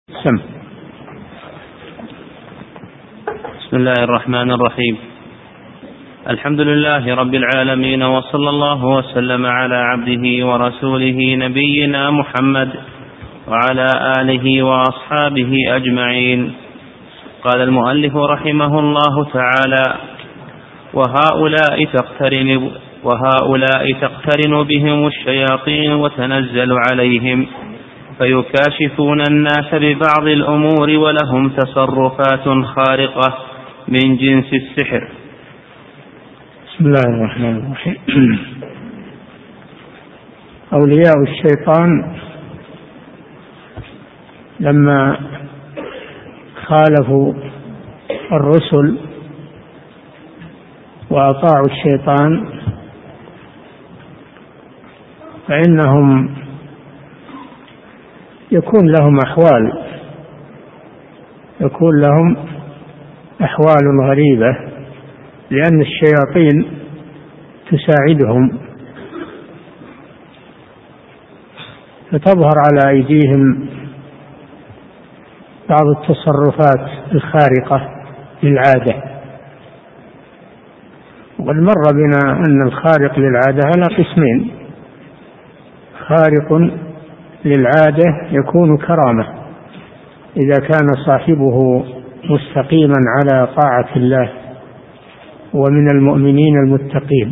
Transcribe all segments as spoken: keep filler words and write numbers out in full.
سم. بسم الله الرحمن الرحيم. الحمد لله رب العالمين، وصلى الله وسلم على عبده ورسوله نبينا محمد وعلى آله وأصحابه أجمعين. قال المؤلف رحمه الله تعالى: وهؤلاء تقترن, وهؤلاء تقترن بهم الشياطين وتنزل عليهم فيكاشفون الناس ببعض الأمور، ولهم تصرفات خارقة من جنس السحر. بسم الله الرحمن الرحيم. أولياء الشيطان لما خالفوا الرسل وأطاعوا الشيطان فإنهم يكون لهم أحوال يكون لهم أحوال غريبة، لأن الشياطين تساعدهم فتظهر على أيديهم بعض التصرفات الخارقة للعادة. وقد مر بنا أن الخارق للعادة على قسمين: خارق للعادة يكون كرامة إذا كان صاحبه مستقيما على طاعة الله ومن المؤمنين المتقين،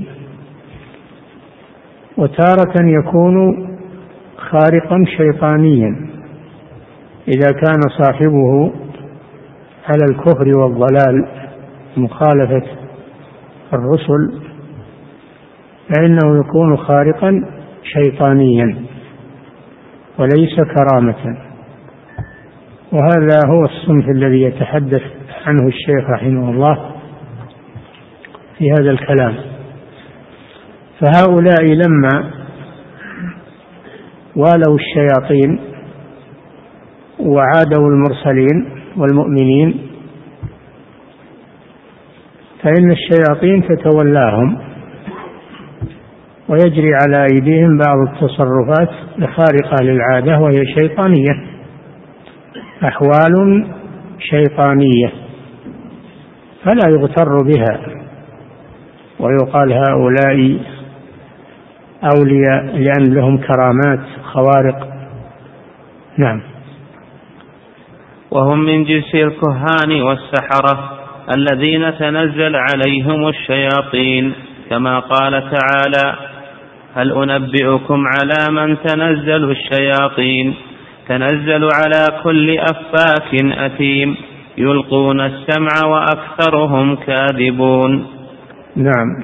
وتارة يكون خارقا شيطانيا إذا كان صاحبه على الكفر والضلال مخالفة الرسل، فإنه يكون خارقا شيطانيا وليس كرامة. وهذا هو الصنف الذي يتحدث عنه الشيخ رحمه الله في هذا الكلام. فهؤلاء لما والوا الشياطين وعادوا المرسلين والمؤمنين فإن الشياطين تتولاهم ويجري على أيديهم بعض التصرفات الخارقة للعادة وهي شيطانية، أحوال شيطانية، فلا يغتر بها ويقال هؤلاء أولياء لأن لهم كرامات خوارق. نعم. وهم من جنس الكهان والسحرة الذين تنزل عليهم الشياطين، كما قال تعالى: هل أنبئكم على من تنزل الشياطين تنزل على كل أفاك أثيم يلقون السمع وأكثرهم كاذبون. نعم.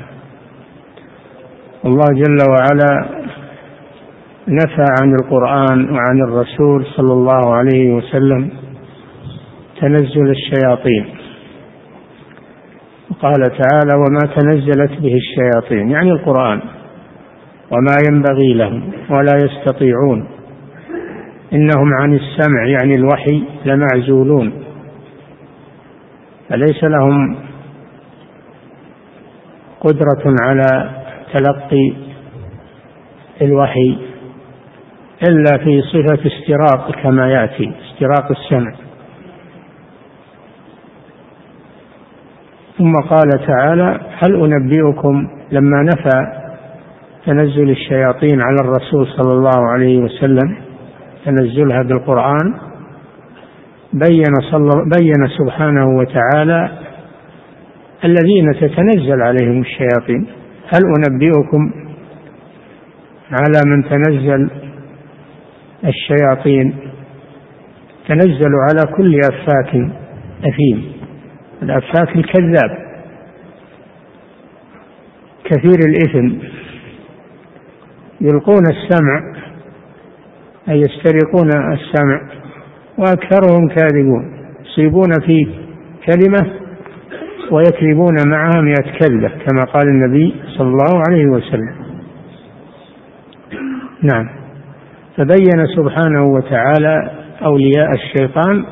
الله جل وعلا نفى عن القرآن وعن الرسول صلى الله عليه وسلم تنزل الشياطين، قال تعالى: وما تنزلت به الشياطين، يعني القرآن، وما ينبغي لهم ولا يستطيعون، إنهم عن السمع يعني الوحي لمعزولون، فليس لهم قدرة على تلقي الوحي إلا في صفة استراق كما يأتي، استراق السمع. ثم قال تعالى: هل أنبئكم، لما نفى تنزل الشياطين على الرسول صلى الله عليه وسلم تنزلها بالقرآن، بين, بين سبحانه وتعالى الذين تتنزل عليهم الشياطين. هل أنبئكم على من تنزل الشياطين؟ تنزل على كل أفاك أثيم، الأفاك الكذاب كثير الإثم، يلقون السمع أي يسترقون السمع وأكثرهم كاذبون، يصيبون في كلمة ويكذبون معها مئة كذبة كما قال النبي صلى الله عليه وسلم. نعم. فبين سبحانه وتعالى أولياء الشيطان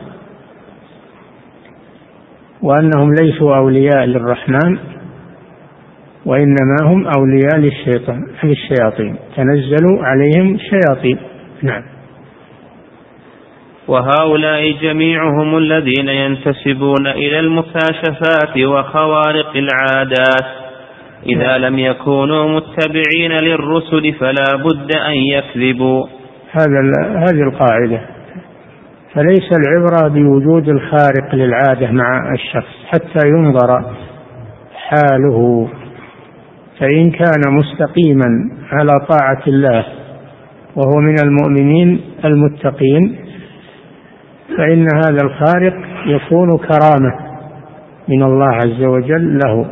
وأنهم ليسوا أولياء للرحمن، وإنما هم أولياء للشيطان للشياطين، تنزلوا عليهم الشياطين. نعم. وهؤلاء جميعهم الذين ينتسبون إلى المكاشفات وخوارق العادات إذا لم يكونوا متبعين للرسل فلا بد أن يكذبوا. هذه القاعدة. فليس العبرة بوجود الخارق للعادة مع الشخص حتى ينظر حاله، فإن كان مستقيما على طاعة الله وهو من المؤمنين المتقين فإن هذا الخارق يكون كرامة من الله عز وجل له.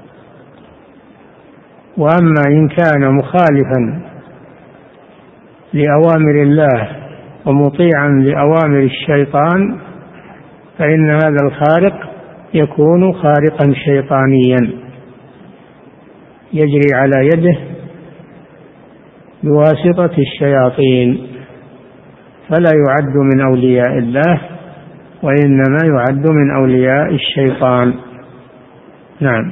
وأما إن كان مخالفا لأوامر الله ومطيعا لأوامر الشيطان فإن هذا الخارق يكون خارقا شيطانيا يجري على يده بواسطة الشياطين، فلا يعد من أولياء الله وإنما يعد من أولياء الشيطان. نعم.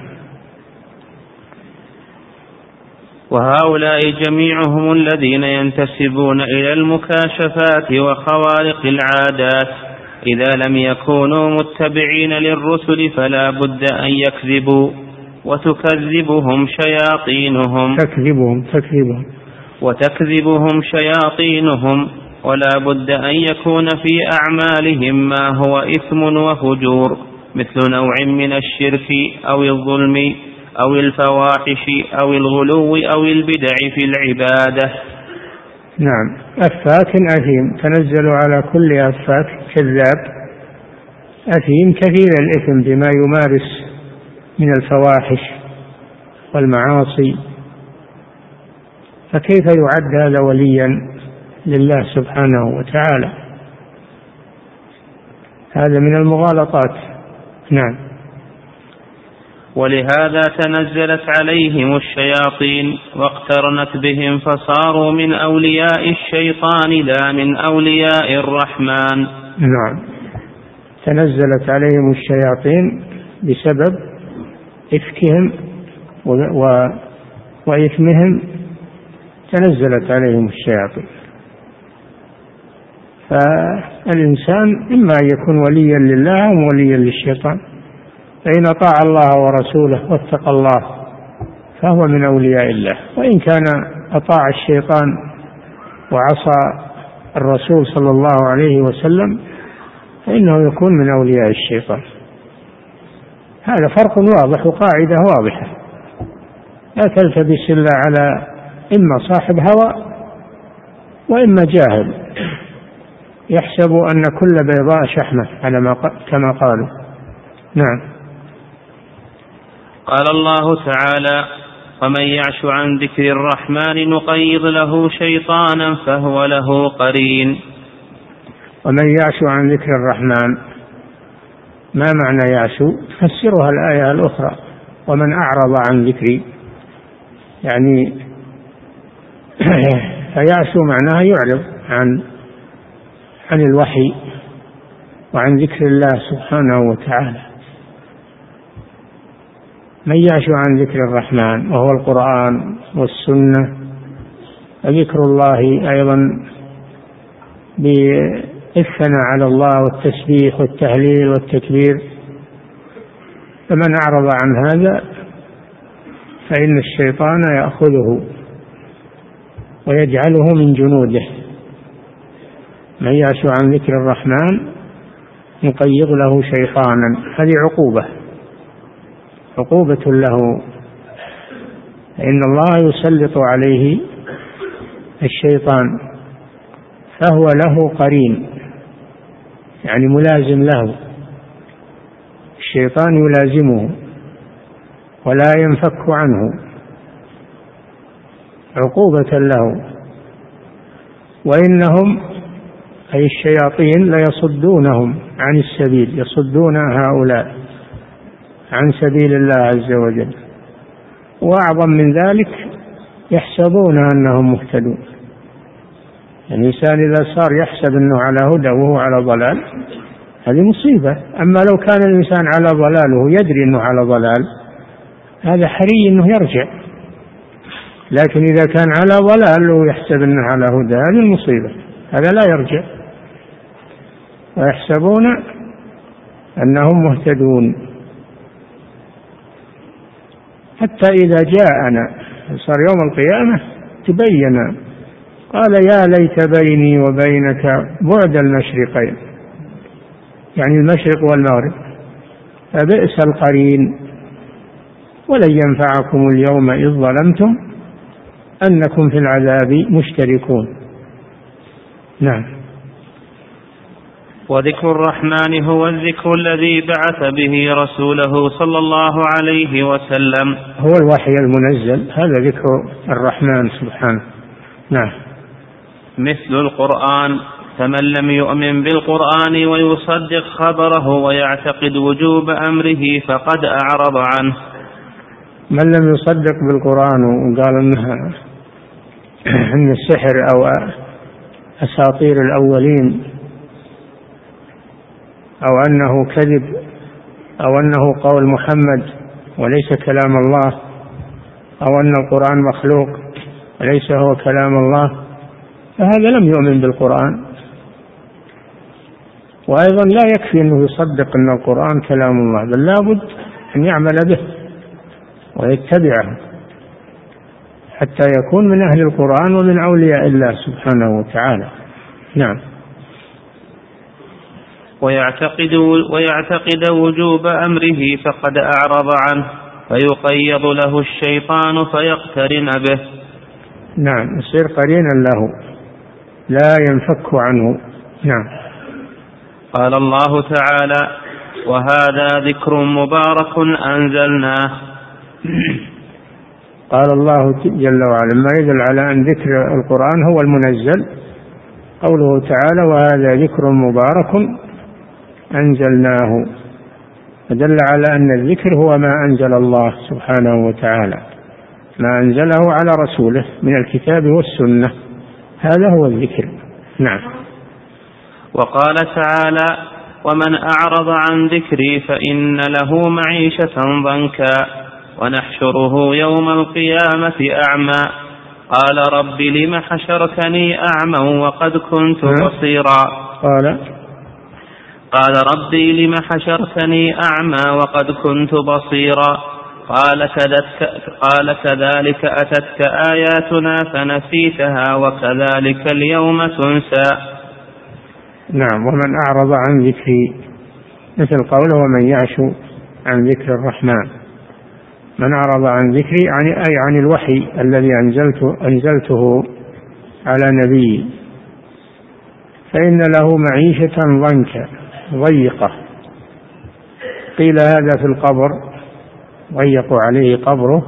وهؤلاء جميعهم الذين ينتسبون إلى المكاشفات وخوارق العادات إذا لم يكونوا متبعين للرسل فلا بد أن يكذبوا وتكذبهم شياطينهم تكذبهم تكذبهم وتكذبهم شياطينهم ولا بد أن يكون في أعمالهم ما هو إثم وفجور مثل نوع من الشرك أو الظلم أو الفواحش أو الغلو أو البدع في العبادة. نعم. أفاك أثيم، تنزل على كل أفاك كذاب أثيم كثير الإثم بما يمارس من الفواحش والمعاصي، فكيف يعد هذا وليا لله سبحانه وتعالى؟ هذا من المغالطات. نعم. ولهذا تنزلت عليهم الشياطين واقترنت بهم فصاروا من أولياء الشيطان لا من أولياء الرحمن. نعم. تنزلت عليهم الشياطين بسبب إفكهم و... وإثمهم تنزلت عليهم الشياطين. فالإنسان إما يكون وليا لله أو وليا للشيطان، فإن أطاع الله ورسوله واتقى الله فهو من أولياء الله، وإن كان أطاع الشيطان وعصى الرسول صلى الله عليه وسلم فإنه يكون من أولياء الشيطان. هذا فرق واضح وقاعدة واضحة، لا تلتبس إلا على إما صاحب هوى وإما جاهل يحسب أن كل بيضاء شحمة على ما كما قالوا. نعم. قال الله تعالى: ومن يعش عن ذكر الرحمن نقيض له شيطانا فهو له قرين. ومن يعش عن ذكر الرحمن، ما معنى يعش؟ تفسرها الآية الأخرى: ومن أعرض عن ذكري، يعني فيعش معناها يعرض عن عن الوحي وعن ذكر الله سبحانه وتعالى. من يعش عن ذكر الرحمن وهو القرآن والسنة، وذكر الله أيضا بالثناء على الله والتسبيح والتهليل والتكبير، فمن أعرض عن هذا فإن الشيطان يأخذه ويجعله من جنوده. من يعش عن ذكر الرحمن نقيض له شيطانا، هذه عقوبة عقوبة له، إن الله يسلط عليه الشيطان فهو له قرين، يعني ملازم له، الشيطان يلازمه ولا ينفك عنه، عقوبة له. وإنهم أي الشياطين ليصدونهم عن السبيل، يصدون هؤلاء عن سبيل الله عز وجل، وأعظم من ذلك يحسبون أنهم مهتدون. الإنسان إذا صار يحسب أنه على هدى وهو على ضلال هذه مصيبة. أما لو كان الإنسان على ضلال وهو يدري أنه على ضلال هذا حري أنه يرجع، لكن إذا كان على ضلال ويحسب أنه على هدى هذه المصيبة، هذا لا يرجع. ويحسبون أنهم مهتدون، حتى إذا جاءنا صار يوم القيامة تبين قال يا ليت بيني وبينك بعد المشرقين، يعني المشرق والمغرب، فبئس القرين، ولن ينفعكم اليوم إذ ظلمتم أنكم في العذاب مشتركون. نعم. وذكر الرحمن هو الذكر الذي بعث به رسوله صلى الله عليه وسلم، هو الوحي المنزل، هذا ذكر الرحمن سبحانه. نعم. مثل القرآن، فمن لم يؤمن بالقرآن ويصدق خبره ويعتقد وجوب أمره فقد أعرض عنه. من لم يصدق بالقرآن وقال إنها إن السحر أو أساطير الأولين أو أنه كذب أو أنه قول محمد وليس كلام الله، أو أن القرآن مخلوق وليس هو كلام الله، فهذا لم يؤمن بالقرآن. وأيضا لا يكفي أنه يصدق أن القرآن كلام الله، بل لابد أن يعمل به ويتبعه حتى يكون من أهل القرآن ومن أولياء الله سبحانه وتعالى. نعم. ويعتقد, ويعتقد وجوب أمره فقد أعرض عنه، فيقيض له الشيطان فيقترن به. نعم، يصير قرينا له لا ينفك عنه. نعم. قال الله تعالى: وهذا ذكر مبارك أنزلناه. قال الله جل وعلا ما يدل على أن ذكر القرآن هو المنزل، قوله تعالى: وهذا ذكر مبارك أنزلناه، فدل على أن الذكر هو ما أنزل الله سبحانه وتعالى، ما أنزله على رسوله من الكتاب والسنة، هذا هو الذكر. نعم. وقال تعالى: ومن أعرض عن ذكري فإن له معيشة ضنكا ونحشره يوم القيامة أعمى قال رب لم حشرتني أعمى وقد كنت بصيرا. قال قال ربي لم حشرتني أعمى وقد كنت بصيرا قال كذلك, قال كذلك أتتك آياتنا فنسيتها وكذلك اليوم تنسى. نعم. ومن أعرض عن ذكري، مثل قوله ومن يعش عن ذكر الرحمن. من أعرض عن ذكري يعني أي عن الوحي الذي أنزلته, أنزلته على نبي، فإن له معيشة ضنكا ضيقة. قيل هذا في القبر، ضيق عليه قبره،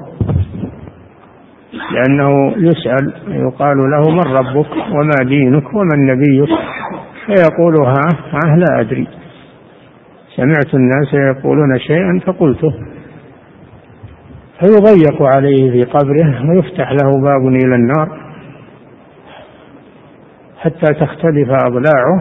لأنه يسأل يقال له من ربك وما دينك ومن نبيك، فيقول ها ها لا أدري، سمعت الناس يقولون شيئا فقلته، فيضيق عليه في قبره ويفتح له باب إلى النار حتى تختلف أضلاعه،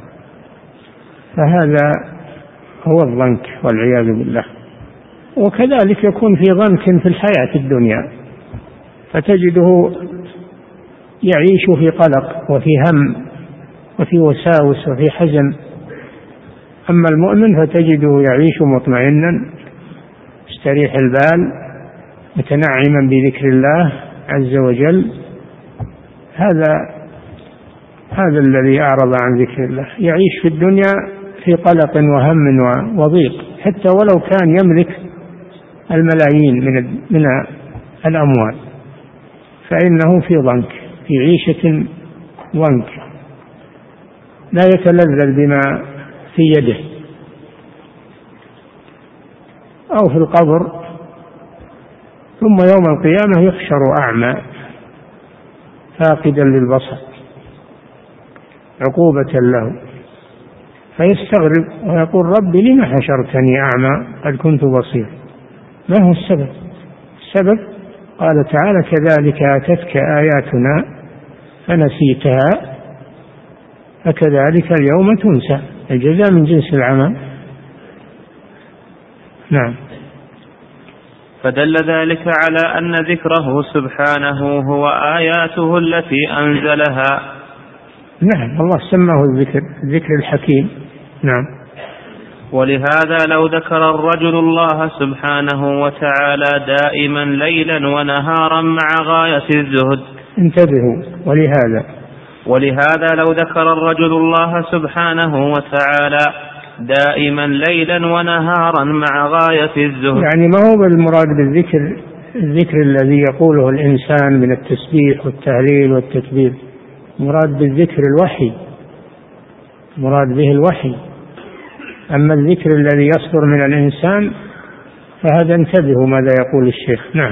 فهذا هو الضنك والعياذ بالله. وكذلك يكون في ضنك في الحياة الدنيا، فتجده يعيش في قلق وفي هم وفي وساوس وفي حزن. أما المؤمن فتجده يعيش مطمئنا مستريح البال متنعما بذكر الله عز وجل. هذا هذا الذي أعرض عن ذكر الله، يعيش في الدنيا في قلق وهم وضيق، حتى ولو كان يملك الملايين من من الأموال، فإنه في ضنك، في عيشة ضنك، لا يتلذذ بما في يده. أو في القبر، ثم يوم القيامة يحشر أعمى فاقدا للبصر عقوبة له، فيستغرب ويقول ربي لم حشرتني أعمى قد كنت بصير. ما هو السبب؟ السبب قال تعالى كذلك أتتك آياتنا فنسيتها فكذلك اليوم تنسى. الجزاء من جنس العمل. نعم. فدل ذلك على أن ذكره سبحانه هو آياته التي أنزلها. نعم، الله سماه الذكر، الذكر الحكيم نعم. ولهذا لو ذكر الرجل الله سبحانه وتعالى دائما ليلا ونهارا مع غاية الزهد. انتبهوا. ولهذا ولهذا لو ذكر الرجل الله سبحانه وتعالى دائما ليلا ونهارا مع غاية الزهد، يعني ما هو بالمراد بالذكر الذكر الذي يقوله الإنسان من التسبيح والتهليل والتكبير، مراد بالذكر الوحي، مراد به الوحي. أما الذكر الذي يصدر من الإنسان فهذا انتبهوا ماذا يقول الشيخ. نعم.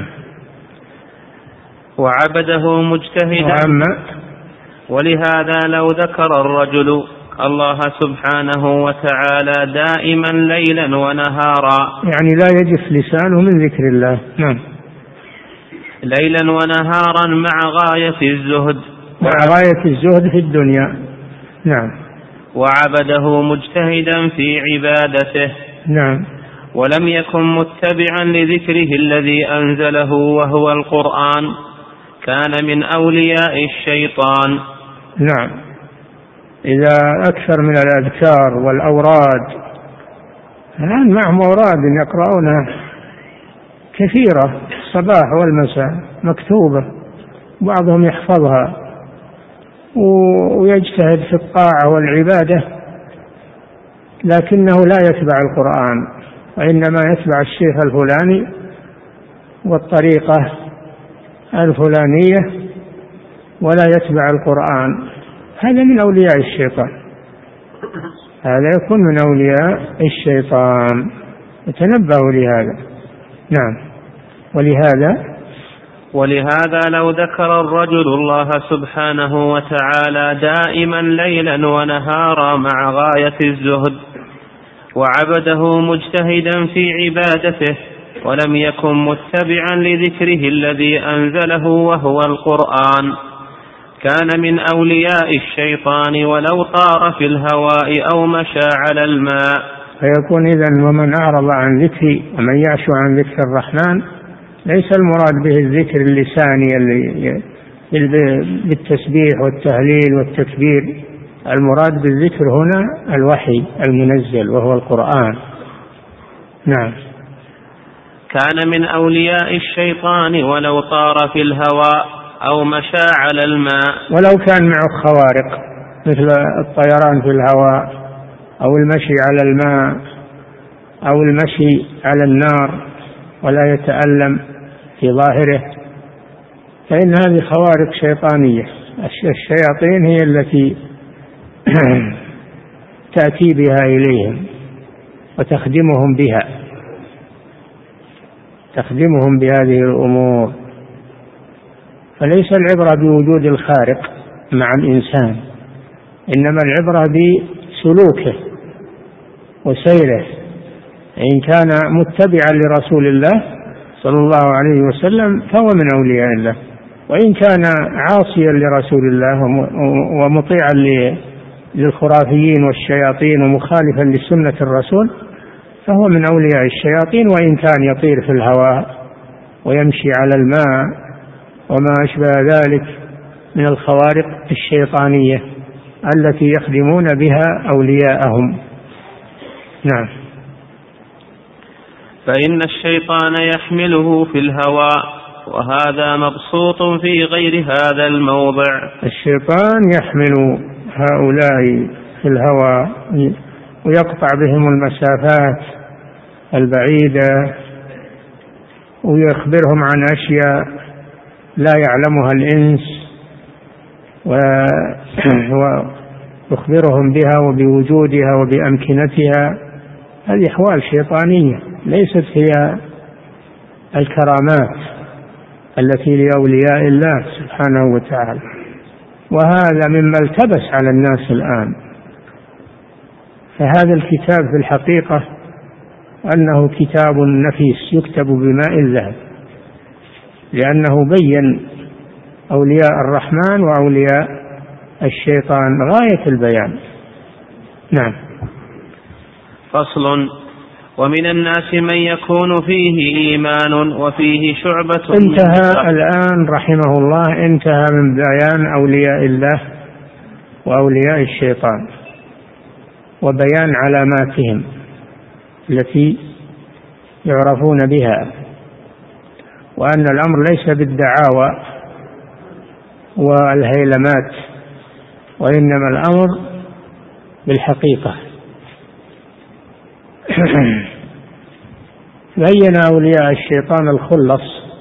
وعبده مجتهدا. وأما ولهذا لو ذكر الرجل الله سبحانه وتعالى دائما ليلا ونهارا، يعني لا يجف لسانه من ذكر الله. نعم. ليلا ونهارا مع غاية الزهد، مع غاية الزهد في الدنيا. نعم. وعبده مجتهدا في عبادته. نعم. ولم يكن متبعا لذكره الذي أنزله وهو القرآن، كان من أولياء الشيطان. نعم. إذا أكثر من الأذكار والأوراد، الآن معهم أوراد يقرؤونها كثيرة الصباح والمساء مكتوبة، بعضهم يحفظها ويجتهد في الطاعة والعبادة، لكنه لا يتبع القرآن، وإنما يتبع الشيخ الفلاني والطريقة الفلانية ولا يتبع القرآن. هذا من أولياء الشيطان، هذا يكون من أولياء الشيطان، تنبهوا لهذا. نعم. ولهذا ولهذا لو ذكر الرجل الله سبحانه وتعالى دائما ليلا ونهارا مع غاية الزهد، وعبده مجتهدا في عبادته، ولم يكن متبعا لذكره الذي أنزله وهو القرآن، كان من أولياء الشيطان ولو طار في الهواء أو مشى على الماء. فيكون إذن ومن أعرض عن ذكري ومن يعش عن ذكر الرحمن، ليس المراد به الذكر اللساني بالتسبيح والتهليل والتكبير، المراد بالذكر هنا الوحي المنزل وهو القرآن. نعم. كان من أولياء الشيطان ولو طار في الهواء أو مشى على الماء. ولو كان معه خوارق مثل الطيران في الهواء أو المشي على الماء أو المشي على النار ولا يتألم في ظاهره، فإن هذه خوارق شيطانية. الشياطين هي التي تأتي بها إليهم وتخدمهم بها، تخدمهم بهذه الأمور. فليس العبرة بوجود الخارق مع الإنسان، إنما العبرة بسلوكه وسيره. إن كان متبعا لرسول الله صلى الله عليه وسلم فهو من أولياء الله، وإن كان عاصيا لرسول الله ومطيعا للخرافيين والشياطين ومخالفا لسنة الرسول فهو من أولياء الشياطين، وإن كان يطير في الهواء ويمشي على الماء وما أشبه ذلك من الخوارق الشيطانية التي يخدمون بها أولياءهم. نعم. فإن الشيطان يحمله في الهواء، وهذا مبسوط في غير هذا الموضع. الشيطان يحمل هؤلاء في الهواء ويقطع بهم المسافات البعيدة ويخبرهم عن أشياء لا يعلمها الإنس ويخبرهم بها وبوجودها وبأمكنتها. هذه أحوال شيطانية ليست هي الكرامات التي لأولياء الله سبحانه وتعالى، وهذا مما التبس على الناس الآن. فهذا الكتاب في الحقيقة أنه كتاب نفيس يكتب بماء الذهب، لأنه بين أولياء الرحمن وأولياء الشيطان غاية البيان. نعم. فصل. ومن الناس من يكون فيه إيمان وفيه شعبة. انتهى الآن رحمه الله، انتهى من بيان أولياء الله وأولياء الشيطان، وبيان علاماتهم التي يعرفون بها، وأن الأمر ليس بالدعاوى والهيلمات، وإنما الأمر بالحقيقة. بين أولياء الشيطان الخلص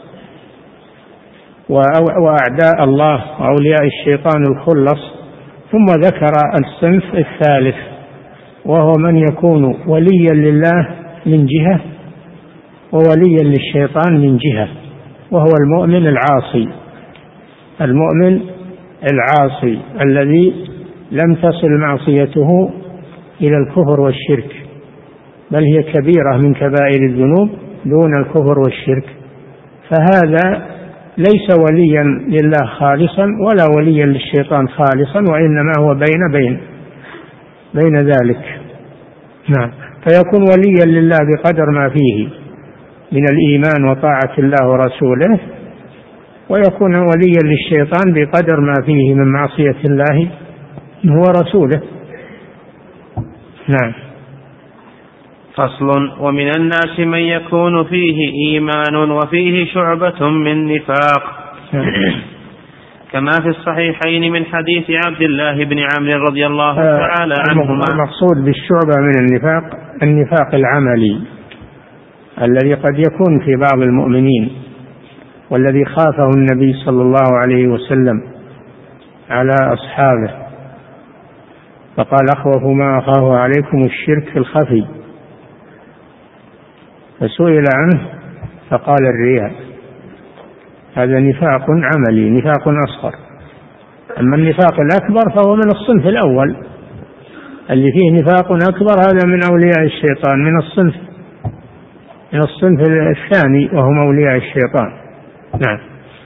وأعداء الله وأولياء الشيطان الخلص، ثم ذكر الصنف الثالث وهو من يكون وليا لله من جهة ووليا للشيطان من جهة، وهو المؤمن العاصي، المؤمن العاصي الذي لم تصل معصيته إلى الكفر والشرك، بل هي كبيرة من كبائر الذنوب دون الكفر والشرك، فهذا ليس وليا لله خالصا ولا وليا للشيطان خالصا، وإنما هو بين بين بين ذلك. نعم، فيكون وليا لله بقدر ما فيه من الإيمان وطاعة الله ورسوله، ويكون وليا للشيطان بقدر ما فيه من معصية الله ورسوله. نعم. فصل. ومن الناس من يكون فيه إيمان وفيه شعبة من نفاق، كما في الصحيحين من حديث عبد الله بن عمرو رضي الله تعالى عنهما. المقصود بالشعبة من النفاق النفاق العملي الذي قد يكون في بعض المؤمنين، والذي خافه النبي صلى الله عليه وسلم على أصحابه، فقال: أخوف ما أخاف عليكم الشرك في الخفي، فسئل عنه فقال: الرياء. هذا نفاق عملي، نفاق أصغر. أما النفاق الأكبر فهو من الصنف الأول، اللي فيه نفاق أكبر هذا من أولياء الشيطان، من الصنف من الصنف الثاني وهم أولياء الشيطان. نعم.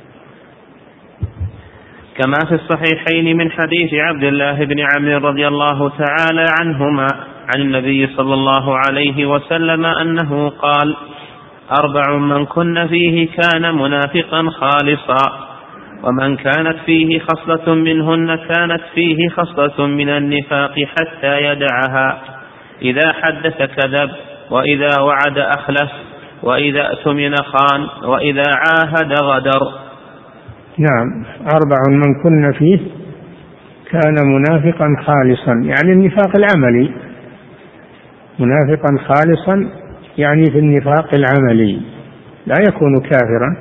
كما في الصحيحين من حديث عبد الله بن عمرو رضي الله تعالى عنهما عن النبي صلى الله عليه وسلم أنه قال: أربع من كن فيه كان منافقا خالصا، ومن كانت فيه خصلة منهن كانت فيه خصلة من النفاق حتى يدعها: إذا حدث كذب، وإذا وعد أخلف، وإذا اؤتمن خان، وإذا عاهد غدر. نعم. أربع من كن فيه كان منافقا خالصا، يعني النفاق العملي. منافقا خالصا يعني في النفاق العملي، لا يكون كافرا.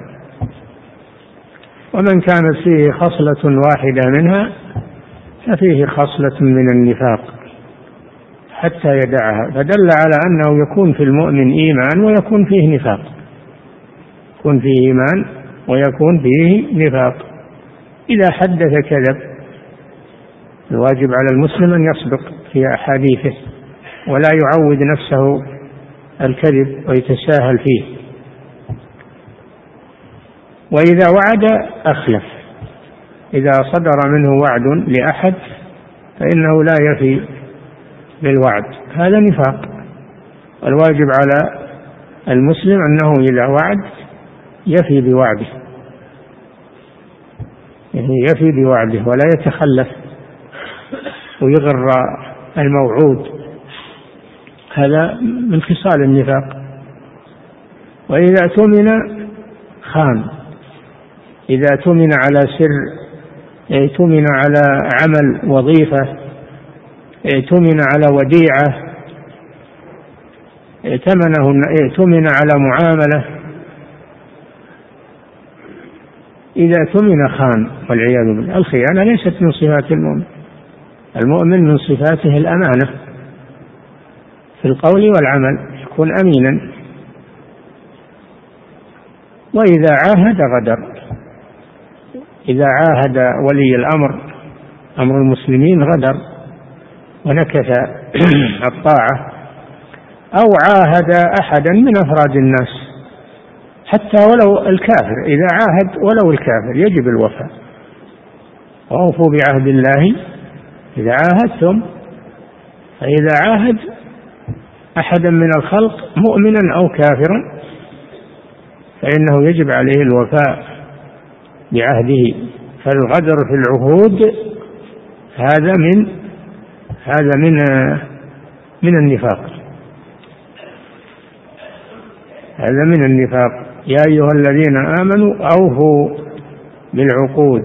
ومن كانت فيه خصلة واحدة منها ففيه خصلة من النفاق حتى يدعها، فدل على أنه يكون في المؤمن إيمان ويكون فيه نفاق، يكون فيه إيمان ويكون فيه نفاق. إذا حدث كذب. الواجب على المسلم أن يصدق في أحاديثه ولا يعود نفسه الكذب ويتساهل فيه. وإذا وعد أخلف، إذا صدر منه وعد لأحد فإنه لا يفي بالوعد، هذا نفاق. الواجب على المسلم أنه إذا وعد يفي بوعده، يعني يفي بوعده ولا يتخلف ويغر الموعود، هذا من خصال النفاق. وإذا اؤتمن خان، إذا اؤتمن على سر، اؤتمن على عمل وظيفة، اؤتمن على وديعة، اؤتمن على معاملة، إذا اؤتمن خان والعياذ بالله. الخيانة ليست من صفات المؤمن، المؤمن من صفاته الأمانة في القول والعمل، يكون أمينا. وإذا عاهد غدر، إذا عاهد ولي الأمر أمر المسلمين غدر ونكث الطاعة، أو عاهد أحدا من أفراد الناس حتى ولو الكافر، إذا عاهد ولو الكافر يجب الوفاء. وأوفوا بعهد الله إذا عاهدتم. فإذا عاهد أحدا من الخلق مؤمنا أو كافرا فإنه يجب عليه الوفاء بعهده. فالغدر في العهود هذا من هذا من من النفاق، هذا من النفاق. يا أيها الذين آمنوا أوفوا بالعقود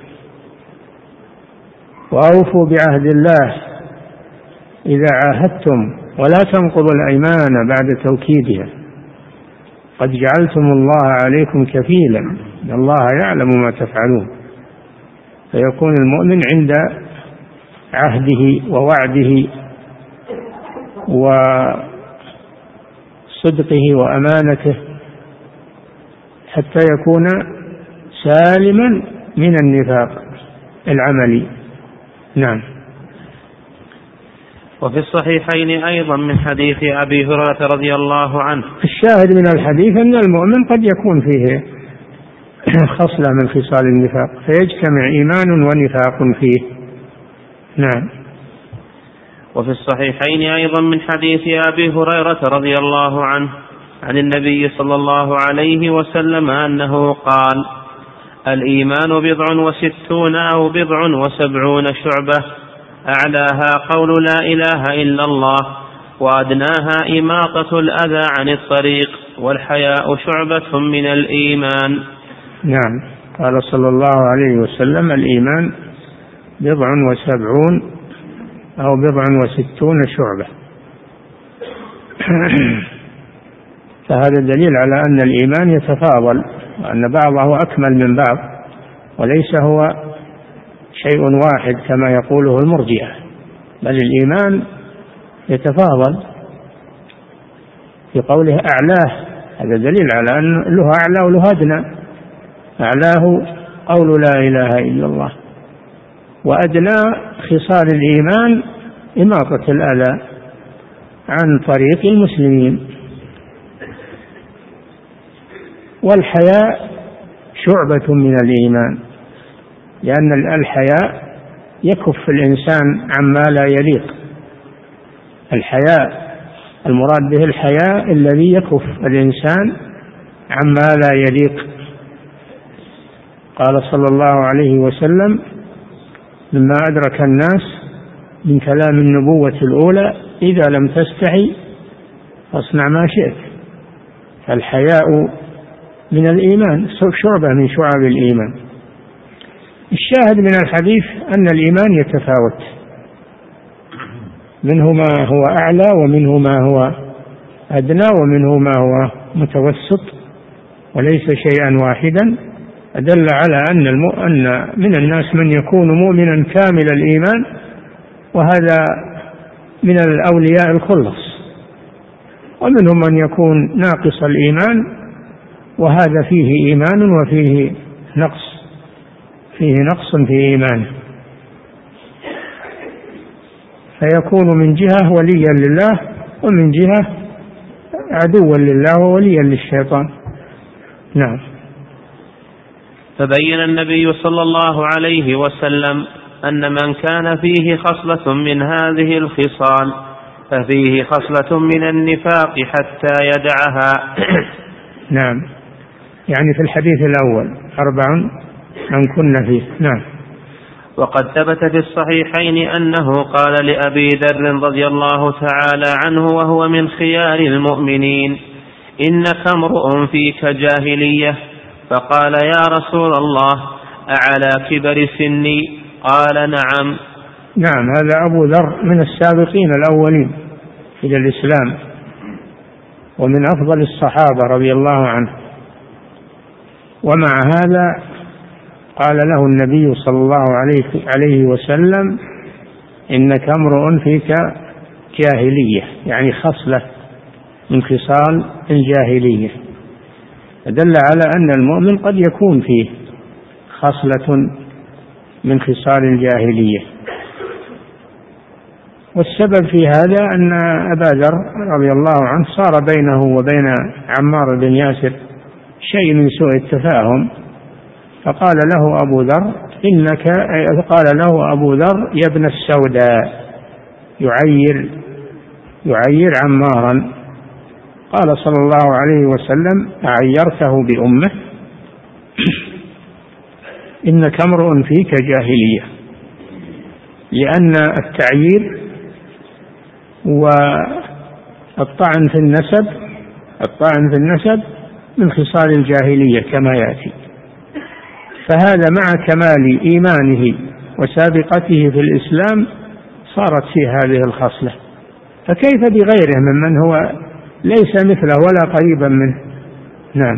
وأوفوا بعهد الله إذا عاهدتم ولا تنقضوا الأيمان بعد توكيدها قد جعلتم الله عليكم كفيلا إن الله يعلم ما تفعلون. فيكون المؤمن عند عهده ووعده وصدقه وأمانته حتى يكون سالما من النفاق العملي. نعم. وفي الصحيحين أيضا من حديث أبي هريرة رضي الله عنه. الشاهد من الحديث أن المؤمن قد يكون فيه خصلة من خصال النفاق فيجتمع إيمان ونفاق فيه. نعم. وفي الصحيحين أيضا من حديث أبي هريرة رضي الله عنه عن النبي صلى الله عليه وسلم أنه قال: الإيمان بضع وستون أو بضع وسبعون شعبة، أعلاها قول لا إله إلا الله، وأدناها إماطة الأذى عن الطريق، والحياء شعبة من الإيمان. نعم. قال صلى الله عليه وسلم: الإيمان بضع وسبعون أو بضع وستون شعبة. فهذا دليل على أن الإيمان يتفاضل وأن بعضه أكمل من بعض وليس هو شيء واحد كما يقوله المرجئة، بل الإيمان يتفاضل. في قوله أعلاه هذا دليل على أن له أعلى وله أدنى. أعلاه قول لا إله إلا الله، وأدنى خصال الإيمان إماطة الأذى عن طريق المسلمين. والحياء شعبة من الإيمان، لأن الحياء يكف الإنسان عما لا يليق. الحياء المراد به الحياء الذي يكف الإنسان عما لا يليق. قال صلى الله عليه وسلم: مما أدرك الناس من كلام النبوة الأولى: إذا لم تستحي فاصنع ما شئت. فالحياء من الإيمان، شعبة من شعب الإيمان. الشاهد من الحديث أن الإيمان يتفاوت، منه ما هو أعلى ومنه ما هو أدنى ومنه ما هو متوسط وليس شيئا واحدا. أدل على أن أن من الناس من يكون مؤمنا كامل الإيمان، وهذا من الأولياء الخلص، ومنهم من يكون ناقص الإيمان، وهذا فيه إيمان وفيه نقص فيه نقص في إيمانه، فيكون من جهة وليا لله ومن جهة عدوا لله ووليا للشيطان. نعم. فبين النبي صلى الله عليه وسلم أن من كان فيه خصلة من هذه الخصال ففيه خصلة من النفاق حتى يدعها. نعم. يعني في الحديث الأول أربع من كن فيه. نعم. وقد ثبت في الصحيحين أنه قال لأبي ذر رضي الله تعالى عنه وهو من خيار المؤمنين: إنك امرؤ فيك جاهلية. فقال: يا رسول الله، أعلى كبر سني؟ قال: نعم. نعم. هذا أبو ذر من السابقين الأولين إلى الإسلام ومن أفضل الصحابة رضي الله عنه، ومع هذا قال له النبي صلى الله عليه وسلم: إنك امرؤ فيك جاهلية، يعني خصلة من خصال الجاهلية. دل على أن المؤمن قد يكون فيه خصلة من خصال الجاهلية. والسبب في هذا أن أبا ذر رضي الله عنه صار بينه وبين عمار بن ياسر شيء من سوء التفاهم، فقال له أبو ذر إنك قال له أبو ذر: يا ابن السوداء، يعير يعير عمارا. قال صلى الله عليه وسلم: أعيرته بأمه؟ إنك امرؤ فيك جاهلية، لأن التعيير والطعن في النسب الطعن في النسب من خصال الجاهلية كما يأتي. فهذا مع كمال إيمانه وسابقته في الإسلام صارت فيه هذه الخصلة، فكيف بغيره ممن هو ليس مثله ولا قريبا منه. نعم.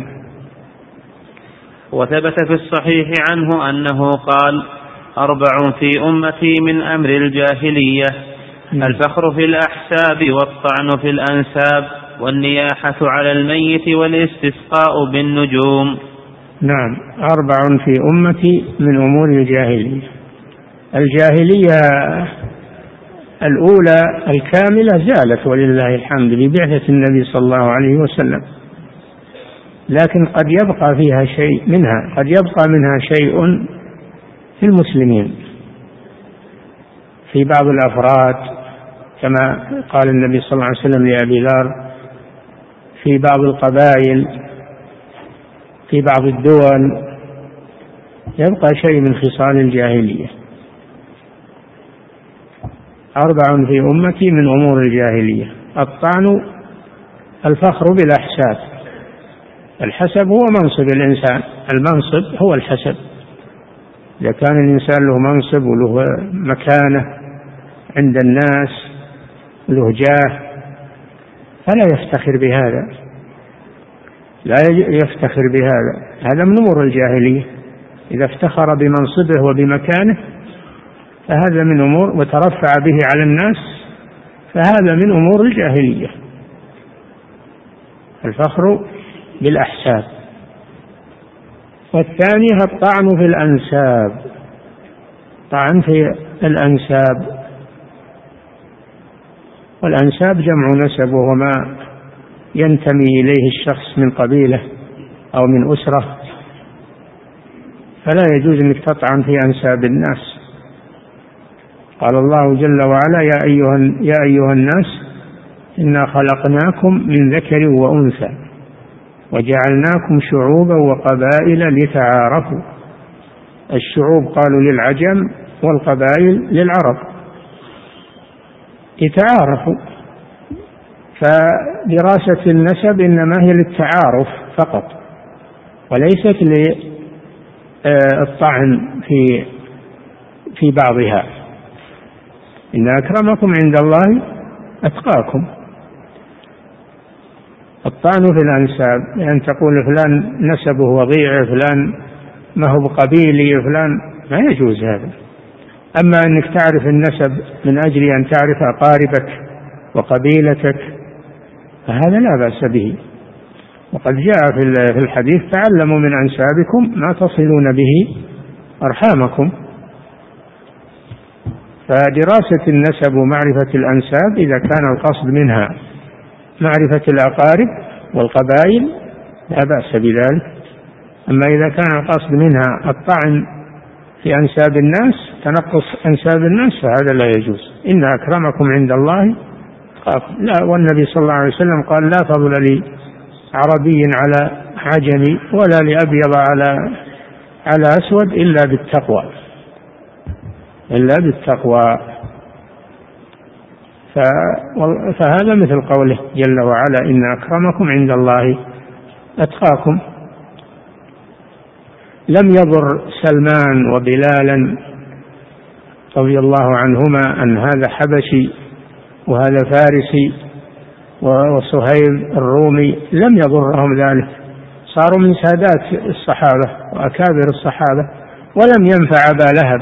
وثبت في الصحيح عنه أنه قال: أربع في أمتي من أمر الجاهلية: الفخر في الأحساب، والطعن في الأنساب، والنياحة على الميت، والاستسقاء بالنجوم. نعم، أربع في أمتي من أمور الجاهلية. الجاهلية الأولى الكاملة زالت ولله الحمد ببعثة النبي صلى الله عليه وسلم، لكن قد يبقى فيها شيء منها قد يبقى منها شيء في المسلمين في بعض الأفراد، كما قال النبي صلى الله عليه وسلم لأبي ذر، في بعض القبائل، في بعض الدول يبقى شيء من خصال الجاهلية. أربع في أمتي من أمور الجاهلية: الطعن، الفخر بالأحساب. الحسب هو منصب الإنسان، المنصب هو الحسب. إذا كان الإنسان له منصب وله مكانة عند الناس له جاه فلا يفتخر بهذا، لا يفتخر بهذا، هذا من أمور الجاهلية. إذا افتخر بمنصبه وبمكانه فهذا من أمور، وترفع به على الناس فهذا من أمور الجاهلية. الفخر بالأحساب. والثاني الطعن في الأنساب، طعن في الأنساب. والأنساب جمع نسب، وهو ما ينتمي إليه الشخص من قبيلة أو من أسرة، فلا يجوز أنك تطعن في أنساب الناس. قال الله جل وعلا: يا أيها, يا أيها الناس إنا خلقناكم من ذكر وأنثى وجعلناكم شعوبا وقبائل لتعارفوا. الشعوب قالوا للعجم، والقبائل للعرب لتعارفوا. فدراسة النسب إنما هي للتعارف فقط، وليست للطعن في في بعضها. إن أكرمكم عند الله أتقاكم. الطعن في الأنساب يعني تقول فلان نسبه وضيع، فلان ما هو بقبيلي، فلان، ما يجوز هذا. أما أنك تعرف النسب من أجل أن تعرف أقاربك وقبيلتك فهذا لا بأس به. وقد جاء في الحديث: تعلموا من أنسابكم ما تصلون به أرحامكم. فدراسة النسب ومعرفة الأنساب إذا كان القصد منها معرفة الأقارب والقبائل لا بأس بذلك. أما إذا كان القصد منها الطعن في أنساب الناس، تنقص أنساب الناس، فهذا لا يجوز. إن أكرمكم عند الله أتقاكم. لا، والنبي صلى الله عليه وسلم قال: لا فضل لعربي على عجمي ولا لأبيض على على أسود إلا بالتقوى إلا بالتقوى. فهذا مثل قوله جل وعلا: إن أكرمكم عند الله أتقاكم. لم يضر سلمان وبلالا رضي الله عنهما أن هذا حبشي وهذا فارسي، وصهيب الرومي لم يضرهم ذلك، صاروا من سادات الصحابة وأكابر الصحابة. ولم ينفع أبا لهب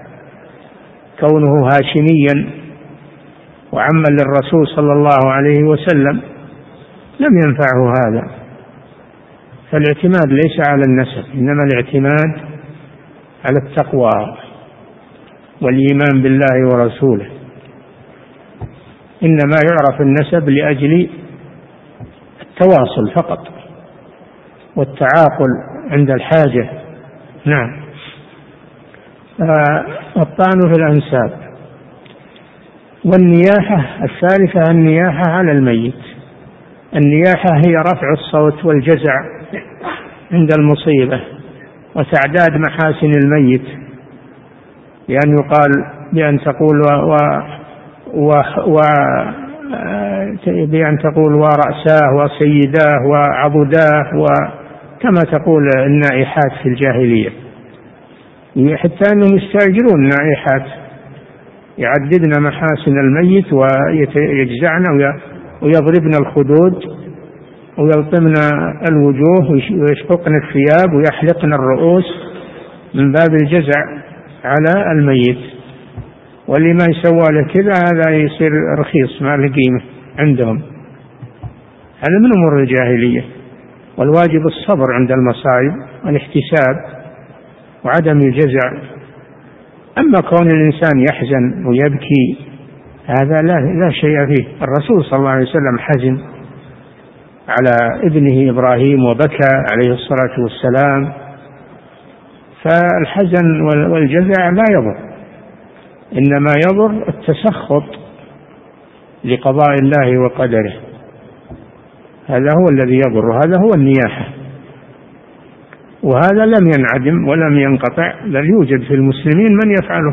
كونه هاشميا وعما للرسول صلى الله عليه وسلم، لم ينفعه هذا. فالاعتماد ليس على النسب، إنما الاعتماد على التقوى والإيمان بالله ورسوله. إنما يعرف النسب لأجل التواصل فقط والتعاقل عند الحاجة. نعم. الطعن في الأنساب. والنياحة الثالثة النياحة على الميت. النياحة هي رفع الصوت والجزع عند المصيبة وتعداد محاسن الميت، بأن يقال بأن تقول و و و بأن تقول ورأساه وسيداه وعضداه، وكما تقول النائحات في الجاهلية، حتى أنهم يستأجرون النائحات يعددن محاسن الميت ويجزعن ويضربن الخدود ويلطمن الوجوه ويشققن الثياب ويحلقن الرؤوس من باب الجزع على الميت. واللي ما يسوى له كذا هذا يصير رخيص ما له قيمة عندهم. هذا من أمور الجاهلية. والواجب الصبر عند المصائب والاحتساب وعدم الجزع. أما كون الإنسان يحزن ويبكي هذا لا, لا شيء فيه. الرسول صلى الله عليه وسلم حزن على ابنه إبراهيم وبكى عليه الصلاة والسلام. فالحزن والجزع لا يضر، إنما يضر التسخط لقضاء الله وقدره، هذا هو الذي يضر، وهذا هو النياحة. وهذا لم ينعدم ولم ينقطع، بل يوجد في المسلمين من يفعله.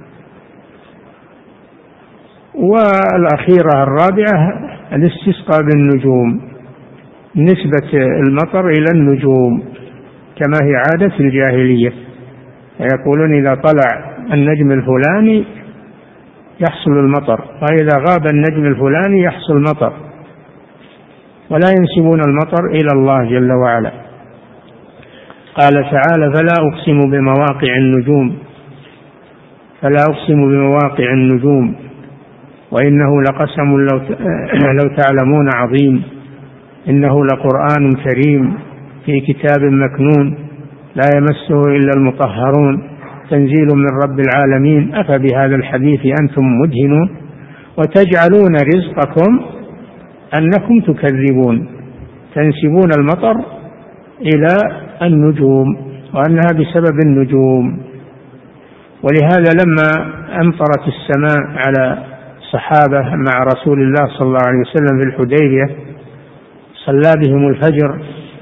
والأخيرة الرابعة الاستسقاء بالنجوم، نسبة المطر إلى النجوم كما هي عادة الجاهلية، يقولون إذا طلع النجم الفلاني يحصل المطر، وإذا غاب النجم الفلاني يحصل مطر، ولا ينسبون المطر إلى الله جل وعلا. قال تعالى فلا أقسم بمواقع النجوم فلا أقسم بمواقع النجوم وإنه لقسم لو, لو تعلمون عظيم إنه لقرآن كريم في كتاب مكنون لا يمسه إلا المطهرون تنزيل من رب العالمين أفبهذا الحديث أنتم مدهنون وتجعلون رزقكم أنكم تكذبون. تنسبون المطر إلى النجوم وأنها بسبب النجوم. ولهذا لما أمطرت السماء على صحابة مع رسول الله صلى الله عليه وسلم في الحديبية صلى بهم الفجر،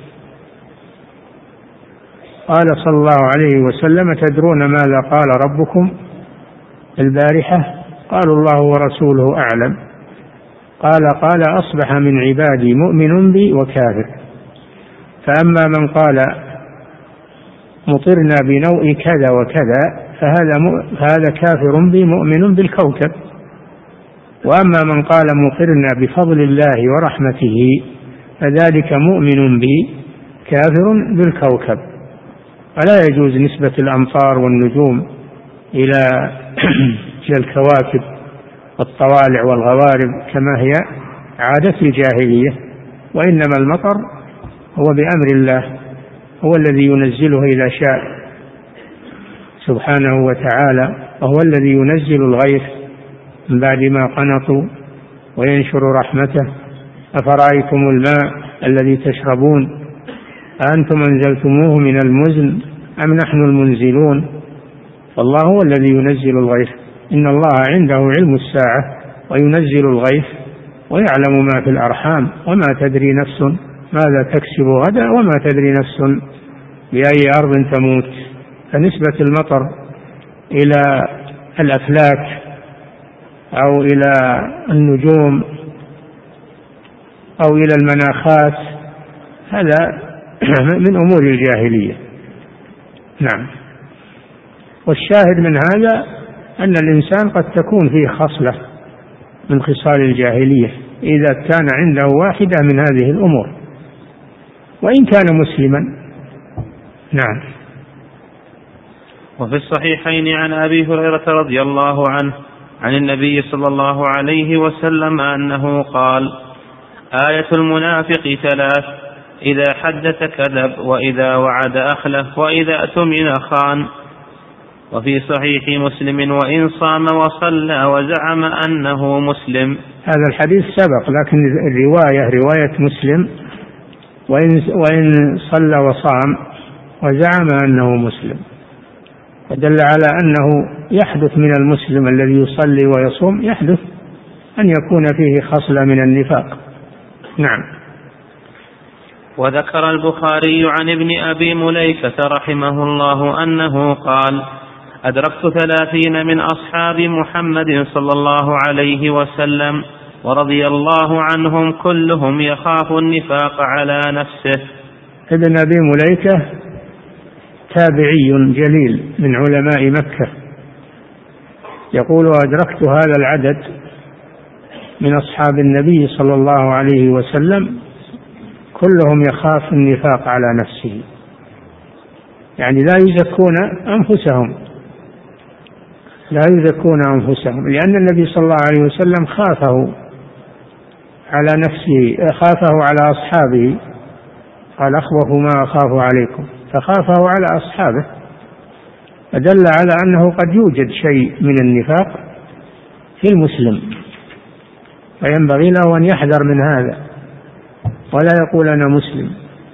قال صلى الله عليه وسلم تدرون ماذا قال ربكم البارحة؟ قالوا الله ورسوله أعلم. قال قال أصبح من عبادي مؤمن بي وكافر، فأما من قال مطرنا بنوء كذا وكذا فهذا, فهذا كافر بي مؤمن بالكوكب، وأما من قال مطرنا بفضل الله ورحمته فذلك مؤمن بي كافر بالكوكب. فلا يجوز نسبة الأمطار والنجوم إلى الكواكب والطوالع والغوارب كما هي عادة الجاهلية، وإنما المطر هو بأمر الله، هو الذي ينزله إذا شاء سبحانه وتعالى، وهو الذي ينزل الغيث من بعد ما قنطوا وينشر رحمته. أفرأيتم الماء الذي تشربون أأنتم أنزلتموه من المزن أم نحن المنزلون؟ فالله هو الذي ينزل الغيث، إن الله عنده علم الساعة وينزل الغيث ويعلم ما في الأرحام وما تدري نفس ماذا تكسب غدا وما تدري نفس بأي أرض تموت. فنسبة المطر إلى الأفلاك أو إلى النجوم أو إلى المناخات هذا من أمور الجاهلية. نعم. والشاهد من هذا أن الإنسان قد تكون فيه خصلة من خصال الجاهلية إذا كان عنده واحدة من هذه الأمور وإن كان مسلما. نعم. وفي الصحيحين عن أبي هريرة رضي الله عنه عن النبي صلى الله عليه وسلم أنه قال آية المنافق ثلاث: إذا حدث كذب، وإذا وعد أخلف، وإذا اؤتمن خان. وفي صحيح مسلم وإن صام وصلى وزعم أنه مسلم. هذا الحديث سبق، لكن الرواية رواية مسلم وإن, وإن صلى وصام وزعم أنه مسلم، فدل على أنه يحدث من المسلم الذي يصلي ويصوم يحدث أن يكون فيه خصلة من النفاق. نعم. وذكر البخاري عن ابن أبي مليكة رحمه الله أنه قال أدركت ثلاثين من أصحاب محمد صلى الله عليه وسلم ورضي الله عنهم كلهم يخاف النفاق على نفسه. ابن أبي مليكة تابعي جليل من علماء مكة يقول: أدركت هذا العدد من أصحاب النبي صلى الله عليه وسلم كلهم يخاف النفاق على نفسه، يعني لا يزكون أنفسهم لا يزكون أنفسهم لأن النبي صلى الله عليه وسلم خافه على نفسه، خافه على أصحابه، قال: أخوف ما أخاف عليكم، فخافه على أصحابه، فدل على أنه قد يوجد شيء من النفاق في المسلم، فينبغي له أن يحذر من هذا ولا يقول أنا مسلم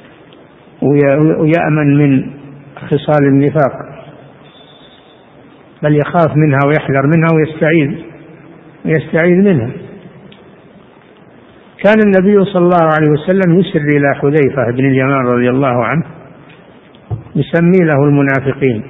ويأمن من خصال النفاق، بل يخاف منها ويحذر منها ويستعيذ ويستعيذ منها. كان النبي صلى الله عليه وسلم يسر إلى حذيفة بن اليمان رضي الله عنه، يسمي له المنافقين،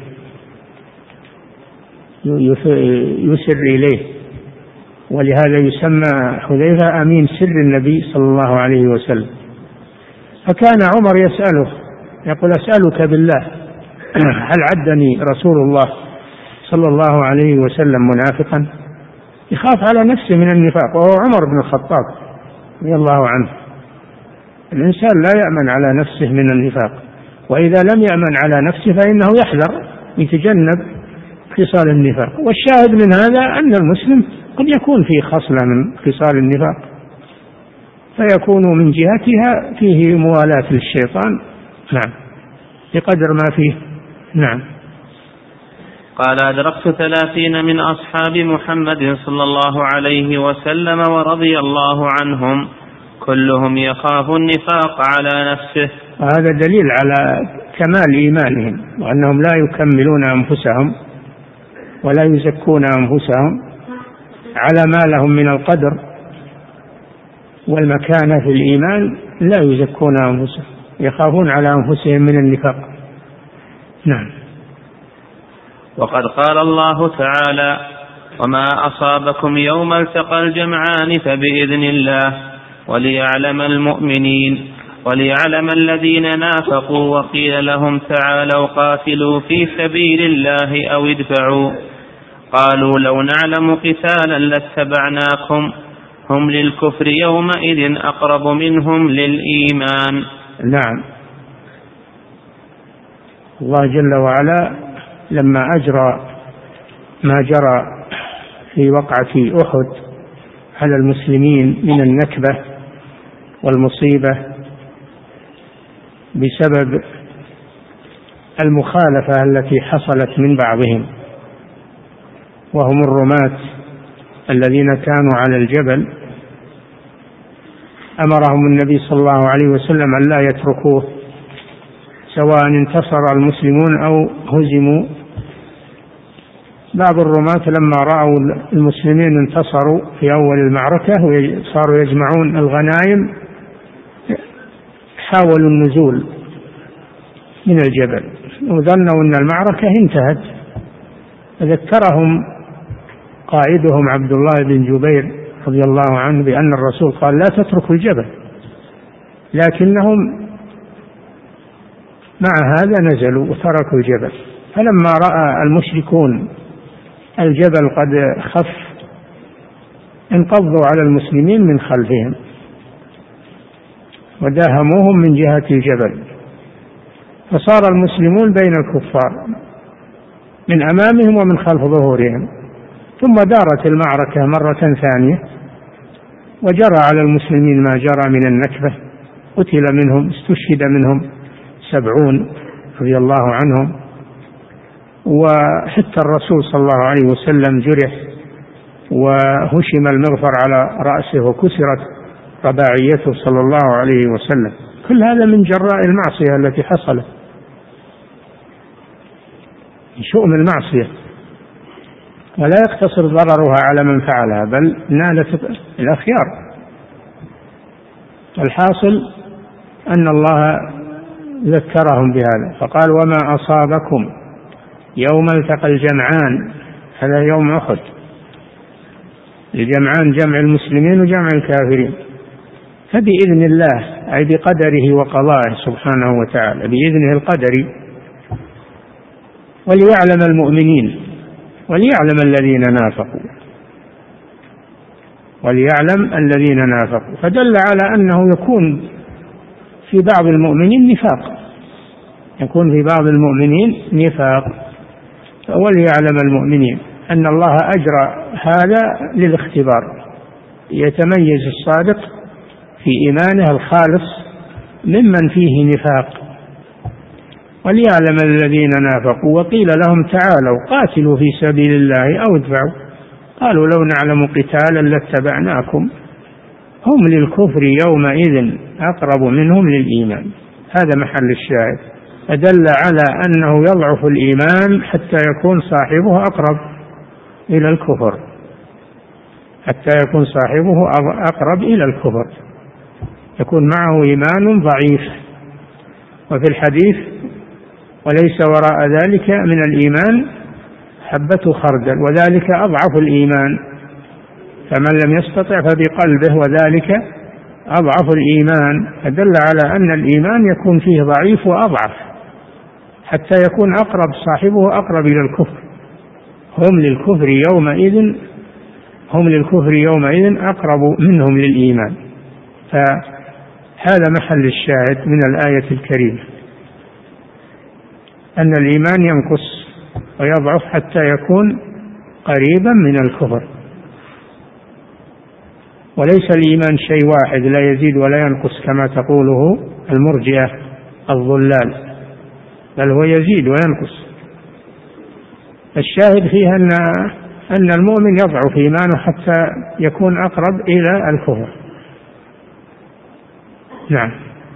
يسر إليه، ولهذا يسمى حذيفة أمين سر النبي صلى الله عليه وسلم. فكان عمر يسأله يقول: أسألك بالله هل عدني رسول الله صلى الله عليه وسلم منافقا؟ يخاف على نفسه من النفاق، وهو عمر بن الخطاب رضي الله عنه. الإنسان لا يأمن على نفسه من النفاق، وإذا لم يأمن على نفسه فإنه يحذر يتجنب خصال النفاق. والشاهد من هذا أن المسلم قد يكون فيه خصلة من خصال النفاق، فيكون من جهتها فيه موالاة للشيطان، نعم، بقدر ما فيه. نعم. قال: أدركت ثلاثين من أصحاب محمد صلى الله عليه وسلم ورضي الله عنهم كلهم يخاف النفاق على نفسه. هذا دليل على كمال إيمانهم، وأنهم لا يكملون أنفسهم ولا يزكون أنفسهم، على ما لهم من القدر والمكانة في الإيمان لا يزكون أنفسهم، يخافون على أنفسهم من النفاق. نعم. وقد قال الله تعالى: وما أصابكم يوم التقى الجمعان فبإذن الله وليعلم المؤمنين وليعلم الذين نافقوا وقيل لهم تعالوا قاتلوا في سبيل الله أو ادفعوا قالوا لو نعلم قتالا لاتبعناكم هم للكفر يومئذ أقرب منهم للإيمان. نعم. الله جل وعلا لما أجرى ما جرى في وقعة أحد على المسلمين من النكبة والمصيبة بسبب المخالفة التي حصلت من بعضهم، وهم الرماة الذين كانوا على الجبل، أمرهم النبي صلى الله عليه وسلم أن لا يتركوه سواء انتصر المسلمون أو هزموا. بعض الرماة لما رأوا المسلمين انتصروا في أول المعركة وصاروا يجمعون الغنائم حاولوا النزول من الجبل وظنوا أن المعركة انتهت، فذكرهم قائدهم عبد الله بن جبير رضي الله عنه بأن الرسول قال لا تتركوا الجبل، لكنهم مع هذا نزلوا وتركوا الجبل. فلما رأى المشركون الجبل قد خف انقضوا على المسلمين من خلفهم وداهموهم من جهة الجبل، فصار المسلمون بين الكفار من أمامهم ومن خلف ظهورهم. ثم دارت المعركة مرة ثانية وجرى على المسلمين ما جرى من النكبة، قتل منهم استشهد منهم سبعون رضي الله عنهم، وحتى الرسول صلى الله عليه وسلم جرح وهشم المغفر على رأسه وكسرت رباعيته صلى الله عليه وسلم. كل هذا من جراء المعصية التي حصلت، شؤم المعصية، ولا يقتصر ضررها على من فعلها بل نالت الأخيار. الحاصل أن الله ذكرهم بهذا فقال وما أصابكم يوم التقى الجمعان، هذا يوم أحد، الجمعان جمع المسلمين وجمع الكافرين، فبإذن الله أي بقدره وقضائه سبحانه وتعالى، بإذنه القدري. وليعلم المؤمنين وليعلم الذين نافقوا وليعلم الذين نافقوا فدل على أنه يكون في بعض المؤمنين نفاق، يكون في بعض المؤمنين نفاق. وليعلم المؤمنين أن الله أجرى هذا للاختبار، يتميز الصادق في إيمانه الخالص ممن فيه نفاق. وليعلم الذين نافقوا وقيل لهم تعالوا قاتلوا في سبيل الله أو ادفعوا قالوا لو نعلم قتالا لاتبعناكم هم للكفر يومئذ أقرب منهم للإيمان. هذا محل الشاهد، فدل على أنه يضعف الإيمان حتى يكون صاحبه أقرب إلى الكفر، حتى يكون صاحبه أقرب إلى الكفر، يكون معه إيمان ضعيف. وفي الحديث وليس وراء ذلك من الإيمان حبة خردل وذلك أضعف الإيمان، فمن لم يستطع فبقلبه وذلك أضعف الإيمان. فدل على أن الإيمان يكون فيه ضعيف وأضعف حتى يكون أقرب صاحبه أقرب إلى الكفر. هم للكفر يومئذ هم للكفر يومئذ أقرب منهم للإيمان. فهذا محل الشاهد من الآية الكريمة، أن الإيمان ينقص ويضعف حتى يكون قريبا من الكفر. وليس الإيمان شيء واحد لا يزيد ولا ينقص كما تقوله المرجئة الضلال، بل هو يزيد وينقص. الشاهد فيها أن أن المؤمن يضعف إيمانه حتى يكون أقرب إلى الكفر. نعم.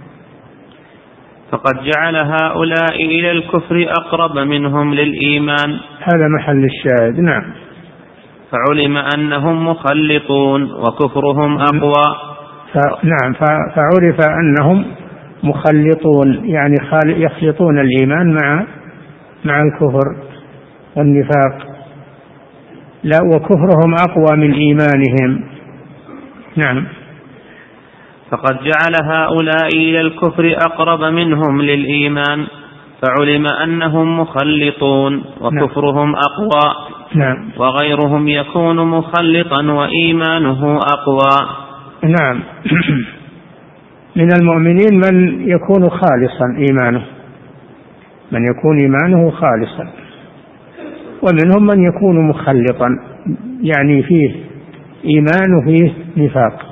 فقد جعل هؤلاء إلى الكفر أقرب منهم للإيمان، هذا محل الشاهد. نعم. فعلم أنهم مخلطون وكفرهم أقوى. ف... نعم فعرف أنهم مخلطون، يعني يخلطون الإيمان مع مع الكفر والنفاق، لا وكفرهم أقوى من إيمانهم. نعم. فقد جعل هؤلاء إلى الكفر أقرب منهم للإيمان، فعلم أنهم مخلطون وكفرهم أقوى. نعم. وغيرهم يكون مخلطا وإيمانه أقوى. نعم. من المؤمنين من يكون خالصا إيمانه، من يكون إيمانه خالصا، ومنهم من يكون مخلطا، يعني فيه إيمان وفيه نفاق.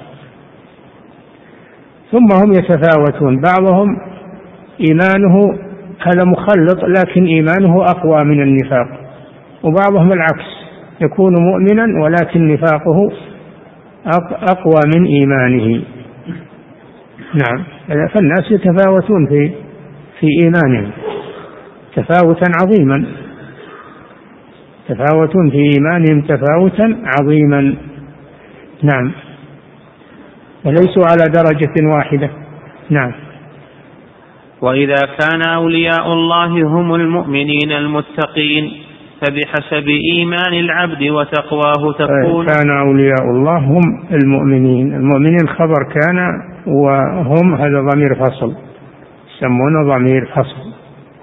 ثم هم يتفاوتون، بعضهم إيمانه هذا مخلط لكن إيمانه أقوى من النفاق، وبعضهم العكس يكون مؤمنا ولكن نفاقه أقوى من إيمانه. نعم. فالناس يتفاوتون في في إيمانهم تفاوتا عظيما، تفاوتون في إيمانهم تفاوتا عظيما. نعم. وليسوا على درجة واحدة. نعم. وإذا كان أولياء الله هم المؤمنين المتقين فبحسب إيمان العبد وتقواه تكون. كان أولياء الله هم المؤمنين، المؤمنين خبر كان، وهم هذا ضمير فصل يسمونه ضمير فصل.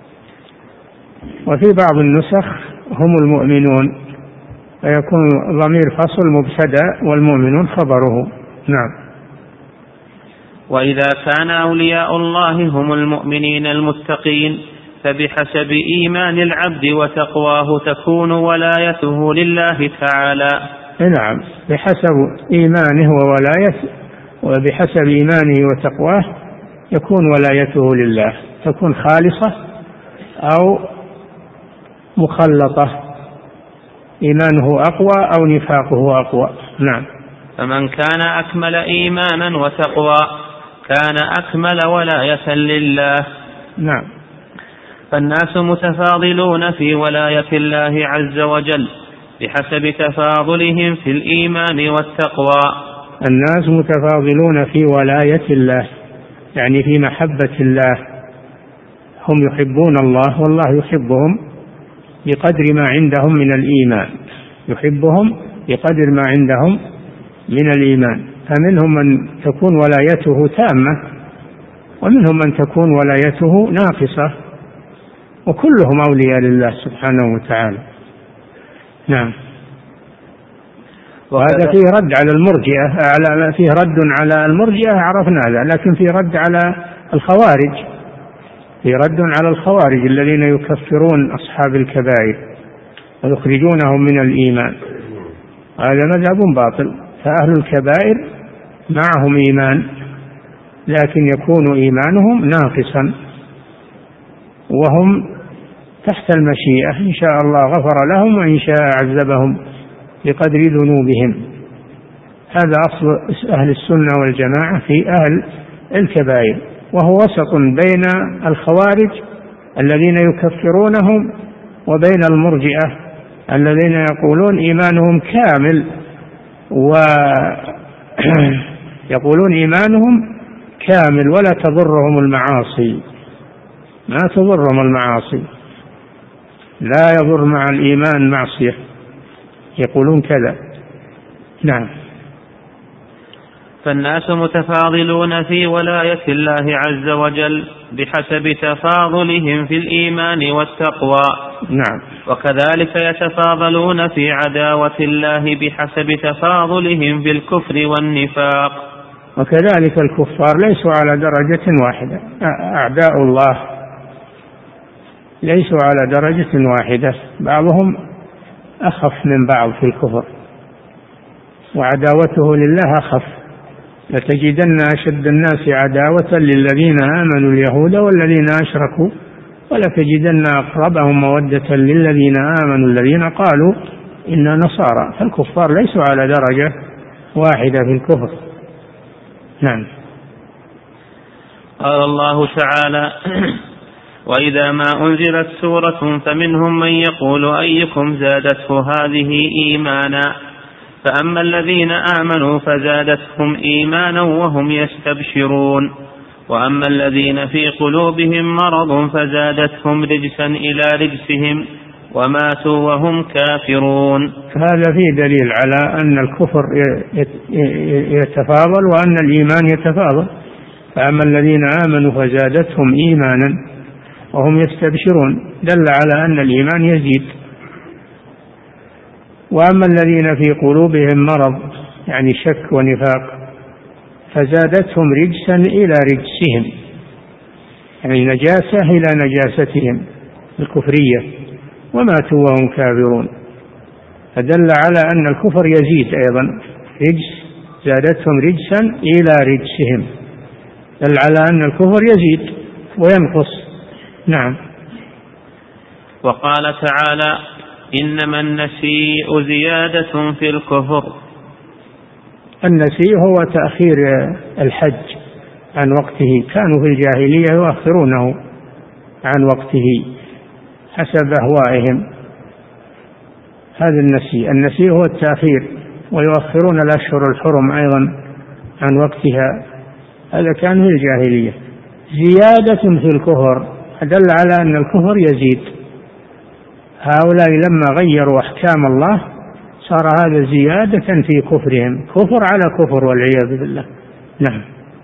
وفي بعض النسخ هم المؤمنون فيكون ضمير فصل مبتدأ والمؤمنون خبره. نعم. وإذا كان أولياء الله هم المؤمنين المتقين فبحسب إيمان العبد وتقواه تكون ولايته لله تعالى. نعم. بحسب إيمانه وولايته، وبحسب إيمانه وتقواه يكون ولايته لله، تكون خالصة أو مخلطة، إيمانه أقوى أو نفاقه أقوى. نعم. فمن كان أكمل إيمانا وتقوى كان أكمل ولاية لله. نعم. فالناس متفاضلون في ولاية الله عز وجل بحسب تفاضلهم في الإيمان والتقوى. الناس متفاضلون في ولاية الله، يعني في محبة الله، هم يحبون الله والله يحبهم بقدر ما عندهم من الإيمان، يحبهم بقدر ما عندهم من الإيمان. فمنهم من تكون ولايته تامة ومنهم من تكون ولايته ناقصة، وكلهم أولياء لله سبحانه وتعالى. نعم. وهذا فيه رد على المرجئة، على فيه رد على المرجئة عرفنا هذا، لكن فيه رد على الخوارج، فيه رد على الخوارج الذين يكفرون أصحاب الكبائر ويخرجونهم من الإيمان. هذا مذهب باطل. فأهل الكبائر معهم إيمان لكن يكون إيمانهم ناقصا، وهم تحت المشيئة، إن شاء الله غفر لهم وإن شاء عذبهم بقدر ذنوبهم. هذا أصل أهل السنة والجماعة في أهل الكبائر، وهو وسط بين الخوارج الذين يكفرونهم وبين المرجئة الذين يقولون إيمانهم كامل، ويقولون إيمانهم كامل ولا تضرهم المعاصي، ما تضرهم المعاصي، لا يضر مع الإيمان معصية، يقولون كذا. نعم. فالناس متفاضلون في ولاية الله عز وجل بحسب تفاضلهم في الإيمان والتقوى. نعم. وكذلك يتفاضلون في عداوة الله بحسب تفاضلهم في الكفر والنفاق. وكذلك الكفار ليسوا على درجة واحدة، أعداء الله ليسوا على درجة واحدة، بعضهم أخف من بعض في الكفر، وعداوته لله أخف. لتجدن أشد الناس عداوة للذين آمنوا اليهود والذين أشركوا، ولتجدن أقربهم مودة للذين آمنوا الذين قالوا إنا نصارى. فالكفار ليسوا على درجة واحدة في الكفر. نعم. قال الله تعالى: وإذا ما أنزلت سورة فمنهم من يقول أيكم زادته هذه إيمانا، فأما الذين آمنوا فزادتهم إيمانا وهم يستبشرون، وأما الذين في قلوبهم مرض فزادتهم رجسا إلى رجسهم وماتوا وهم كافرون. هذا فيه دليل على أن الكفر يتفاضل وأن الإيمان يتفاضل. فأما الذين آمنوا فزادتهم إيمانا وهم يستبشرون، دل على أن الإيمان يزيد. وأما الذين في قلوبهم مرض يعني شك ونفاق فزادتهم رجسا إلى رجسهم، يعني نجاسة إلى نجاستهم الكفرية، وماتوا وهم كافرون. فدل على أن الكفر يزيد أيضا، رجس زادتهم رجسا إلى رجسهم، دل على أن الكفر يزيد وينقص. نعم. وقال تعالى: إنما النسيء زيادة في الكفر. النسيء هو تأخير الحج عن وقته، كانوا في الجاهلية يؤخرونه عن وقته حسب أهوائهم، هذا النسيء. النسيء هو التأخير، ويؤخرون الأشهر الحرم أيضا عن وقتها، هذا كان في الجاهلية. زيادة في الكفر دل على أن الكفر يزيد. هؤلاء لما غيروا أحكام الله صار هذا زيادة في كفرهم، كفر على كفر والعياذ بالله. نعم.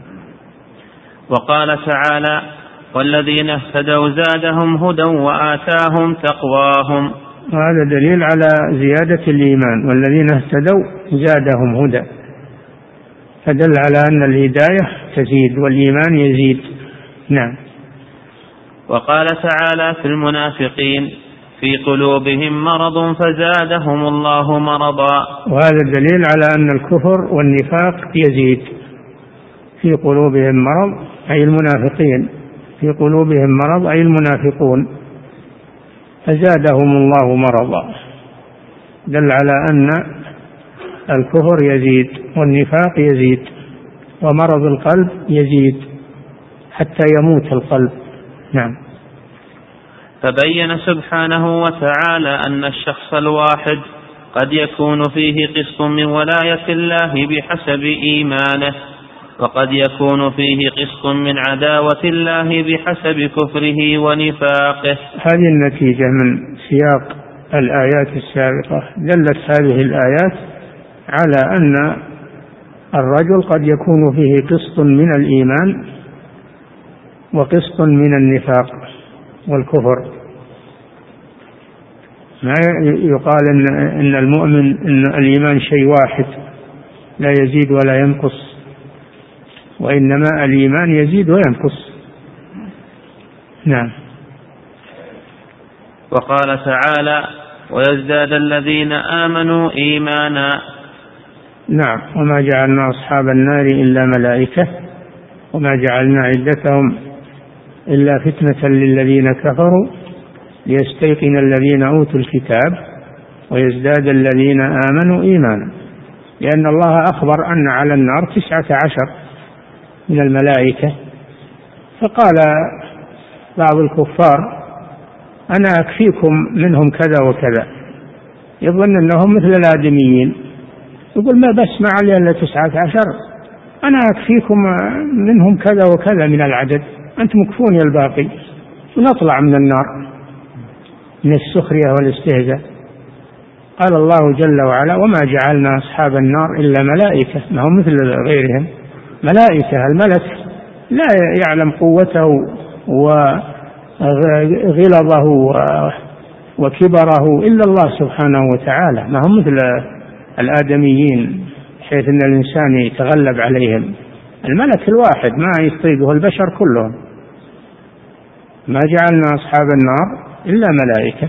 وقال تعالى: والذين اهتدوا زادهم هدى وآتاهم تقواهم. وهذا دليل على زيادة الإيمان، والذين اهتدوا زادهم هدى، فدل على أن الهداية تزيد والإيمان يزيد. نعم. وقال تعالى في المنافقين: في قلوبهم مرض فزادهم الله مرضا. وهذا دليل على أن الكفر والنفاق يزيد. في قلوبهم مرض أي المنافقين، في قلوبهم مرض أي المنافقون، فزادهم الله مرضا، دل على أن الكفر يزيد والنفاق يزيد ومرض القلب يزيد حتى يموت القلب. نعم. فبين سبحانه وتعالى أن الشخص الواحد قد يكون فيه قسط من ولاية الله بحسب إيمانه، وقد يكون فيه قسط من عداوة الله بحسب كفره ونفاقه. هذه النتيجة من سياق الآيات السابقة. دلت هذه الآيات على أن الرجل قد يكون فيه قسط من الإيمان وقسط من النفاق والكفر. ما يقال إن, إن المؤمن إن الإيمان شيء واحد لا يزيد ولا ينقص، وإنما الإيمان يزيد وينقص. نعم. وقال تعالى: ويزداد الذين آمنوا إيمانا. نعم. وما جعلنا أصحاب النار إلا ملائكة وما جعلنا عدتهم إلا فتنة للذين كفروا ليستيقن الذين أوتوا الكتاب ويزداد الذين آمنوا إيمانا، لأن الله أخبر أن على النار تسعة عشر من الملائكة. فقال بعض الكفار: أنا أكفيكم منهم كذا وكذا، يظن أنهم مثل الآدميين، يقول ما بس ما علي إلا تسعة عشر، أنا أكفيكم منهم كذا وكذا من العدد، أنتم مكفوني الباقي ونطلع من النار، من السخرية والاستهزاء. قال الله جل وعلا: وما جعلنا أصحاب النار إلا ملائكة، ما هم مثل غيرهم، ملائكة. الملك لا يعلم قوته وغلظه وكبره إلا الله سبحانه وتعالى، ما هم مثل الآدميين حيث أن الإنسان يتغلب عليهم. الملك الواحد ما يطيقه البشر كلهم. ما جعلنا أصحاب النار إلا ملائكة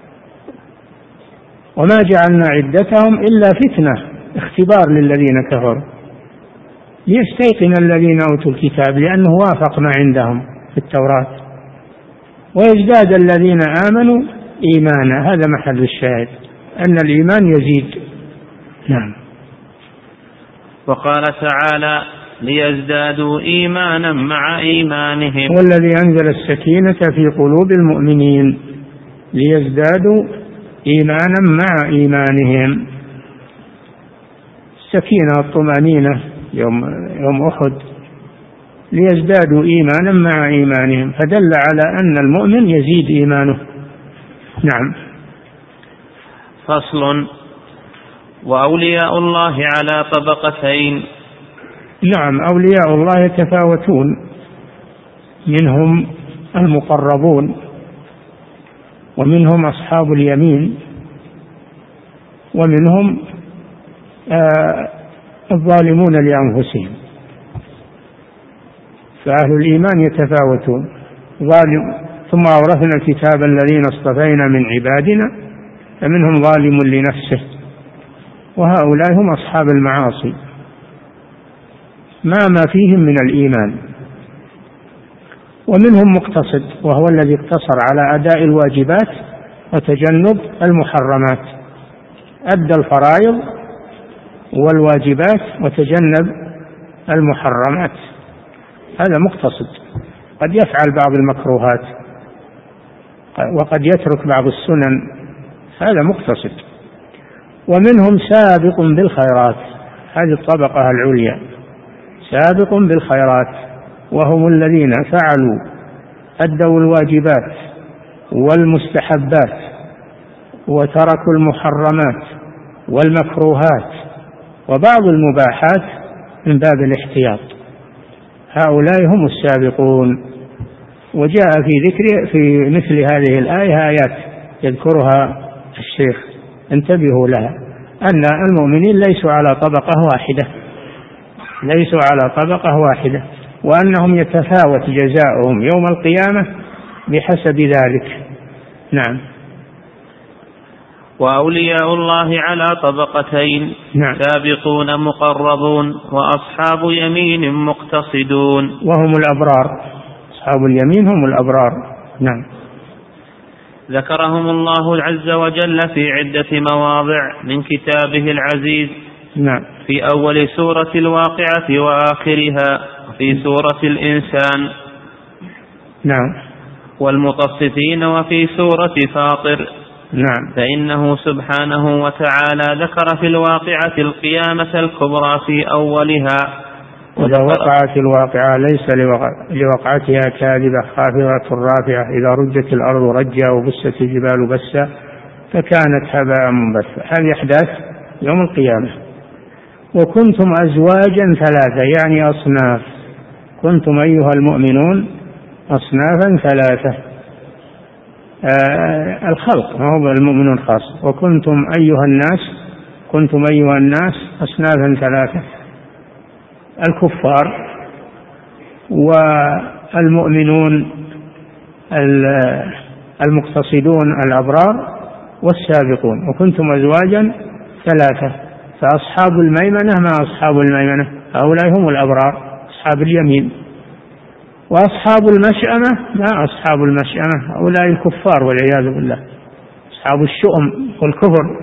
وما جعلنا عدتهم إلا فتنة، اختبار للذين كفروا ليستيقن الذين أوتوا الكتاب، لأنه وافق ما عندهم في التوراة، ويزداد الذين آمنوا إيمانا. هذا محل الشاهد، أن الإيمان يزيد. نعم. وقال تعالى: ليزدادوا إيمانا مع إيمانهم. والذي أنزل السكينة في قلوب المؤمنين ليزدادوا إيمانا مع إيمانهم. السكينة والطمأنينة يوم, يوم أحد، ليزدادوا إيمانا مع إيمانهم، فدل على أن المؤمن يزيد إيمانه. نعم. فصل. وأولياء الله على طبقتين. نعم. أولياء الله يتفاوتون، منهم المقربون ومنهم أصحاب اليمين ومنهم آه الظالمون لأنفسهم. فأهل الإيمان يتفاوتون. ظالم ثم أورثنا الكتاب الذين اصطفينا من عبادنا فمنهم ظالم لنفسه، وهؤلاء هم أصحاب المعاصي ما ما فيهم من الإيمان. ومنهم مقتصد، وهو الذي اقتصر على أداء الواجبات وتجنب المحرمات، أدى الفرائض والواجبات وتجنب المحرمات، هذا مقتصد. قد يفعل بعض المكروهات وقد يترك بعض السنن، هذا مقتصد. ومنهم سابق بالخيرات، هذه الطبقة العليا، سابق بالخيرات، وهم الذين فعلوا أدوا الواجبات والمستحبات وتركوا المحرمات والمكروهات وبعض المباحات من باب الاحتياط، هؤلاء هم السابقون. وجاء في ذكر في مثل هذه الآية آيات يذكرها الشيخ، انتبهوا لها، أن المؤمنين ليسوا على طبقة واحدة، ليسوا على طبقة واحدة، وأنهم يتفاوت جزاؤهم يوم القيامة بحسب ذلك. نعم. وأولياء الله على طبقتين. نعم. سابقون مقربون وأصحاب يمين مقتصدون، وهم الأبرار، أصحاب اليمين هم الأبرار. نعم. ذكرهم الله عز وجل في عدة مواضع من كتابه العزيز. نعم. في أول سورة الواقعة وآخرها، وفي سورة الإنسان. نعم. والمطففين وفي سورة فاطر. نعم. فإنه سبحانه وتعالى ذكر في الواقعة القيامة الكبرى في أولها. وإذا وقعت الواقعة ليس لوقعتها كاذبة خافضة رافعة إذا رجت الأرض رجا وبست الجبال بسا فكانت هباء منبثا. هذه أحداث يوم القيامة، وكنتم أزواجا ثلاثة، يعني أصناف، كنتم أيها المؤمنون أصنافا ثلاثة. آه الخلق ما هو المؤمنون خاص. وكنتم أيها الناس، كنتم أيها الناس أصنافا ثلاثة، الكفار والمؤمنون المقتصدون الأبرار والسابقون. وكنتم أزواجا ثلاثة، فأصحاب الميمنة ما أصحاب الميمنة، هؤلاء هم الأبرار أصحاب اليمين. وأصحاب المشأمة ما أصحاب المشأمة، هؤلاء الكفار والعياذ بالله، أصحاب الشؤم والكفر.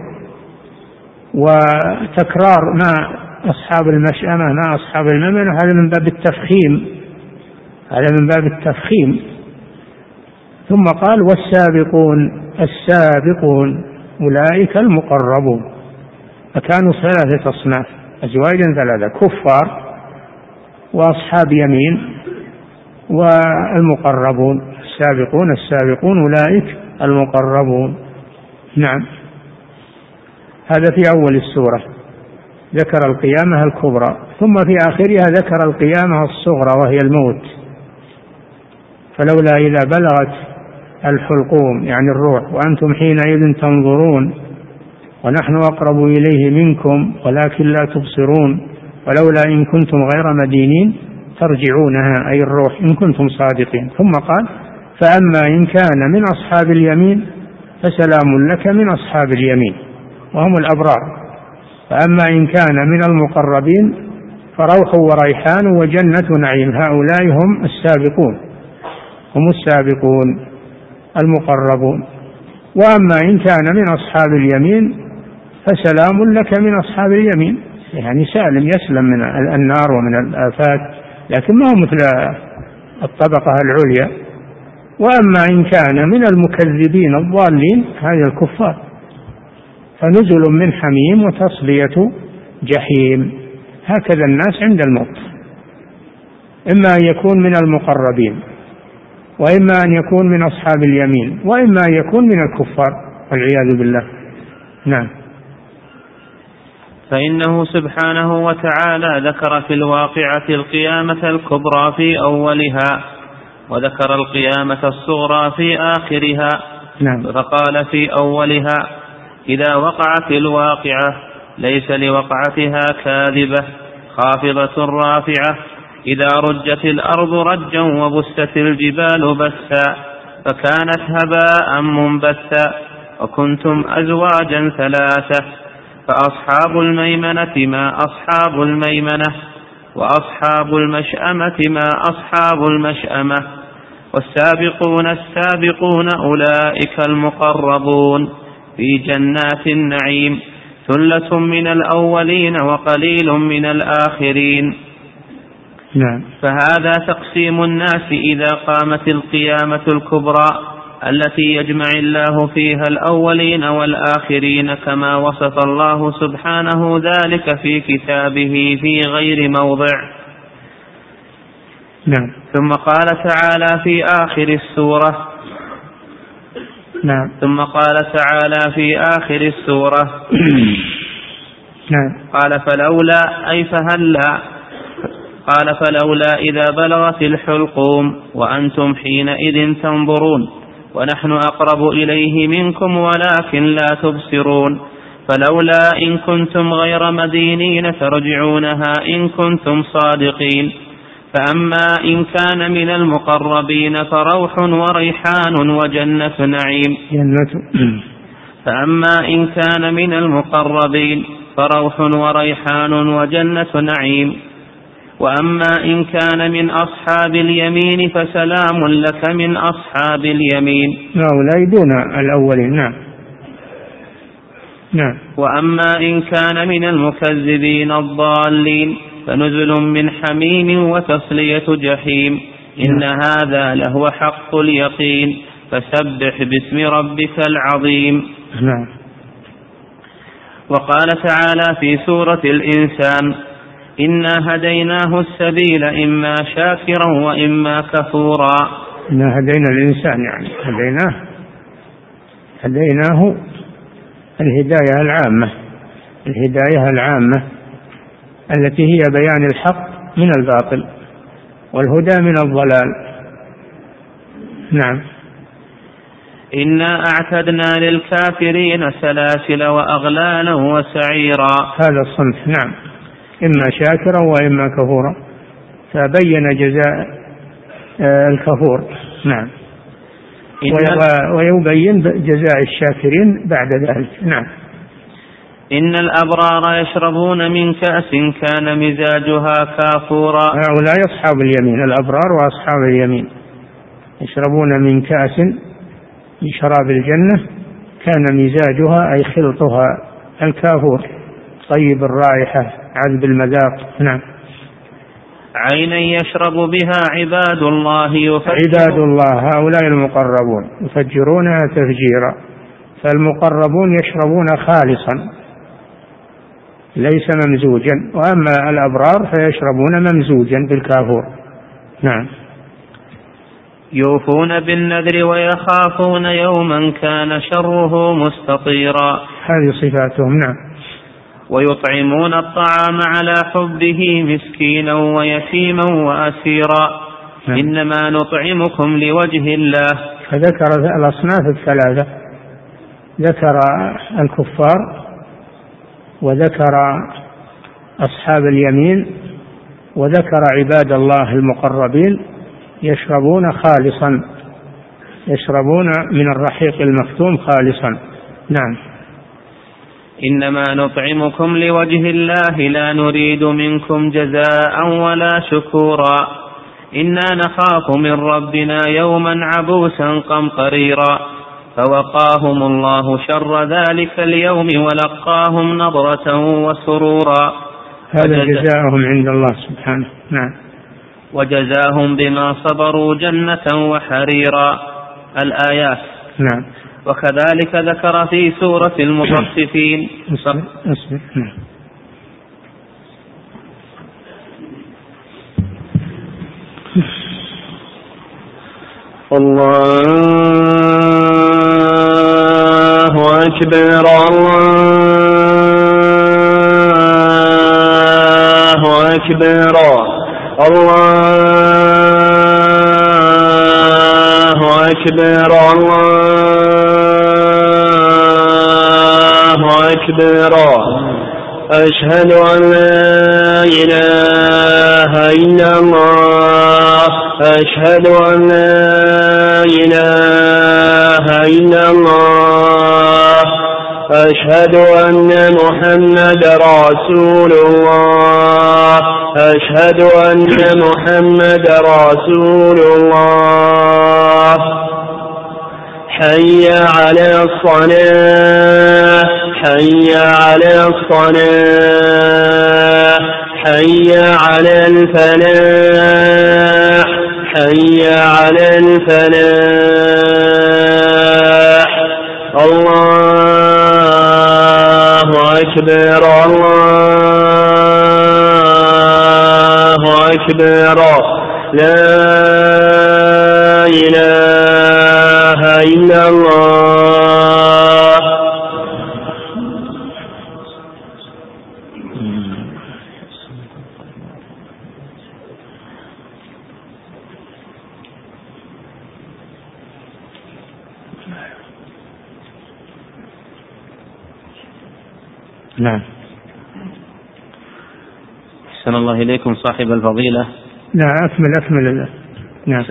وتكرار ما أصحاب المشأمة ما أصحاب الميمنة، هذا من باب التفخيم، هذا من باب التفخيم. ثم قال والسابقون، السابقون أولئك المقربون. فكانوا ثلاثة أصناف، أزواجا ثلاثة، كفار وأصحاب يمين والمقربون. السابقون السابقون أولئك المقربون. نعم. هذا في أول السورة ذكر القيامة الكبرى، ثم في آخرها ذكر القيامة الصغرى وهي الموت. فلولا إذا بلغت الحلقوم يعني الروح وأنتم حينئذ تنظرون ونحن أقرب إليه منكم ولكن لا تبصرون ولولا إن كنتم غير مدينين ترجعونها، أي الروح، إن كنتم صادقين. ثم قال فأما إن كان من أصحاب اليمين فسلام لك من أصحاب اليمين، وهم الأبرار. فأما إن كان من المقربين فروح وريحان وجنة نعيم، هؤلاء هم السابقون، هم السابقون المقربون. وأما إن كان من أصحاب اليمين فسلام لك من أصحاب اليمين، يعني سالم يسلم من النار ومن الآفات، لكن ما هو مثل الطبقة العليا. وأما إن كان من المكذبين الضالين، هذا الكفار، فنزل من حميم وتصلية جحيم. هكذا الناس عند الموت، إما أن يكون من المقربين، وإما أن يكون من أصحاب اليمين، وإما أن يكون من الكفار والعياذ بالله. نعم. فإنه سبحانه وتعالى ذكر في الواقعة القيامة الكبرى في أولها، وذكر القيامة الصغرى في آخرها. نعم. فقال في أولها إذا وقعت الواقعة ليس لوقعتها كاذبة خافضة رافعة، إذا رجت الأرض رجا وبست الجبال بسا فكانت هباء منبثا، وكنتم أزواجا ثلاثة، فأصحاب الميمنة ما أصحاب الميمنة، وأصحاب المشأمة ما أصحاب المشأمة، والسابقون السابقون أولئك المقربون في جنات النعيم، ثلة من الأولين وقليل من الآخرين. نعم. فهذا تقسيم الناس إذا قامت القيامة الكبرى التي يجمع الله فيها الأولين والآخرين، كما وصف الله سبحانه ذلك في كتابه في غير موضع. نعم. ثم قال تعالى في آخر السورة نعم. ثم قال تعالى في آخر السورة نعم. قال فلولا أي فهلا قال فلولا إذا بلغت الحلقوم وأنتم حينئذ تنظرون ونحن أقرب إليه منكم ولكن لا تبصرون، فلولا إن كنتم غير مدينين ترجعونها إن كنتم صادقين. فأما إن كان من المقربين فروح وريحان وجنة نعيم جنة فأما إن كان من المقربين فروح وريحان وجنة نعيم وأما إن كان من أصحاب اليمين فسلام لك من أصحاب اليمين. هؤلاء دون الأولين. نعم. نعم. وأما إن كان من المكذبين الضالين فنزل من حميم وتصلية جحيم، إن هذا لهو حق اليقين، فسبح باسم ربك العظيم. نعم. وقال تعالى في سورة الإنسان إنا هديناه السبيل إما شاكرا وإما كفورا. إنا هدينا الإنسان، يعني هديناه هديناه الهداية العامة، الهداية العامة التي هي بيان الحق من الباطل والهدى من الضلال. نعم. إنا أعتدنا للكافرين سلاسل وأغلالا وسعيرا. هذا الصنف نعم، إما شاكرا وإما كفورا، فبين جزاء الكفور. نعم. ويبين جزاء الشاكرين بعد ذلك. نعم. إن الأبرار يشربون من كأس كان مزاجها كافورا. هؤلاء أصحاب اليمين، الأبرار وأصحاب اليمين يشربون من كأس بشراب الجنة كان مزاجها أي خلطها الكافور، طيب الرائحة عذب المذاق. نعم. عينا يشرب بها عباد الله يفجرون. عباد الله هؤلاء المقربون يفجرونها تفجيرا، فالمقربون يشربون خالصا ليس ممزوجا، وأما الأبرار فيشربون ممزوجا بالكافور. نعم. يوفون بالنذر ويخافون يوما كان شره مستطيرا. هذه صفاتهم. نعم. ويطعمون الطعام على حبه مسكينا ويتيما وأسيرا. نعم. إنما نطعمكم لوجه الله. فذكر الأصناف الثلاثة، ذكر الكفار وذكر أصحاب اليمين وذكر عباد الله المقربين يشربون خالصا، يشربون من الرحيق المختوم خالصا. نعم. إنما نطعمكم لوجه الله لا نريد منكم جزاء ولا شكورا إنا نخاف من ربنا يوما عبوسا قمطريرا فوقاهم الله شر ذلك اليوم ولقاهم نضرة وسرورا. هذا جزاؤهم عند الله سبحانه. نعم. وجزاهم بما صبروا جنة وحريرا. الآيات. نعم. وكذلك ذكر في سورة المطففين. أصبر. أصبر. نعم. الله أكبر. الله أكبر. الله أكبر. الله أكبر. أشهد أن لا إله إلا الله. أشهد أن لا إله إلا الله. أشهد أن محمد رسول الله. أشهد أن محمد رسول الله. حي على الصلاة. حي على الصلاة. حي على الفلاح. حي على الفلاح. الله أكبر. الله أكبر. لا إله إلا الله. نعم. أحسن الله إليكم صاحب الفضيلة. نعم. أكمل أكمل. نعم.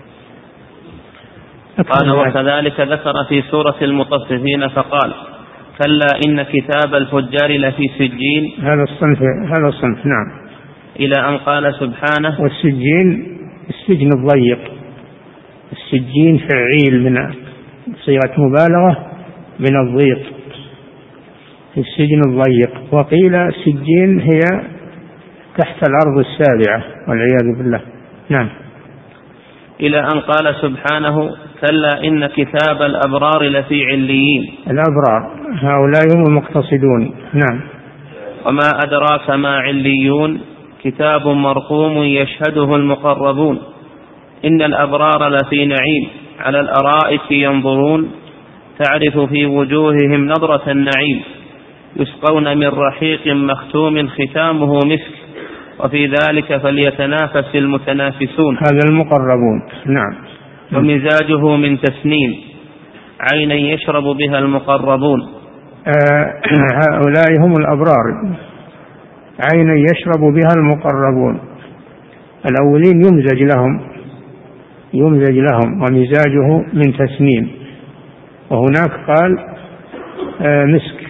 قال وكذلك ذكر في سورة المطففين فقال كلا إن كتاب الفجار لفي سجين. هذا الصنف هذا الصنف. نعم. إلى أن قال سبحانه والسجين السجن الضيق. السجين فعيل من صيغة مبالغة من الضيق، في السجن الضيق. وقيل سجين هي تحت الأرض السابعة والعياذ بالله. نعم. إلى أن قال سبحانه كلا إن كتاب الأبرار لفي عليين. الأبرار هؤلاء هم المقتصدون. نعم. وما أدراك ما عليون كتاب مرقوم يشهده المقربون إن الأبرار لفي نعيم على الأرائك ينظرون تعرف في وجوههم نظرة النعيم يسقون من رحيق مختوم ختامه مسك وفي ذلك فليتنافس المتنافسون. هذا المقربون. نعم. ومزاجه من تسنيم عينا يشرب بها المقربون. آه هؤلاء هم الأبرار، عينا يشرب بها المقربون. الأولين يمزج لهم يمزج لهم ومزاجه من تسنيم، وهناك قال آه مسك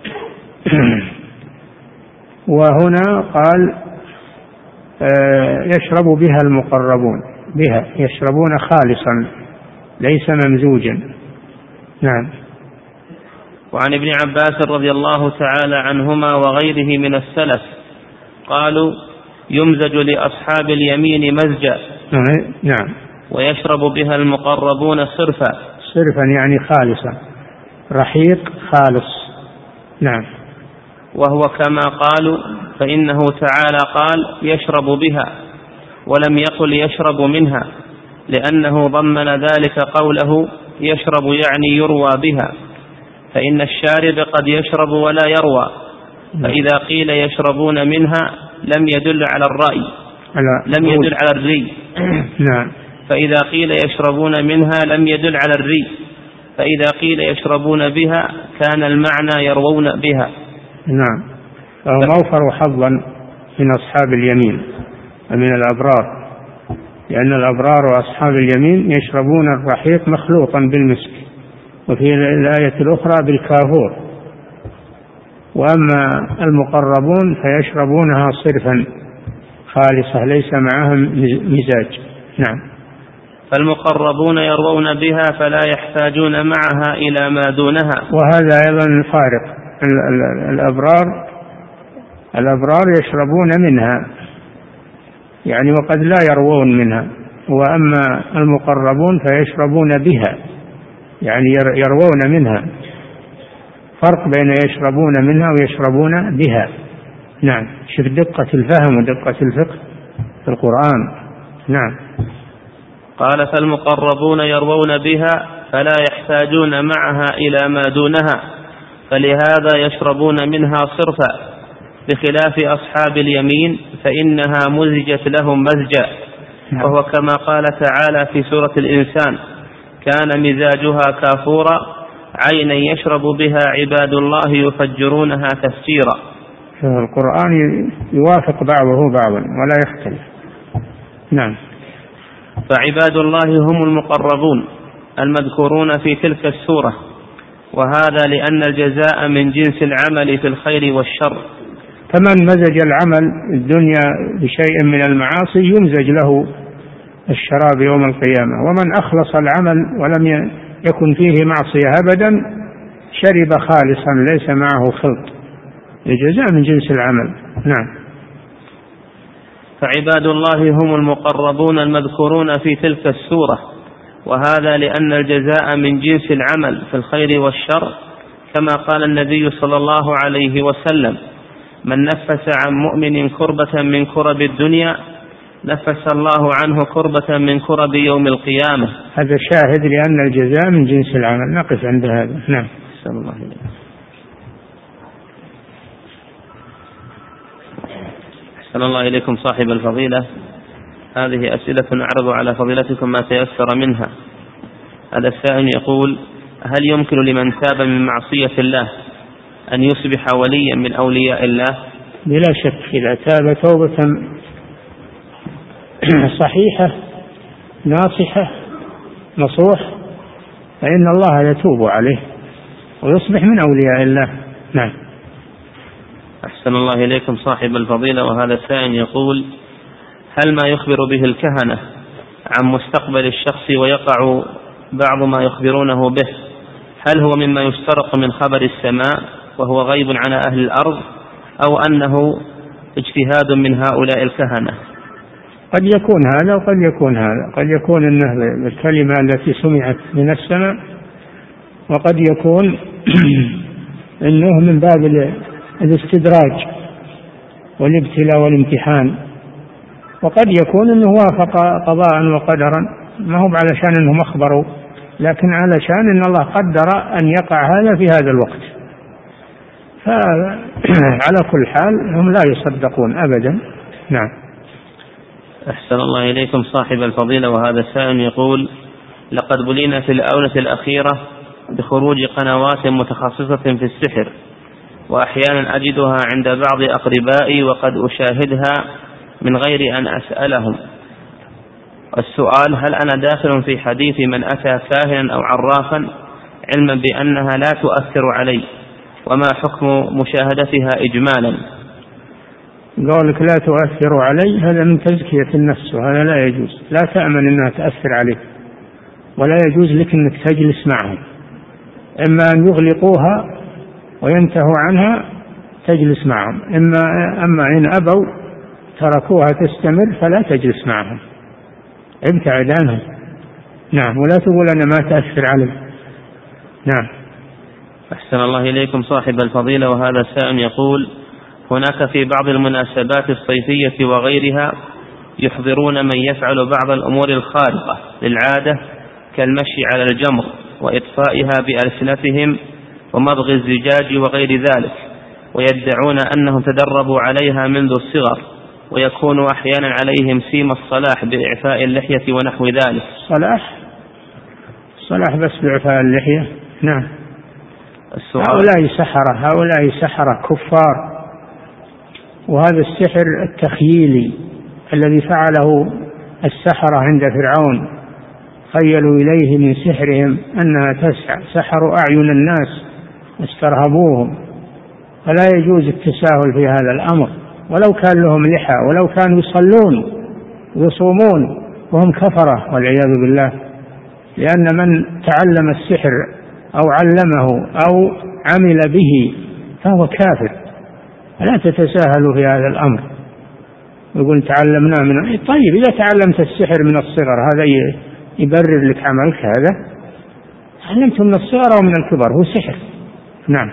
وهنا قال آه يشرب بها المقربون، بها يشربون خالصا ليس ممزوجا. نعم. وعن ابن عباس رضي الله تعالى عنهما وغيره من السلف قالوا يمزج لأصحاب اليمين مزجا. نعم. ويشرب بها المقربون صرفا. صرفا يعني خالصا، رحيق خالص. نعم. وهو كما قالوا، فإنه تعالى قال يشرب بها ولم يقل يشرب منها، لأنه ضمن ذلك قوله يشرب يعني يروى بها، فإن الشارب قد يشرب ولا يروى، فإذا قيل يشربون منها لم يدل على الرأي لم يدل على الري. نعم. فإذا قيل يشربون منها لم يدل على الري، فإذا قيل يشربون بها كان المعنى يروون بها. نعم. فهم أوفر حظا من أصحاب اليمين ومن الأبرار، لأن الأبرار وأصحاب اليمين يشربون الرحيق مخلوطا بالمسك، وفي الآية الأخرى بالكافور، وأما المقربون فيشربونها صرفا خالصة ليس معهم مزاج. نعم. فالمقربون يروون بها فلا يحتاجون معها إلى ما دونها. وهذا أيضا فارق، الأبرار الأبرار يشربون منها يعني وقد لا يروون منها، وأما المقربون فيشربون بها يعني يروون منها. فرق بين يشربون منها ويشربون بها. نعم. شوف دقة الفهم ودقة الفقه في القرآن. نعم. قال فالمقربون يروون بها فلا يحتاجون معها إلى ما دونها، فلهذا يشربون منها صرفا، بخلاف أصحاب اليمين فإنها مزجت لهم مزجا. وهو كما قال تعالى في سورة الإنسان كان مزاجها كافورا عينا يشرب بها عباد الله يفجرونها تفجيرا. القرآن يوافق بعضه بعضا ولا يختلف. نعم. فعباد الله هم المقربون المذكورون في تلك السورة، وهذا لأن الجزاء من جنس العمل في الخير والشر. فمن مزج العمل الدنيا بشيء من المعاصي يمزج له الشراب يوم القيامة، ومن أخلص العمل ولم يكن فيه معصية أبدا شرب خالصا ليس معه خلط، الجزاء من جنس العمل. نعم. فعباد الله هم المقربون المذكورون في تلك السورة، وهذا لأن الجزاء من جنس العمل في الخير والشر، كما قال النبي صلى الله عليه وسلم من نفس عن مؤمن كربة من كرب الدنيا نفس الله عنه كربة من كرب يوم القيامة. هذا شاهد لأن الجزاء من جنس العمل. نقف عند هذا. نعم. صلى الله عليه وسلم. أحسن الله إليكم صاحب الفضيلة. هذه أسئلة نعرض على فضيلتكم ما تيسر منها. هذا السائل يقول هل يمكن لمن تاب من معصية الله أن يصبح وليا من أولياء الله؟ بلا شك إذا تاب توبة صحيحة ناصحة نصوح فإن الله يتوب عليه ويصبح من أولياء الله. نعم. أحسن الله إليكم صاحب الفضيلة. وهذا السائل يقول هل ما يخبر به الكهنة عن مستقبل الشخص ويقع بعض ما يخبرونه به هل هو مما يسترق من خبر السماء وهو غيب عن أهل الأرض، أو أنه اجتهاد من هؤلاء الكهنة؟ قد يكون هذا وقد يكون هذا. قد يكون أنه الكلمة التي سمعت من السماء، وقد يكون أنه من باب الاستدراج والابتلاء والامتحان، وقد يكون أنه وافق قضاء وقدرا، ما هو علشان أنهم أخبروا، لكن علشان أن الله قدر أن يقع هذا في هذا الوقت. فعلى كل حال هم لا يصدقون أبدا. نعم. أحسن الله إليكم صاحب الفضيلة، وهذا السائل يقول: لقد بلينا في الآونة الأخيرة بخروج قنوات متخصصة في السحر، وأحيانا أجدها عند بعض أقربائي وقد أشاهدها من غير أن أسألهم. السؤال: هل أنا داخل في حديث من أتى كاهنا أو عرافا علما بأنها لا تؤثر علي؟ وما حكم مشاهدتها إجمالا؟ قولك لا تؤثر علي هذا من تزكية النفس، وهذا لا يجوز. لا تأمن أنها تأثر عليك، ولا يجوز لك أنك تجلس معهم، إما أن يغلقوها وينتهوا عنها تجلس معهم، إما أما إن أبوا تركوها تستمر فلا تجلس معهم، ابتعد عنها. نعم. ولا تقول أنا ما تأثر علي. نعم. أحسن الله إليكم صاحب الفضيلة، وهذا السائل يقول: هناك في بعض المناسبات الصيفية وغيرها يحضرون من يفعل بعض الأمور الخارقة للعادة كالمشي على الجمر وإطفائها بألسنتهم ومضغ الزجاج وغير ذلك، ويدعون أنهم تدربوا عليها منذ الصغر، ويكون أحيانا عليهم سيم الصلاح بإعفاء اللحية ونحو ذلك. صلاح صلاح بس بإعفاء اللحية؟ نعم. هؤلاء سحرة، هؤلاء سحرة كفار. وهذا السحر التخييلي الذي فعله السحرة عند فرعون، خيلوا إليه من سحرهم أنها تسعى، سحروا أعين الناس واسترهبوهم، فلا يجوز التساهل في هذا الأمر، ولو كان لهم لحى، ولو كانوا يصلون ويصومون وهم كفرة والعياذ بالله، لأن من تعلم السحر أو علمه أو عمل به فهو كافر. فلا تتساهلوا في هذا الأمر. يقول تعلمنا من طيب، إذا تعلمت السحر من الصغر هذا يبرر لك عملك؟ هذا تعلمته من الصغر أو من الكبر، هو سحر. نعم.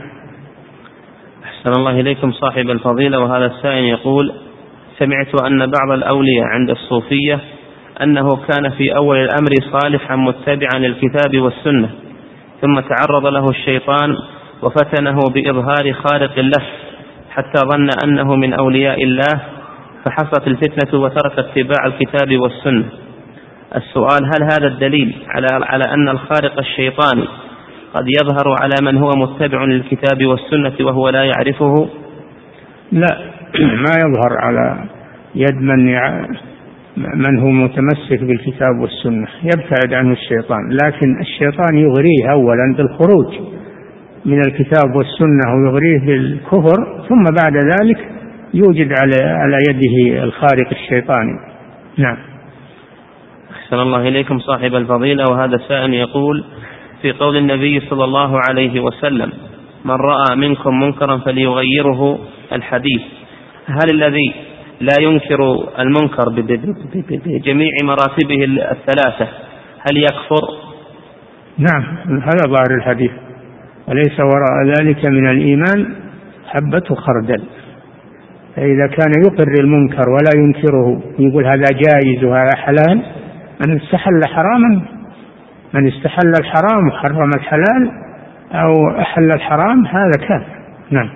أحسن الله إليكم صاحب الفضيلة، وهذا السائل يقول: سمعت أن بعض الأولياء عند الصوفية أنه كان في أول الأمر صالحا متبعا للكتاب والسنة، ثم تعرض له الشيطان وفتنه بإظهار خارق له حتى ظن أنه من أولياء الله، فحصلت الفتنة وترك اتباع الكتاب والسنة. السؤال: هل هذا الدليل على على أن الخارق الشيطاني قد يظهر على من هو متبع للكتاب والسنة وهو لا يعرفه؟ لا، ما يظهر على يد من من هو متمسك بالكتاب والسنة، يبتعد عنه الشيطان، لكن الشيطان يغريه أولا بالخروج من الكتاب والسنة ويغريه بالكفر، ثم بعد ذلك يوجد على على يده الخارق الشيطاني. نعم. أحسن الله إليكم صاحب الفضيلة، وهذا سائل يقول: في قول النبي صلى الله عليه وسلم: من رأى منكم منكرا فليغيره، الحديث، هل الذي لا ينكر المنكر بجميع مراتبه الثلاثة هل يكفر؟ نعم، هذا ظاهر الحديث. وليس وراء ذلك من الإيمان حبة خردل. فإذا كان يقر المنكر ولا ينكره، يقول هذا جائز وهذا حلال، من استحل حراما، من استحل الحرام وحرم الحلال أو أحل الحرام، هذا كافر. نعم.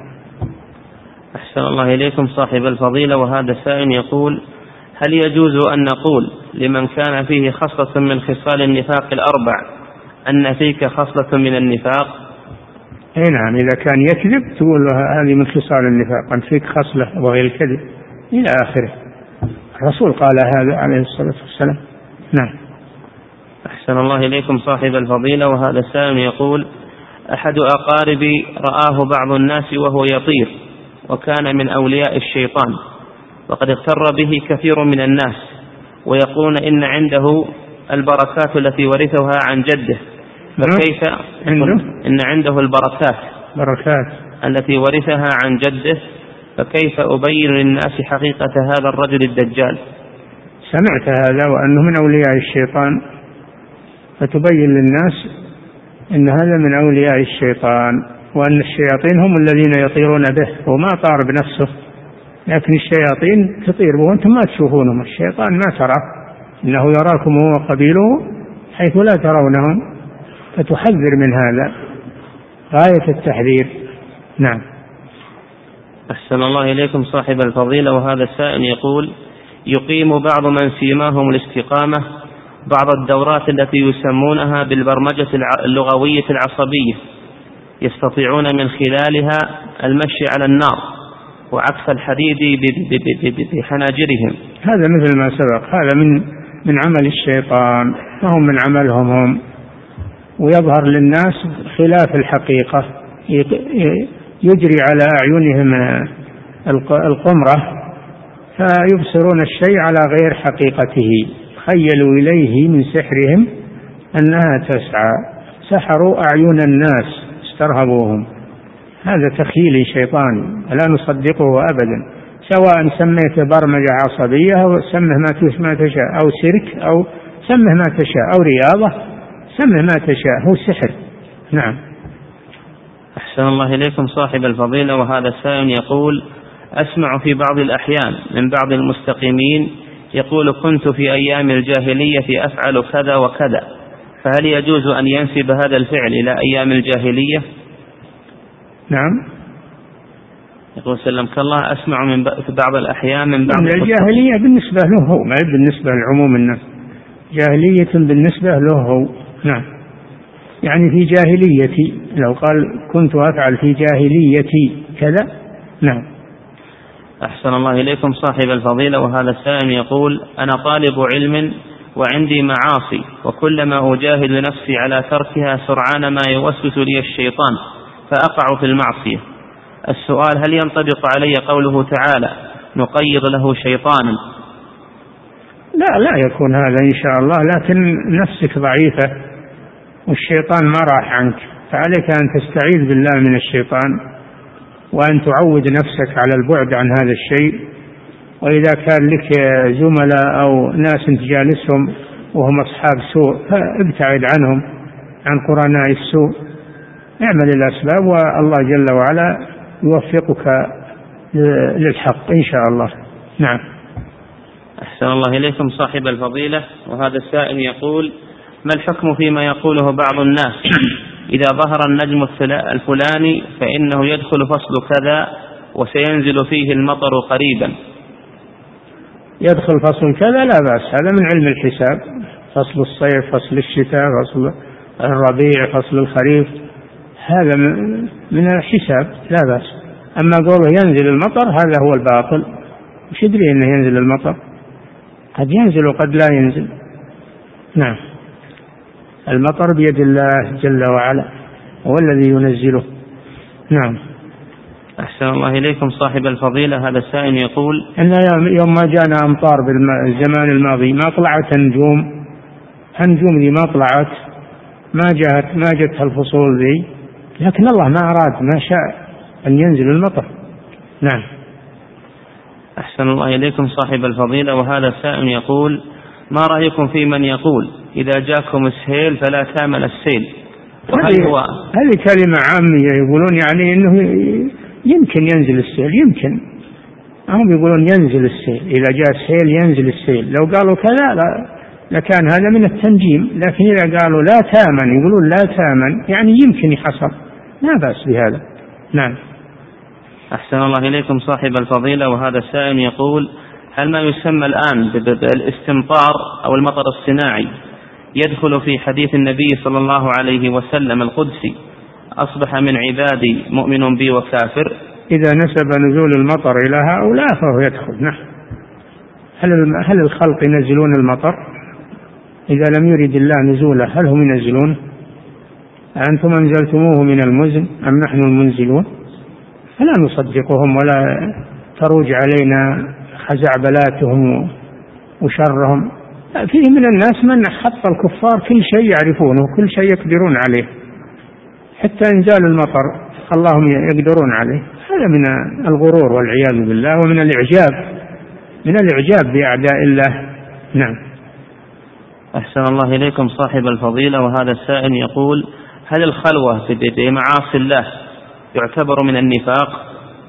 أحسن الله إليكم صاحب الفضيلة، وهذا سائل يقول: هل يجوز أن نقول لمن كان فيه خصلة من خصال النفاق الأربع أن فيك خصلة من النفاق؟ أي نعم، إذا كان يكذب تقول له هذه من خصال النفاق، أن فيك خصلة وهي الكذب إلى آخره. الرسول قال هذا عليه الصلاة والسلام. نعم. أحسن الله إليكم صاحب الفضيلة، وهذا سائل يقول: أحد أقاربي رآه بعض الناس وهو يطير، وكان من أولياء الشيطان، وقد اغتر به كثير من الناس، ويقولون إن عنده البركات التي ورثها عن جده، فكيف إن عنده البركات بركات التي ورثها عن جده، فكيف أبين للناس حقيقة هذا الرجل الدجال؟ سمعت هذا وأنه من أولياء الشيطان، فتبين للناس إن هذا من أولياء الشيطان، وأن الشياطين هم الذين يطيرون به، وما طار بنفسه، لكن الشياطين تطير به وأنتم ما تشوفونهم، الشيطان ما ترى، إنه يراكم هو وقبيله حيث لا ترونهم، فتحذر من هذا غاية التحذير. نعم. أحسن الله إليكم صاحب الفضيلة، وهذا السائل يقول: يقيم بعض من سيماهم الاستقامة بعض الدورات التي يسمونها بالبرمجة اللغوية العصبية، يستطيعون من خلالها المشي على النار وعكس الحديد بحناجرهم. هذا مثل ما سبق، هذا من من عمل الشيطان، وهم من عملهم هم، ويظهر للناس خلاف الحقيقة، يجري على أعينهم القمرة فيبصرون الشيء على غير حقيقته، خيلوا إليه من سحرهم أنها تسعى، سحروا أعين الناس استرهبوهم. هذا تخيل شيطاني لا نصدقه أبدا، سواء سميته برمجة عصبية أو سمه ما تشاء، أو سيرك، أو سمه ما تشاء، أو رياضة، سمه ما تشاء، هو سحر. نعم. أحسن الله إليكم صاحب الفضيلة، وهذا السائل يقول: أسمع في بعض الأحيان من بعض المستقيمين يقول: كنت في أيام الجاهلية أفعل كذا وكذا، فهل يجوز أن ينسب هذا الفعل إلى أيام الجاهلية؟ نعم. يقول سلمك الله: أسمع من في بعض الأحيان من بعض الجاهلية بالنسبة له هو، ما بالنسبة لعموم الناس، جاهلية بالنسبة له هو. نعم، يعني في جاهليتي، لو قال كنت أفعل في جاهليتي كذا. نعم. أحسن الله إليكم صاحب الفضيلة، وهذا السائل يقول: أنا طالب علم وعندي معاصي، وكلما أجاهد نفسي على تركها سرعان ما يوسوس لي الشيطان فأقع في المعصية. السؤال: هل ينطبق علي قوله تعالى: نقيض له شيطانا؟ لا لا يكون هذا إن شاء الله، لكن نفسك ضعيفة والشيطان ما راح عنك، فعليك أن تستعيذ بالله من الشيطان، وأن تعود نفسك على البعد عن هذا الشيء. وإذا كان لك زملاء أو ناس تجالسهم وهم أصحاب سوء فابتعد عنهم، عن قرناء السوء، اعمل الأسباب والله جل وعلا يوفقك للحق إن شاء الله. نعم. أحسن الله إليكم صاحب الفضيلة، وهذا السائل يقول: ما الحكم فيما يقوله بعض الناس إذا ظهر النجم الفلاني فإنه يدخل فصل كذا وسينزل فيه المطر قريبا؟ يدخل فصل كذا لا بأس، هذا من علم الحساب، فصل الصيف، فصل الشتاء، فصل الربيع، فصل الخريف، هذا من الحساب لا بأس. أما قوله ينزل المطر هذا هو الباطل، وش يدري أنه ينزل المطر؟ قد ينزل وقد لا ينزل. نعم. المطر بيد الله جل وعلا، هو الذي ينزله. نعم. أحسن الله إليكم صاحب الفضيلة، هذا السائل يقول: إن يوم ما جاءنا أمطار بالزمان الماضي ما طلعت النجوم، النجوم ذي ما طلعت، ما جاءت ما جت الفصول ذي، لكن الله ما أراد، ما شاء أن ينزل المطر. نعم. أحسن الله إليكم صاحب الفضيلة، وهذا السائل يقول: ما رأيكم في من يقول إذا جاكم السيل فلا تامن السيل؟ هذه هو... كلمة عامية، يقولون يعني إنه يمكن ينزل السيل، يمكن هم يقولون ينزل السيل، إذا جاء السيل ينزل السيل، لو قالوا كذا لا لكان هذا من التنجيم، لكن إذا قالوا لا تامن، يقولون لا تامن يعني يمكن يحصل، لا بأس بهذا. نعم. أحسن الله إليكم صاحب الفضيلة، وهذا السائل يقول: هل ما يسمى الآن بالاستمطار أو المطر الصناعي يدخل في حديث النبي صلى الله عليه وسلم القدسي: أصبح من عبادي مؤمن بي وكافر؟ إذا نسب نزول المطر إلى هؤلاء فهو يدخل. نعم. هل الخلق ينزلون المطر؟ إذا لم يرد الله نزوله هل هم ينزلون؟ أنتم أنزلتموه من المزن أم نحن المنزلون؟ فلا نصدقهم ولا تروج علينا خزعبلاتهم وشرهم. فيه من الناس من حط الكفار كل شيء يعرفونه وكل شيء يقدرون عليه، حتى إنزال المطر اللهم يقدرون عليه. هذا من الغرور والعياذ بالله، ومن الإعجاب من الإعجاب بأعداء الله. نعم. أحسن الله إليكم صاحب الفضيلة، وهذا السائل يقول: هل الخلوة بمعاصي الله يعتبر من النفاق؟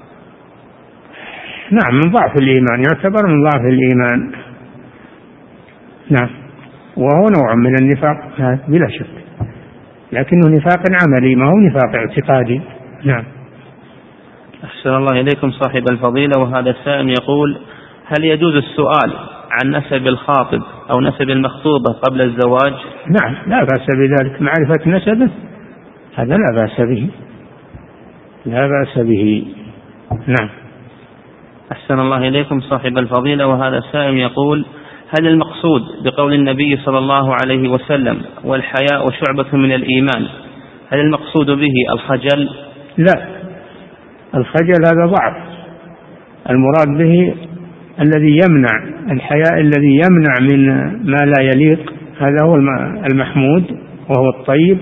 نعم، من ضعف الإيمان، يعتبر من ضعف الإيمان. نعم، وهو نوع من النفاق بلا شك، لكنه نفاق عملي ما هو نفاق اعتقادي. نعم. أحسن الله إليكم صاحب الفضيلة، وهذا السائل يقول: هل يجوز السؤال عن نسب الخاطب أو نسب المخطوبة قبل الزواج؟ نعم، لا بأس بذلك، معرفة نسبه هذا لا بأس به، لا بأس به. نعم. أحسن الله إليكم صاحب الفضيلة، وهذا السائل يقول: هل المقصود بقول النبي صلى الله عليه وسلم والحياء شعبة من الإيمان، هل المقصود به الخجل؟ لا، الخجل هذا ضعف، المراد به الذي يمنع، الحياء الذي يمنع من ما لا يليق، هذا هو المحمود وهو الطيب،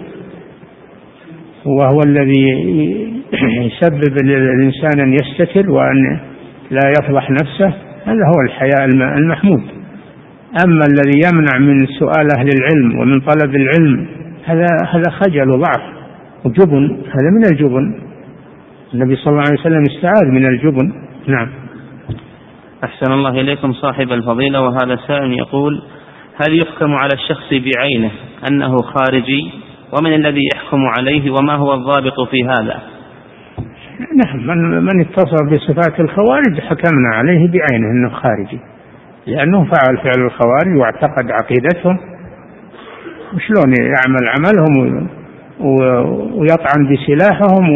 وهو الذي يسبب للإنسان أن يستتر وأن لا يفضح نفسه، هذا هو الحياء المحمود. أما الذي يمنع من سؤال أهل العلم ومن طلب العلم هذا هذا خجل وضعف وجبن، هذا من الجبن، النبي صلى الله عليه وسلم استعاذ من الجبن. نعم. أحسن الله إليكم صاحب الفضيلة، وهذا سائل يقول: هل يحكم على الشخص بعينه أنه خارجي، ومن الذي يحكم عليه، وما هو الضابط في هذا؟ نعم، من, من اتصف بصفات الخوارج حكمنا عليه بعينه أنه خارجي، لأنه فعل فعل الخوارج واعتقد عقيدتهم، وشلون يعمل عملهم ويطعن بسلاحهم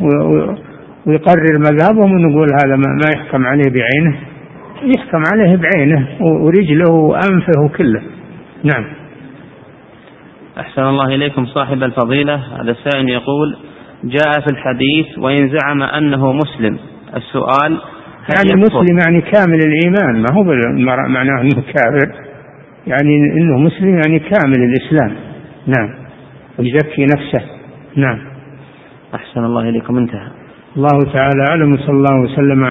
ويقرر مذهبهم ونقول هذا ما يحكم عليه بعينه؟ يحكم عليه بعينه ورجله وأنفه كله. نعم. أحسن الله إليكم صاحب الفضيلة، هذا السائل يقول: جاء في الحديث وإن زعم أنه مسلم، السؤال: يعني مسلم يعني كامل الإيمان، ما هو معناه أنه كافر، يعني أنه مسلم يعني كامل الإسلام. نعم، ويزكي نفسه. نعم. أحسن الله إليكم، انتهى. الله تعالى أعلم، صلى الله وسلم.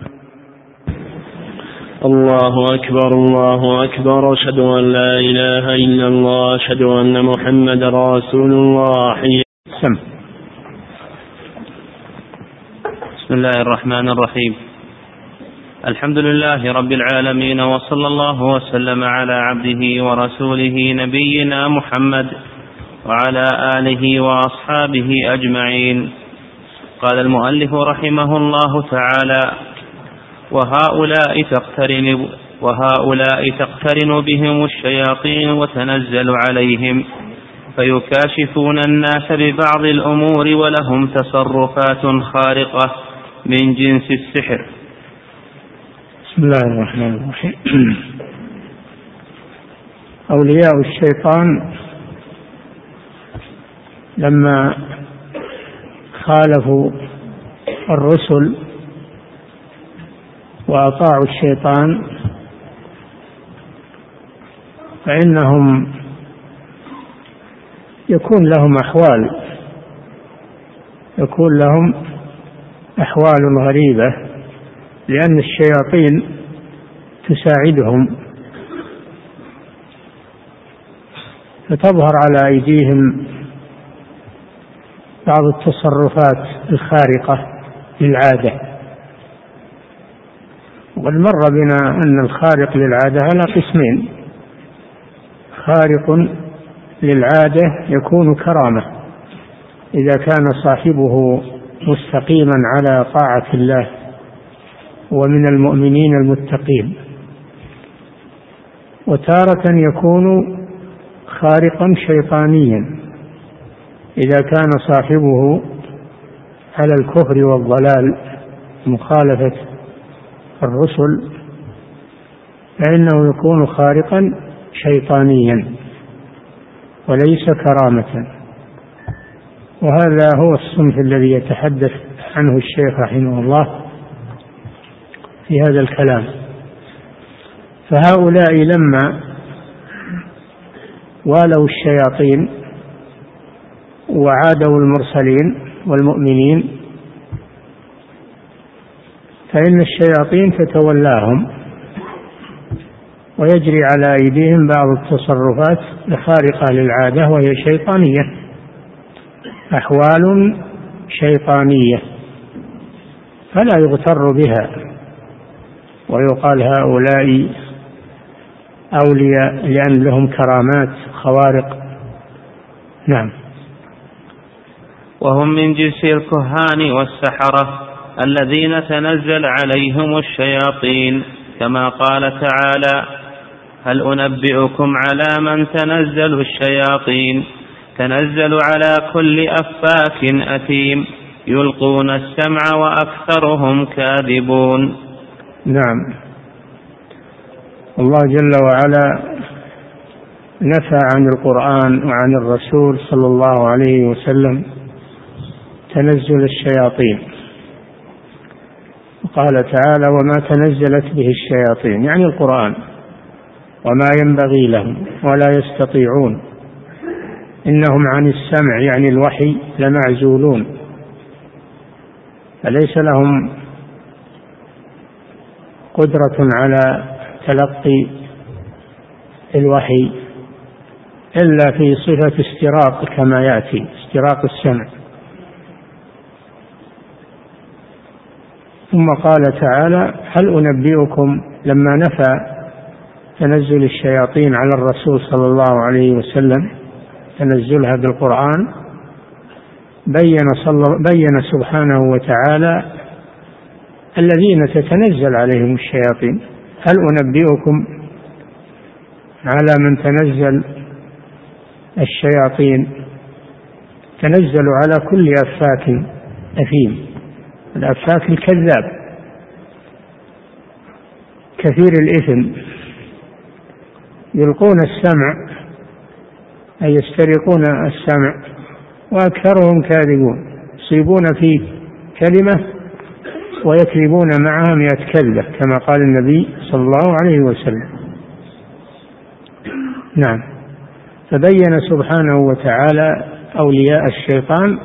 الله أكبر، الله أكبر، أشهد أن لا إله إلا الله، أشهد أن محمد رسول الله. سم. بسم الله الرحمن الرحيم، الحمد لله رب العالمين، وصلى الله وسلم على عبده ورسوله نبينا محمد وعلى آله وأصحابه أجمعين. قال المؤلف رحمه الله تعالى: وهؤلاء تقترن, وهؤلاء تقترن بهم الشياطين وتنزل عليهم فيكاشفون الناس ببعض الأمور، ولهم تصرفات خارقة من جنس السحر. بسم الله الرحمن الرحيم. أولياء الشيطان لما خالفوا الرسل وأطاعوا الشيطان فإنهم يكون لهم أحوال يكون لهم أحوال غريبة، لأن الشياطين تساعدهم، فتظهر على أيديهم بعض التصرفات الخارقة للعادة. وقد مر بنا أن الخارق للعادة على قسمين: خارق للعادة يكون كرامة إذا كان صاحبه مستقيما على طاعة الله ومن المؤمنين المتقين، وتارة يكون خارقا شيطانيا إذا كان صاحبه على الكفر والضلال مخالفة الرسل، فإنه يكون خارقا شيطانيا وليس كرامة. وهذا هو الصنف الذي يتحدث عنه الشيخ رحمه الله في هذا الكلام. فهؤلاء لما والوا الشياطين وعادوا المرسلين والمؤمنين فإن الشياطين تتولاهم ويجري على أيديهم بعض التصرفات الخارقة للعادة وهي شيطانية، أحوال شيطانية، فلا يغتر بها ويقال هؤلاء أولياء لأن لهم كرامات خوارق. نعم. وهم من جنس الكهان والسحرة الذين تنزل عليهم الشياطين، كما قال تعالى: هل أنبئكم على من تنزل الشياطين تنزل على كل أفاك أثيم يلقون السمع وأكثرهم كاذبون. نعم. الله جل وعلا نفى عن القرآن وعن الرسول صلى الله عليه وسلم تنزل الشياطين، قال تعالى: وما تنزلت به الشياطين، يعني القرآن، وما ينبغي لهم ولا يستطيعون، إنهم عن السمع يعني الوحي لمعزولون، فليس لهم قدرة على تلقي الوحي إلا في صفة استراق كما يأتي، استراق السمع. ثم قال تعالى: هل أنبئكم، لما نفى تنزل الشياطين على الرسول صلى الله عليه وسلم تنزلها بالقرآن، بين, صلى بين سبحانه وتعالى الذين تتنزل عليهم الشياطين. هل أنبئكم على من تنزل الشياطين؟ تنزل على كل أفاك أثيم، الأفاك الكذاب كثير الإثم، يلقون السمع أي يسترقون السمع وأكثرهم كاذبون، يصيبون في كلمة ويكذبون معها مئة كذبة كما قال النبي صلى الله عليه وسلم. نعم. فبين سبحانه وتعالى أولياء الشيطان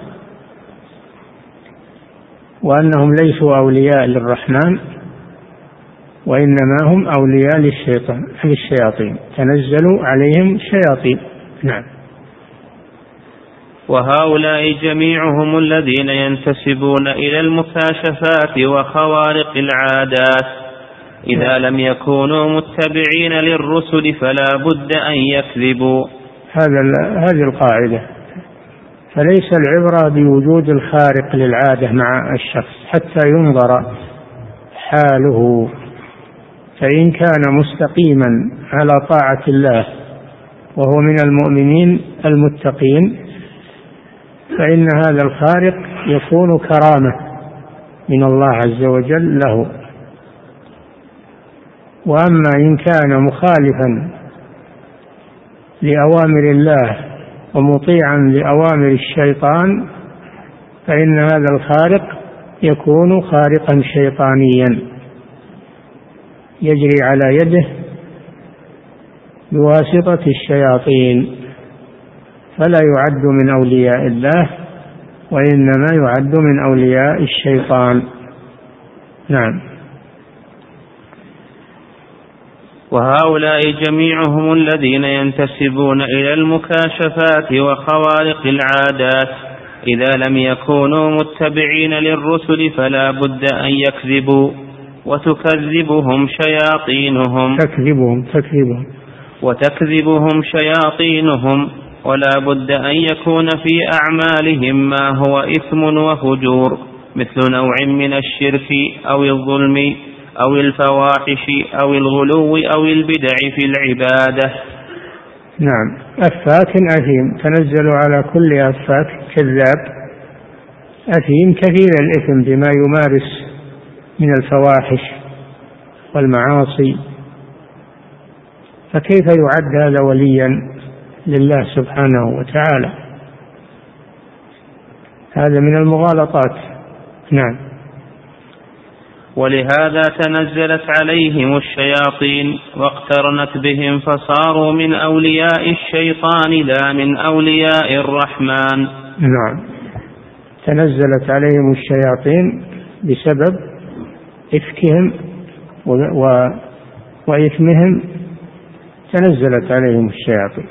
وأنهم ليسوا أولياء للرحمن، وإنما هم أولياء للشيطان للشياطين، تنزلوا عليهم الشياطين. نعم. وهؤلاء جميعهم الذين ينتسبون إلى المكاشفات وخوارق العادات إذا لم يكونوا متبعين للرسل فلا بد أن يكذبوا. هذه القاعدة، فليس العبرة بوجود الخارق للعادة مع الشخص حتى ينظر حاله، فإن كان مستقيما على طاعة الله وهو من المؤمنين المتقين فإن هذا الخارق يكون كرامة من الله عز وجل له. وأما إن كان مخالفا لأوامر الله ومطيعا لأوامر الشيطان فإن هذا الخارق يكون خارقا شيطانيا يجري على يده بواسطة الشياطين، فلا يعد من أولياء الله وإنما يعد من أولياء الشيطان. نعم. وهؤلاء جميعهم الذين ينتسبون إلى المكاشفات وخوارق العادات إذا لم يكونوا متبعين للرسل فلا بد أن يكذبوا، وتكذبهم شياطينهم تكذبهم تكذبهم وتكذبهم شياطينهم ولا بد أن يكون في أعمالهم ما هو إثم وفجور، مثل نوع من الشرك أو الظلم أو الفواحش أو الغلو أو البدع في العبادة. نعم. أفاك أثيم، تنزل على كل أفاك كذاب أثيم كثير الإثم بما يمارس من الفواحش والمعاصي، فكيف يعد هذا وليا لله سبحانه وتعالى؟ هذا من المغالطات. نعم. ولهذا تنزلت عليهم الشياطين واقترنت بهم فصاروا من أولياء الشيطان لا من أولياء الرحمن. نعم. تنزلت عليهم الشياطين بسبب إفكهم و... وإثمهم تنزلت عليهم الشياطين.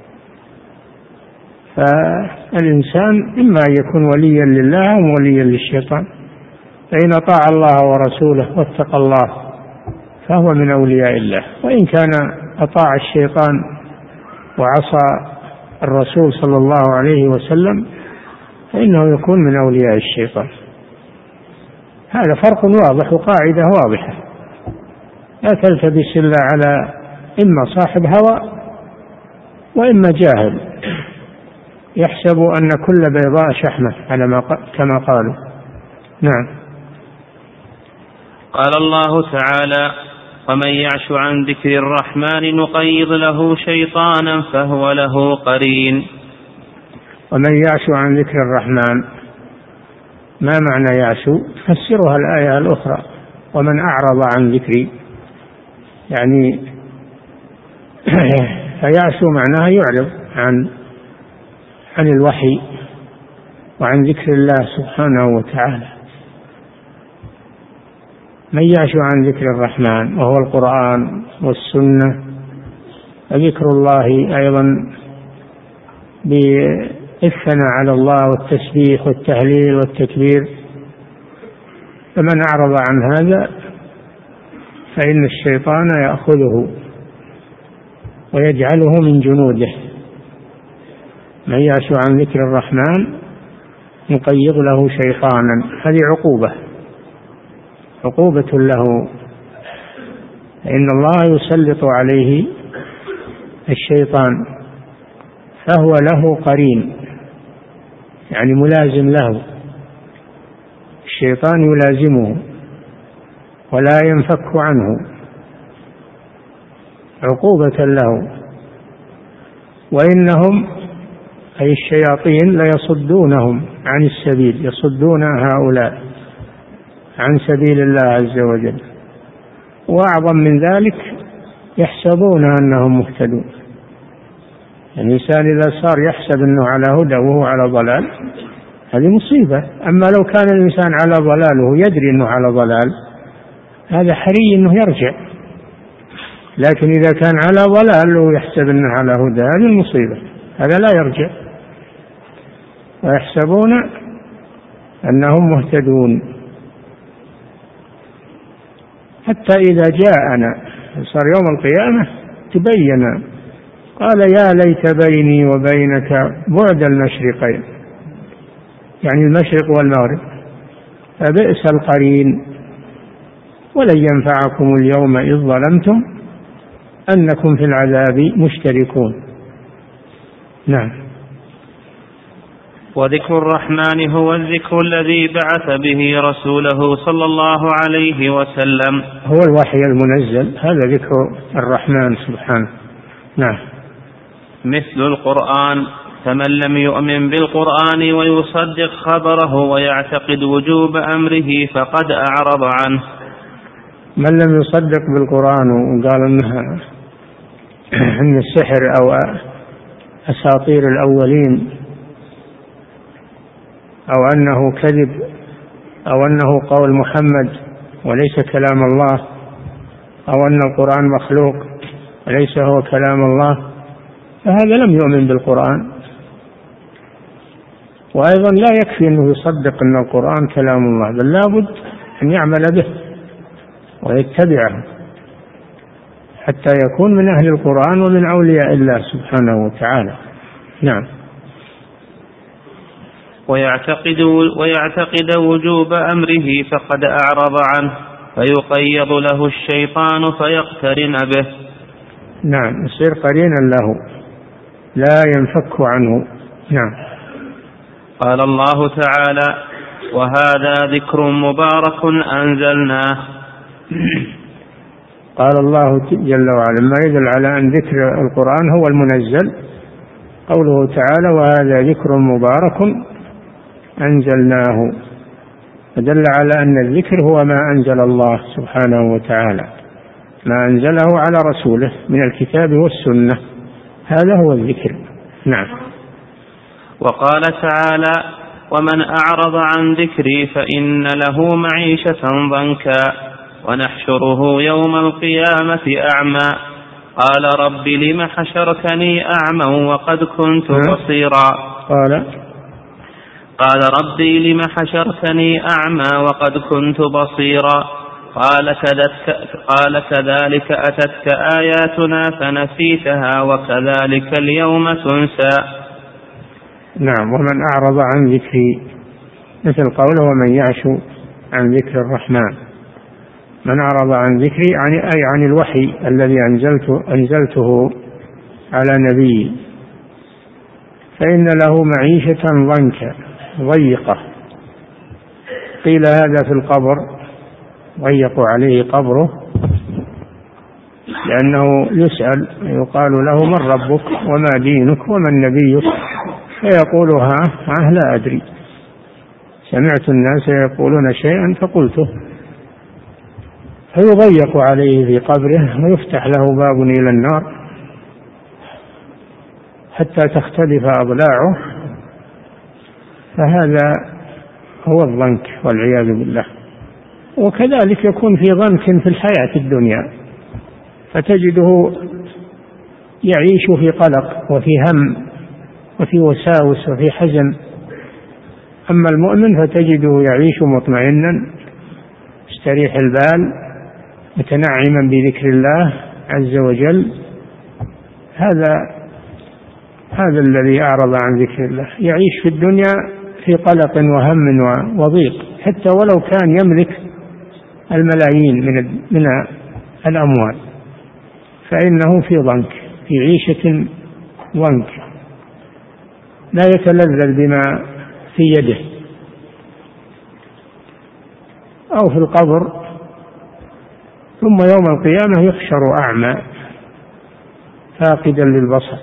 فالإنسان إما يكون وليا لله أو وليا للشيطان، فإن أطاع الله ورسوله واتقى الله فهو من أولياء الله، وإن كان أطاع الشيطان وعصى الرسول صلى الله عليه وسلم فإنه يكون من أولياء الشيطان. هذا فرق واضح وقاعدة واضحة، لا تلتبس إلا على إما صاحب هوى وإما جاهل يحسب أن كل بيضاء شحمة على ما كما قالوا. نعم. قال الله تعالى: ومن يعش عن ذكر الرحمن نقيض له شيطانا فهو له قرين. ومن يعش عن ذكر الرحمن، ما معنى يعش؟ تفسرها الآية الأخرى: ومن أعرض عن ذكري، يعني فيعش معناها يعرض عن عن الوحي وعن ذكر الله سبحانه وتعالى. من يعش عن ذكر الرحمن وهو القرآن والسنة، وذكر الله أيضا بالثناء على الله والتسبيح والتهليل والتكبير، فمن أعرض عن هذا فإن الشيطان يأخذه ويجعله من جنوده. من يعش عن ذكر الرحمن نقيض له شيطانا، هذه عقوبة عقوبة له، إن الله يسلط عليه الشيطان فهو له قرين، يعني ملازم له، الشيطان يلازمه ولا ينفك عنه، عقوبة له. وإنهم أي الشياطين ليصدونهم عن السبيل، يصدون هؤلاء عن سبيل الله عز وجل، وأعظم من ذلك يحسبون أنهم مهتدون. الإنسان إذا صار يحسب أنه على هدى وهو على ضلال هذه مصيبة. أما لو كان الإنسان على ضلال وهو يدري أنه على ضلال هذا حري أنه يرجع، لكن إذا كان على ضلال ويحسب أنه على هدى هذه المصيبة، هذا لا يرجع. ويحسبون أنهم مهتدون، حتى إذا جاءنا صار يوم القيامة تبين قال يا ليت بيني وبينك بعد المشرقين، يعني المشرق والمغرب، فبئس القرين ولن ينفعكم اليوم إذ ظلمتم أنكم في العذاب مشتركون. نعم. وذكر الرحمن هو الذكر الذي بعث به رسوله صلى الله عليه وسلم، هو الوحي المنزل، هذا ذكر الرحمن سبحانه. نعم. مثل القرآن، فمن لم يؤمن بالقرآن ويصدق خبره ويعتقد وجوب أمره فقد أعرض عنه. من لم يصدق بالقرآن وقال إنها إن السحر أو أساطير الأولين أو أنه كذب أو أنه قول محمد وليس كلام الله، أو أن القرآن مخلوق وليس هو كلام الله، فهذا لم يؤمن بالقرآن. وأيضا لا يكفي أنه يصدق أن القرآن كلام الله، بل لابد أن يعمل به ويتبعه حتى يكون من أهل القرآن ومن أولياء الله سبحانه وتعالى. نعم. ويعتقد, ويعتقد وجوب أمره فقد أعرض عنه، فيقيض له الشيطان فيقترن به. نعم، يصير قرينا له لا ينفك عنه. نعم. قال الله تعالى: وهذا ذكر مبارك أنزلناه. قال الله جل وعلا ما يدل على أن ذكر القرآن هو المنزل، قوله تعالى: وهذا ذكر مبارك أنزلناه، فدل على أن الذكر هو ما أنزل الله سبحانه وتعالى، ما أنزله على رسوله من الكتاب والسنة، هذا هو الذكر. نعم. وقال تعالى: ومن أعرض عن ذكري فإن له معيشة ضنكا ونحشره يوم القيامة أعمى قال رب لم حشرتني أعمى وقد كنت بصيرا. قال قال ربي لم حشرتني أعمى وقد كنت بصيرا قال كذلك, قال كذلك أتتك آياتنا فنسيتها وكذلك اليوم تنسى. نعم. ومن أعرض عن ذكري، مثل قوله: ومن يعش عن ذكر الرحمن. من أعرض عن ذكري يعني أي عن الوحي الذي أنزلته, أنزلته على نبي فإن له معيشة ضنكا ضيقة. قيل هذا في القبر، ضيق عليه قبره، لأنه يسأل يقال له من ربك وما دينك ومن نبيك، فيقول ها ها لا أدري، سمعت الناس يقولون شيئا فقلته، فيضيق عليه في قبره ويفتح له باب إلى النار حتى تختلف أضلاعه، فهذا هو الضنك والعياذ بالله. وكذلك يكون في ضنك في الحياة الدنيا، فتجده يعيش في قلق وفي هم وفي وساوس وفي حزن. أما المؤمن فتجده يعيش مطمئنا مستريح البال متنعما بذكر الله عز وجل. هذا هذا الذي أعرض عن ذكر الله، يعيش في الدنيا في قلق وهم وضيق، حتى ولو كان يملك الملايين من من الأموال فإنه في ضنك، في عيشة ضنك، لا يتلذذ بما في يده. أو في القبر، ثم يوم القيامة يحشر أعمى فاقدا للبصر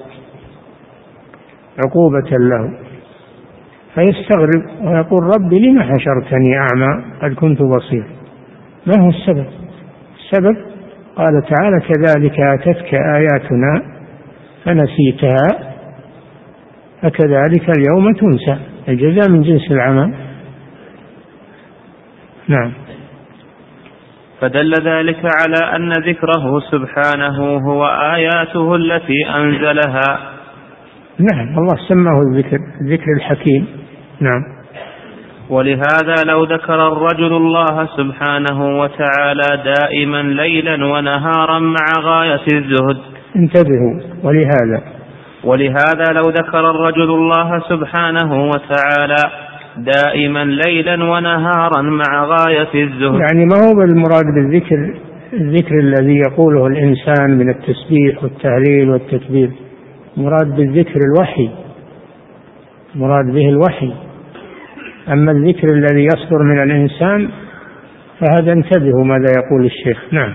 عقوبة له، فيستغرب ويقول ربي لم حشرتني أعمى قد كنت بصير؟ ما هو السبب؟ السبب قال تعالى كذلك أتتك آياتنا فنسيتها فكذلك اليوم تنسى. الجزاء من جنس العمل. نعم. فدل ذلك على أن ذكره سبحانه هو آياته التي أنزلها. نعم، الله سماه الذكر، الذكر الحكيم. نعم. ولهذا لو ذكر الرجل الله سبحانه وتعالى دائما ليلا ونهارا مع غاية الزهد. انتبهوا، ولهذا ولهذا لو ذكر الرجل الله سبحانه وتعالى دائما ليلا ونهارا مع غاية الزهد، يعني ما هو بالمراد بالذكر الذكر الذي يقوله الإنسان من التسبيح والتهليل والتكبير، مراد بالذكر الوحي، مراد به الوحي. أما الذكر الذي يصدر من الإنسان فهذا انتبهوا ماذا يقول الشيخ. نعم.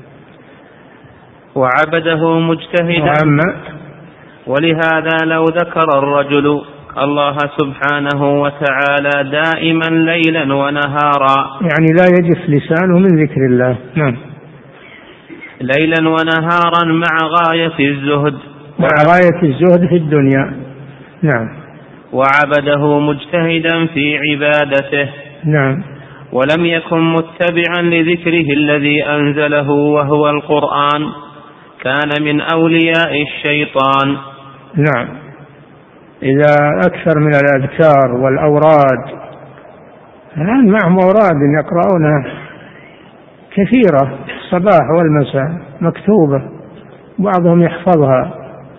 وعبده مجتهدا. وعما ولهذا لو ذكر الرجل الله سبحانه وتعالى دائما ليلا ونهارا، يعني لا يجف لسانه من ذكر الله. نعم. ليلا ونهارا مع غاية الزهد، مع غاية الزهد في الدنيا. نعم. وعبده مجتهدا في عبادته. نعم. ولم يكن متبعا لذكره الذي أنزله وهو القرآن، كان من أولياء الشيطان. نعم. إذا أكثر من الأذكار والأوراد، الآن معهم أوراد يقرؤونها كثيرة الصباح والمساء مكتوبة، بعضهم يحفظها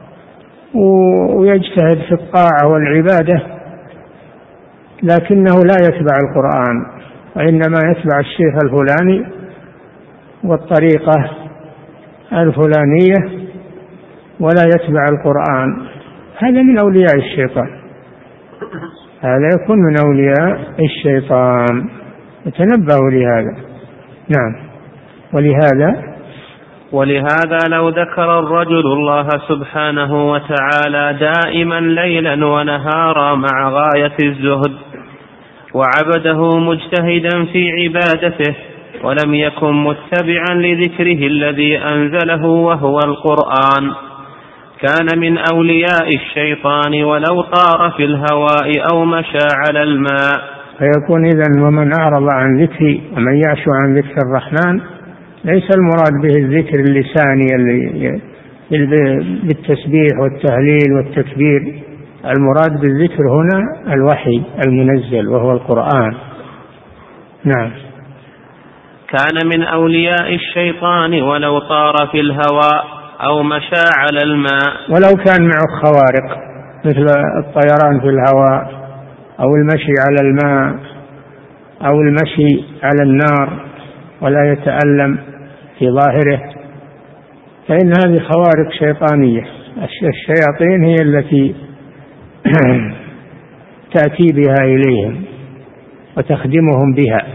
ويجتهد في الطاعة والعبادة، لكنه لا يتبع القرآن، وإنما يتبع الشيخ الفلاني والطريقة الفلانية ولا يتبع القرآن. هذا من أولياء الشيطان، هذا يكون من أولياء الشيطان، فتنبهوا لهذا. نعم. ولهذا ولهذا لو ذكر الرجل الله سبحانه وتعالى دائما ليلا ونهارا مع غاية الزهد، وعبده مجتهدا في عبادته، ولم يكن متبعا لذكره الذي أنزله وهو القرآن، كان من أولياء الشيطان ولو طار في الهواء أو مشى على الماء. فيكون إذن ومن أعرض عن ذكري ومن يعش عن ذكر الرحمن ليس المراد به الذكر اللساني بالتسبيح والتهليل والتكبير، المراد بالذكر هنا الوحي المنزل وهو القرآن. نعم. كان من أولياء الشيطان ولو طار في الهواء أو مشى على الماء، ولو كان معه خوارق مثل الطيران في الهواء أو المشي على الماء أو المشي على النار ولا يتألم في ظاهره، فإن هذه خوارق شيطانية. الشياطين هي التي تأتي بها إليهم وتخدمهم بها،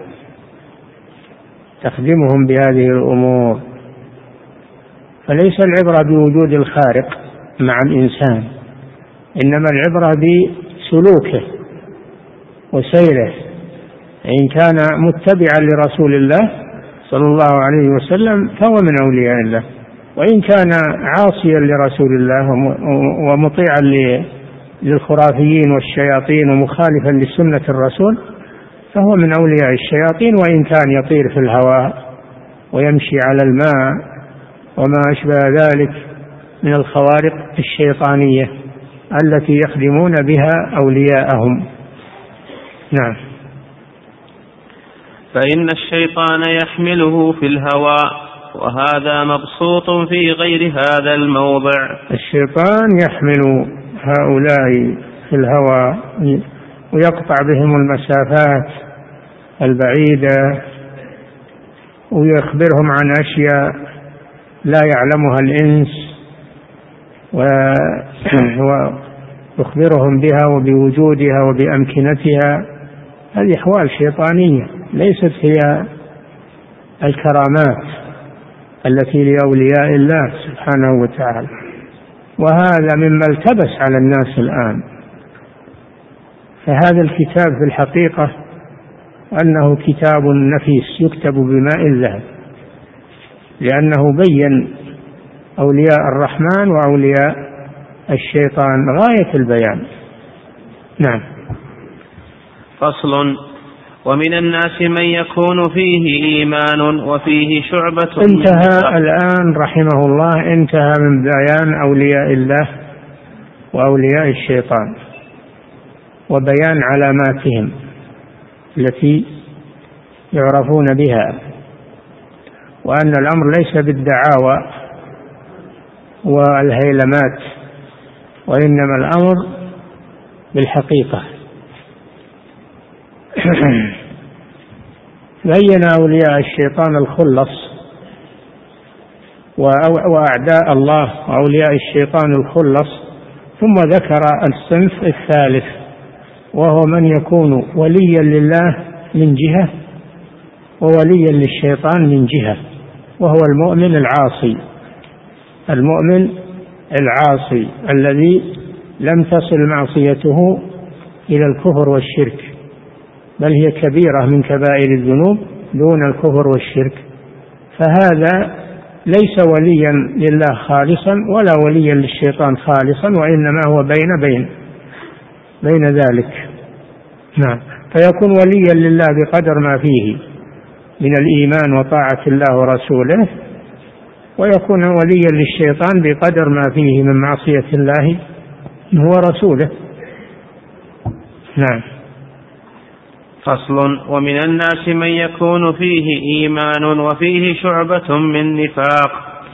تخدمهم بهذه الأمور. فليس العبرة بوجود الخارق مع الإنسان، إنما العبرة بسلوكه وسيره، إن كان متبعا لرسول الله صلى الله عليه وسلم فهو من أولياء الله، وإن كان عاصيا لرسول الله ومطيعا للخرافيين والشياطين ومخالفا لسنة الرسول فهو من أولياء الشياطين، وإن كان يطير في الهواء ويمشي على الماء وما أشبه ذلك من الخوارق الشيطانية التي يخدمون بها أولياءهم. نعم. فإن الشيطان يحمله في الهواء، وهذا مبسوط في غير هذا الموضع. الشيطان يحمل هؤلاء في الهواء ويقطع بهم المسافات البعيدة ويخبرهم عن أشياء لا يعلمها الإنس ويخبرهم بها وبوجودها وبأمكنتها. هذه أحوال شيطانية ليست هي الكرامات التي لأولياء الله سبحانه وتعالى، وهذا مما التبس على الناس الآن. فهذا الكتاب في الحقيقة أنه كتاب نفيس يكتب بماء الذهب، لأنه بين أولياء الرحمن وأولياء الشيطان غاية البيان. نعم. فصل. ومن الناس من يكون فيه إيمان وفيه شعبة. انتهى الآن رحمه الله، انتهى من بيان أولياء الله وأولياء الشيطان وبيان علاماتهم التي يعرفون بها، وأن الأمر ليس بالدعاوى والهيلمات، وإنما الأمر بالحقيقة. بين أولياء الشيطان الخلص وأعداء الله وأولياء الشيطان الخلص، ثم ذكر الصنف الثالث وهو من يكون وليا لله من جهة ووليا للشيطان من جهة، وهو المؤمن العاصي، المؤمن العاصي الذي لم تصل معصيته إلى الكفر والشرك، بل هي كبيرة من كبائر الذنوب دون الكفر والشرك، فهذا ليس وليا لله خالصا ولا وليا للشيطان خالصا، وإنما هو بين بين بين ذلك. نعم. فيكون وليا لله بقدر ما فيه من الإيمان وطاعة الله ورسوله، ويكون وليا للشيطان بقدر ما فيه من معصية الله ورسوله. نعم. فصل. ومن الناس من يكون فيه إيمان وفيه شعبة من نفاق،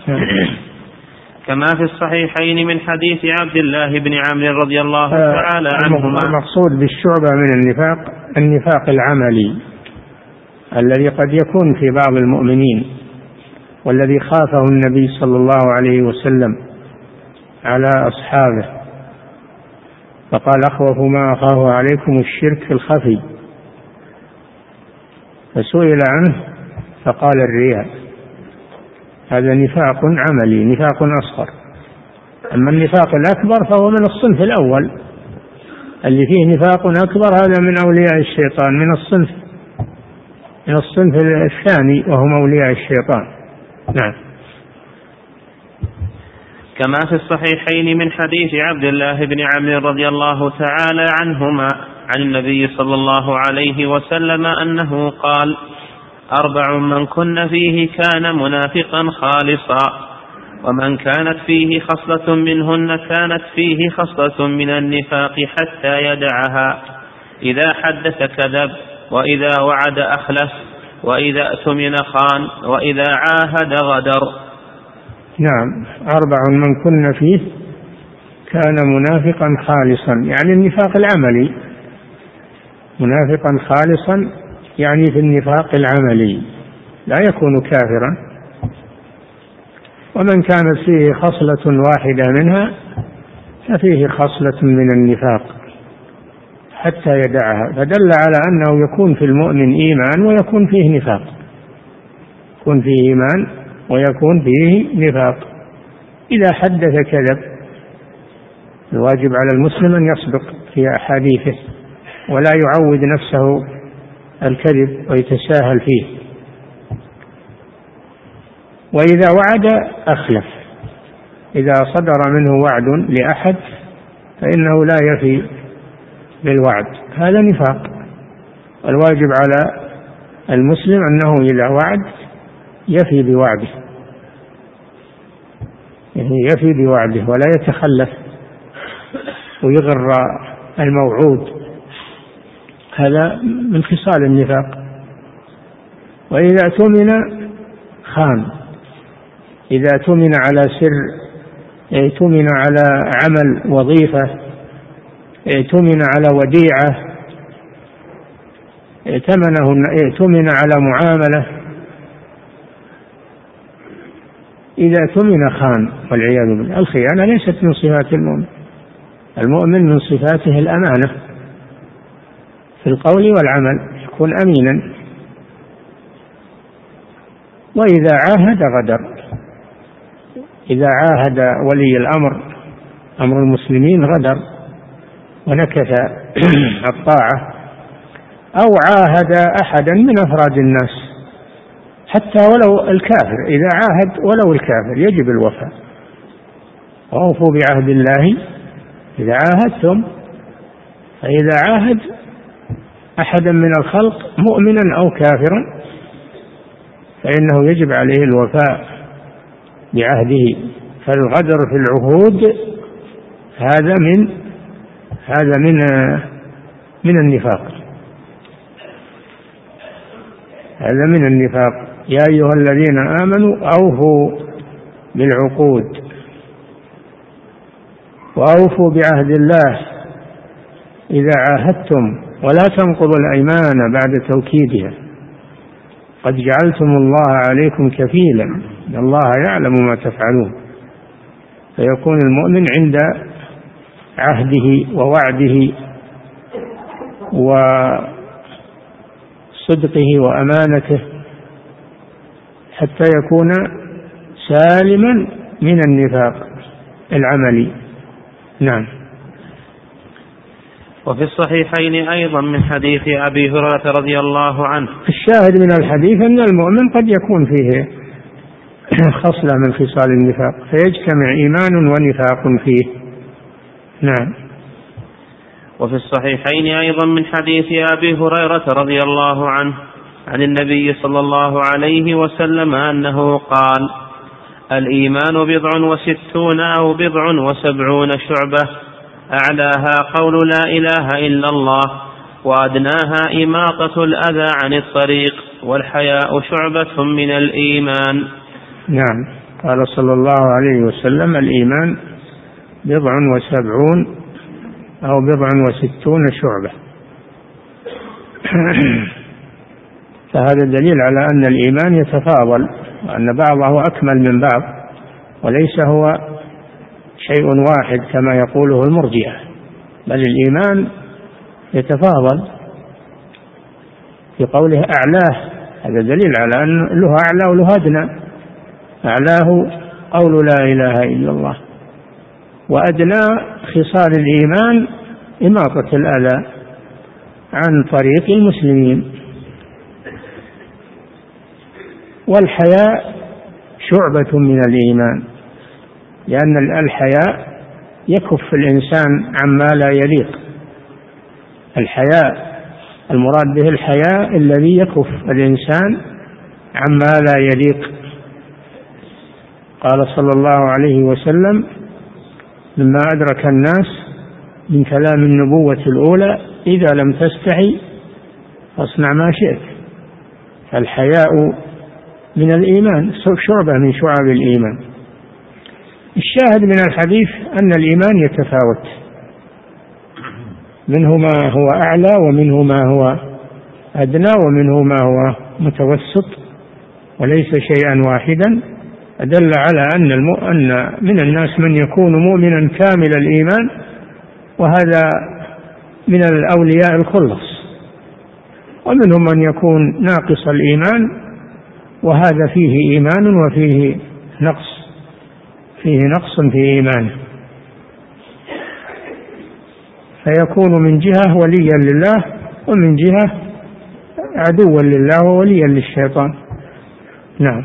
كما في الصحيحين من حديث عبد الله بن عمرو رضي الله تعالى عنهما. المقصود بالشعبة من النفاق النفاق العملي الذي قد يكون في بعض المؤمنين، والذي خافه النبي صلى الله عليه وسلم على أصحابه، فقال: أخوف ما أخاف عليكم الشرك في الخفي، فسئل عنه فقال: الرياء. هذا نفاق عملي، نفاق أصغر. أما النفاق الأكبر فهو من الصنف الأول، اللي فيه نفاق أكبر هذا من أولياء الشيطان، من الصنف من الصنف الثاني وهم أولياء الشيطان. نعم. كما في الصحيحين من حديث عبد الله بن عمرو رضي الله تعالى عنهما عن النبي صلى الله عليه وسلم أنه قال: أربع من كن فيه كان منافقا خالصا، ومن كانت فيه خصلة منهن كانت فيه خصلة من النفاق حتى يدعها: إذا حدث كذب، وإذا وعد أخلف، وإذا اؤتمن خان، وإذا عاهد غدر. نعم. أربع من كن فيه كان منافقا خالصا، يعني النفاق العملي، منافقا خالصا يعني في النفاق العملي، لا يكون كافرا. ومن كانت فيه خصلة واحدة منها ففيه خصلة من النفاق حتى يدعها، فدل على أنه يكون في المؤمن إيمان ويكون فيه نفاق، يكون فيه إيمان ويكون فيه نفاق. إذا حدث كذب. الواجب على المسلم أن يصدق في أحاديثه ولا يعود نفسه الكذب ويتساهل فيه. وإذا وعد أخلف، إذا صدر منه وعد لأحد فإنه لا يفي بالوعد، هذا نفاق. الواجب على المسلم أنه إذا وعد يفي بوعده، يعني يفي بوعده ولا يتخلف ويغر الموعود، هذا من خصال النفاق. وإذا اؤتمن خان، إذا اؤتمن على سر، اؤتمن على عمل وظيفة، اؤتمن على وديعة، اؤتمن على معاملة، إذا اؤتمن خان والعياذ بالله. الخيانة ليست من صفات المؤمن، المؤمن من صفاته الأمانة في القول والعمل، يكون أمينا. وإذا عاهد غدر، إذا عاهد ولي الأمر أمر المسلمين غدر ونكث الطاعة، أو عاهد أحدا من أفراد الناس حتى ولو الكافر، إذا عاهد ولو الكافر يجب الوفاء. وأوفوا بعهد الله إذا عاهدتم. فإذا عاهد أحدا من الخلق مؤمنا أو كافرا فإنه يجب عليه الوفاء بعهده. فالغدر في العهود هذا من هذا من من النفاق، هذا من النفاق. يا أيها الذين آمنوا أوفوا بالعقود وأوفوا بعهد الله إذا عاهدتم ولا تنقضوا الأيمان بعد توكيدها قد جعلتم الله عليكم كفيلا إن الله يعلم ما تفعلون. فيكون المؤمن عند عهده ووعده وصدقه وأمانته حتى يكون سالما من النفاق العملي. نعم. وفي الصحيحين أيضا من حديث أبي هريرة رضي الله عنه. الشاهد من الحديث أن المؤمن قد يكون فيه خصلة من خصال النفاق فيجتمع إيمان ونفاق فيه. نعم. وفي الصحيحين أيضا من حديث أبي هريرة رضي الله عنه عن النبي صلى الله عليه وسلم أنه قال: الإيمان بضع وستون أو بضع وسبعون شعبة، أعلاها قول لا إله إلا الله، وأدناها إماطة الأذى عن الطريق، والحياء شعبة من الإيمان. نعم. قال صلى الله عليه وسلم: الإيمان بضع وسبعون أو بضع وستون شعبة. فهذا دليل على أن الإيمان يتفاضل وأن بعضه أكمل من بعض وليس هو شيء واحد كما يقوله المرجئة، بل الإيمان يتفاضل. في قوله أعلاه هذا دليل على أن له أعلى وله أدنى. أعلاه قول لا إله إلا الله، وأدنى خصال الإيمان إماطة الأذى عن طريق المسلمين. والحياء شعبة من الإيمان، لأن الحياء يكف الإنسان عما لا يليق. الحياء المراد به الحياء الذي يكف الإنسان عما لا يليق. قال صلى الله عليه وسلم: مما أدرك الناس من كلام النبوة الأولى: إذا لم تستحي فاصنع ما شئت. فالحياء من الإيمان، شعبة من شعب الإيمان. الشاهد من الحديث أن الإيمان يتفاوت، منه ما هو أعلى ومنه ما هو أدنى ومنه ما هو متوسط وليس شيئا واحدا، أدل على أن, أن من الناس من يكون مؤمنا كامل الإيمان، وهذا من الأولياء الخلص، ومنهم من يكون ناقص الإيمان، وهذا فيه إيمان وفيه نقص، فيه نقص في إيمانه، فيكون من جهة وليا لله ومن جهة عدوا لله ووليا للشيطان. نعم.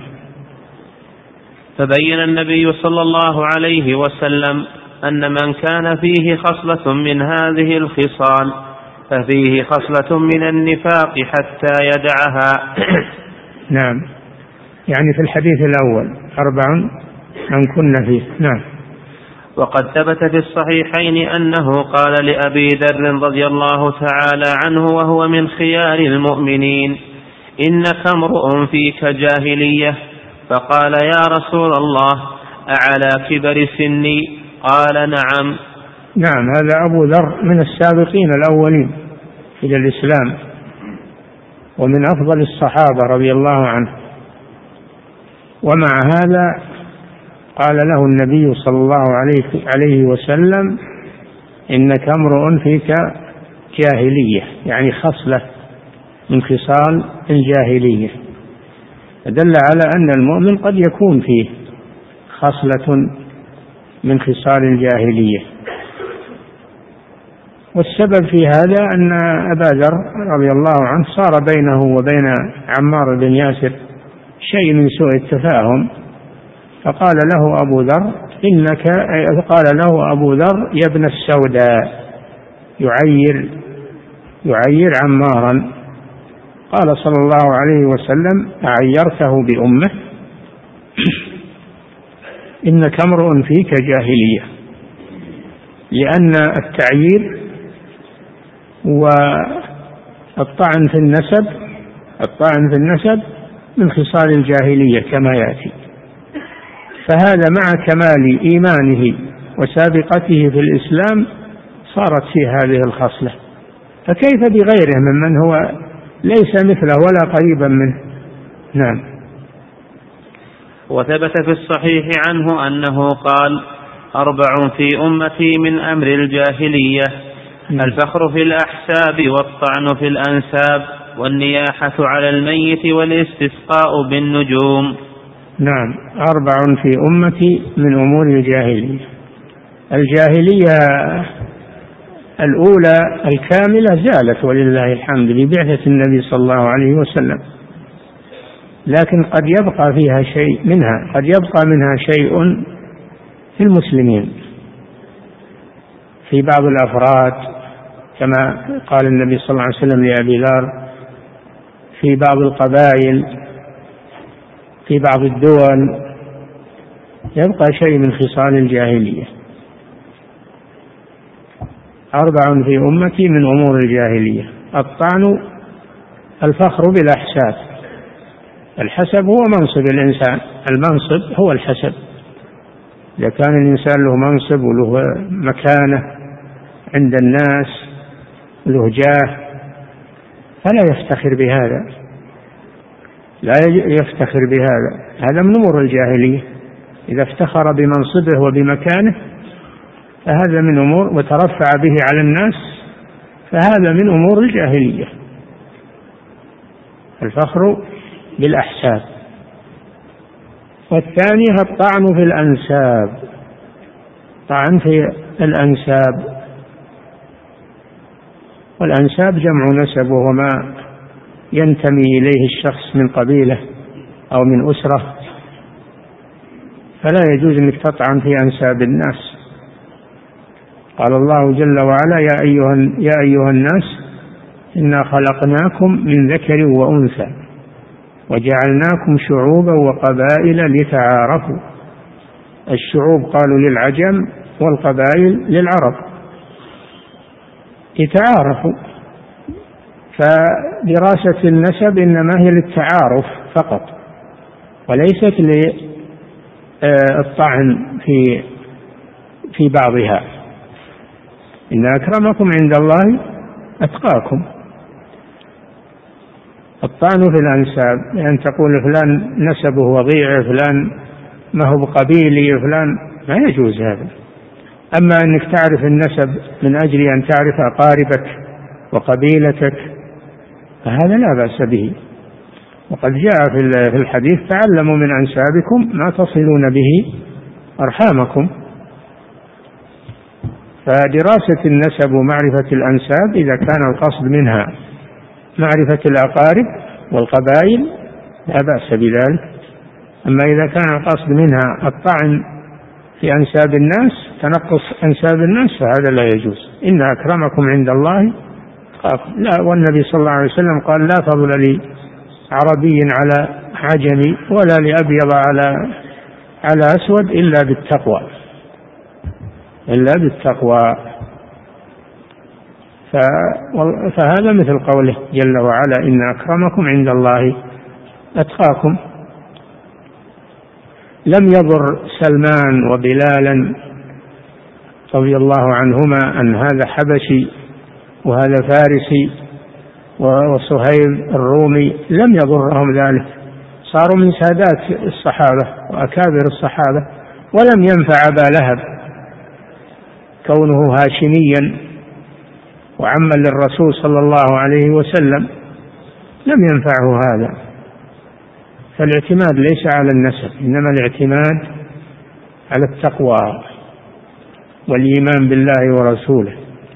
فبين النبي صلى الله عليه وسلم أن من كان فيه خصلة من هذه الخصال ففيه خصلة من النفاق حتى يدعها. نعم، يعني في الحديث الأول أربع من كن فيه. نعم. وقد ثبت في الصحيحين أنه قال لأبي ذر رضي الله تعالى عنه وهو من خيار المؤمنين: إنك امرؤ فيك جاهلية. فقال: يا رسول الله، أعلى كبر سني؟ قال: نعم. نعم، هذا أبو ذر من السابقين الأولين إلى الإسلام، ومن أفضل الصحابة رضي الله عنه، ومع هذا قال له النبي صلى الله عليه وسلم: إنك امرؤ فيك جاهلية، يعني خصلة من خصال الجاهلية، دل على أن المؤمن قد يكون فيه خصلة من خصال الجاهلية. والسبب في هذا أن أبا ذر رضي الله عنه صار بينه وبين عمار بن ياسر شيء من سوء التفاهم، فقال له أبو ذر إنك قال له أبو ذر: يا ابن السوداء، يعير يعير عمارا. قال صلى الله عليه وسلم: أعيرته بأمه؟ إنك امرؤ فيك جاهلية، لأن التعيير والطعن في النسب الطعن في النسب من خصال الجاهلية كما يأتي، فهذا مع كمال إيمانه وسابقته في الإسلام صارت فيه هذه الخصلة، فكيف بغيره ممن هو ليس مثله ولا قريبا منه. نعم. وثبت في الصحيح عنه أنه قال: أربع في أمتي من أمر الجاهلية: الفخر في الأحساب، والطعن في الأنساب، والنياحة على الميت، والاستسقاء بالنجوم. نعم، أربع في أمتي من أمور الجاهلية. الجاهلية الأولى الكاملة زالت ولله الحمد ببعثة النبي صلى الله عليه وسلم، لكن قد يبقى فيها شيء منها قد يبقى منها شيء في المسلمين في بعض الأفراد، كما قال النبي صلى الله عليه وسلم لأبي ذر: في بعض القبائل، في بعض الدول يبقى شيء من خصال الجاهلية. أربع في أمتي من أمور الجاهلية: الطعن، الفخر بالأحساب. الحسب هو منصب الإنسان، المنصب هو الحسب. إذا كان الإنسان له منصب وله مكانة عند الناس له جاه فلا يفتخر بهذا، لا يفتخر بهذا، هذا من أمور الجاهلية. إذا افتخر بمنصبه وبمكانه فهذا من أمور، وترفع به على الناس فهذا من أمور الجاهلية، الفخر بالأحساب. والثاني الطعن في الأنساب، طعن في الأنساب، والأنساب جمع نسب، وهو ما ينتمي إليه الشخص من قبيلة أو من أسرة، فلا يجوز أنك تطعن في أنساب الناس. قال الله جل وعلا: يا أيها, يا أيها الناس إنا خلقناكم من ذكر وأنثى وجعلناكم شعوبا وقبائل لتعارفوا. الشعوب قالوا للعجم، والقبائل للعرب، لتعارفوا. فدراسة النسب إنما هي للتعارف فقط، وليست للطعن في في بعضها. إن أكرمكم عند الله أتقاكم. الطعن في الأنساب، أن يعني تقول فلان نسبه وضيع، فلان ما هو بقبيلي، فلان ما يجوز هذا. أما أنك تعرف النسب من أجل أن تعرف أقاربك وقبيلتك فهذا لا بأس به. وقد جاء في الحديث تعلموا من أنسابكم ما تصلون به أرحامكم. فدراسة النسب ومعرفة الأنساب إذا كان القصد منها معرفة الأقارب والقبائل لا بأس بذلك. أما إذا كان القصد منها الطعن في أنساب الناس، تنقص أنساب الناس، فهذا لا يجوز. إن أكرمكم عند الله لا. والنبي صلى الله عليه وسلم قال لا فضل لعربي على عجمي ولا لأبيض على على أسود إلا بالتقوى إلا بالتقوى. فهذا مثل قوله جل وعلا إن أكرمكم عند الله أتقاكم. لم يضر سلمان وبلالا رضي الله عنهما أن هذا حبشي وهذا فارسي وصهيب الرومي، لم يضرهم ذلك، صاروا من سادات الصحابة وأكابر الصحابة. ولم ينفع أبا لهب كونه هاشميا وعما للرسول صلى الله عليه وسلم، لم ينفعه هذا. فالاعتماد ليس على النسب، إنما الاعتماد على التقوى والإيمان بالله ورسوله.